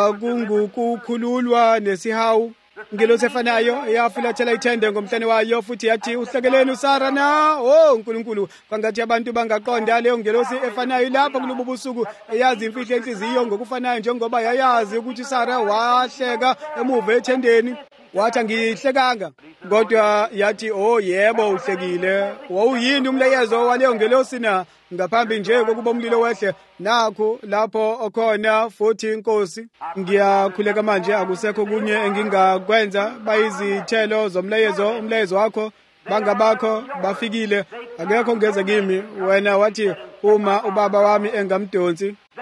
kwakungukukhululwa nesihawu ingelosi efanayo eyafulathela ithende ngomhlane wayo futhi yathi uhlekeleni uSara na uNkulunkulu kwangathi abantu bangaqonda leyo ngelosi efanayo lapha kulobu busuku eyazi imfihlo enhliziyo ngokufanayo njengoba yayazi ukuthi uSara wahleka emuva ethendeni wathi angihlekanga kodwa yathi yebo uhlekile wawuyini umlayezo waleyo ngelosi na ngaphambi nje kokuba umlilo wehle nakho lapho okhona futhi inkosi ngiyakhuleka manje akusekho kunye engingakwenza bayizithelo umlayezo wakho bangabakho bafikile akekho ngeze kimi wena wathi uma ubaba wami engamdonsi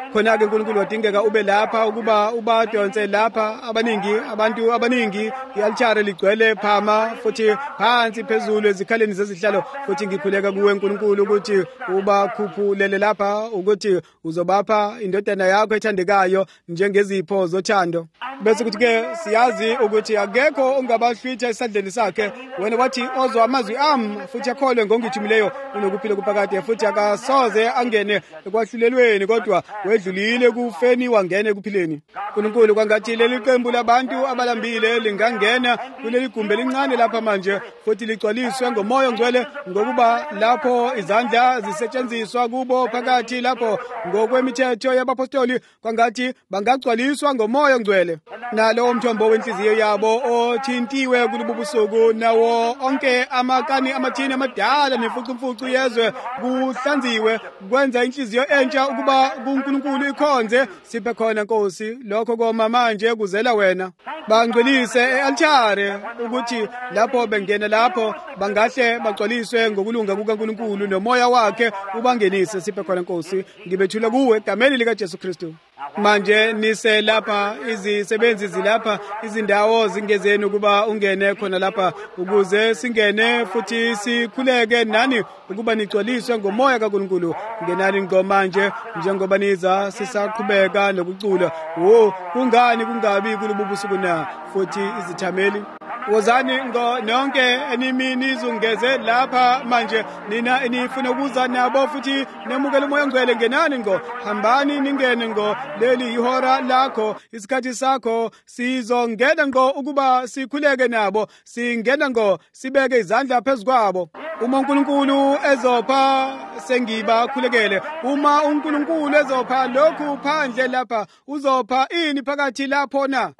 khona-ke uNkulunkulu wadingeka ube lapha ukuba ubadonse lapha abantu abaningi i-altar ligcwele phama futhi phansi phezulu ezikhaleni zezihlalo futhi ngikhuleka kuwe uNkulunkulu ukuthi ubakhuphulele lapha ukuthi uzobapha indodana yakho ethandekayo njengezipho zothando. Bese kuthi-ke siyazi ukuthi akekho ongabahlwitha esandleni sakhe. Wena wathi ozwa amazwi ami futhi akholwe ngongithumileyo unokuphila kuphakade futhi akasoze angene ekwahlulelweni kodwa wedlulile kufeni wangena ekuphileni. uNkulunkulu kwangathi leli qembu labantu abalambile lingangena kuleli gumbi elincane lapha manje futhi ligcwaliswe ngomoya ongcwele ngokuba lapho izandla zisetshenziswa kubo phakathi lapho ngokwemithetho yabapostoli kwangathi bangagcwaliswa ngomoya ongcwele. Nalo umthombo wenhliziyo yabo othintiwe kulubu busuku nawo onke amakani amathini amadala nemfucumfucu yezwe kuhlanziwe kwenza inhliziyo entsha ukuba kuNkulunkulu ikhonze. Siphe khona Nkosi lokho koma manje kuzela wena. Bangcwelise e-altare ukuthi lapho bengena lapho bangahle bagcwaliswe ngokulunga kukaNkulunkulu nomoya wakhe ubangenise. Siphe khona Nkosi ngibethula kuwe egameni lika Jesu Kristu. Manje nise lapha izisebenzi zilapha izindawo zingezeni ukuba ungene khona lapha ukuze singene futhi sikhuleke nani ukuba nigcwaliswe ngomoya kaNkulunkulu. Ngenani ngomanje njengoba niza sisaqhubeka nokucula. Kungani kungabi kulubu busuku na futhi izithameli wozani nonke enimini izungeze lapha manje nina enifuna ukuza nabo futhi nemukele umoya ongcwele ngenani hambani ningene leli ihora lakho isikhathi sakho sizongena ukuba sikhuleke nabo singena sibeke izandla phezukwabo. Uma uNkulunkulu ezopha sengibakhulekele. Uma uNkulunkulu ezopha lokhu phandle lapha uzopha ini phakathi lapho na?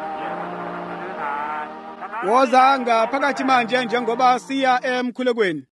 Woza ngaphakathi manje njengoba siya emkhulekweni.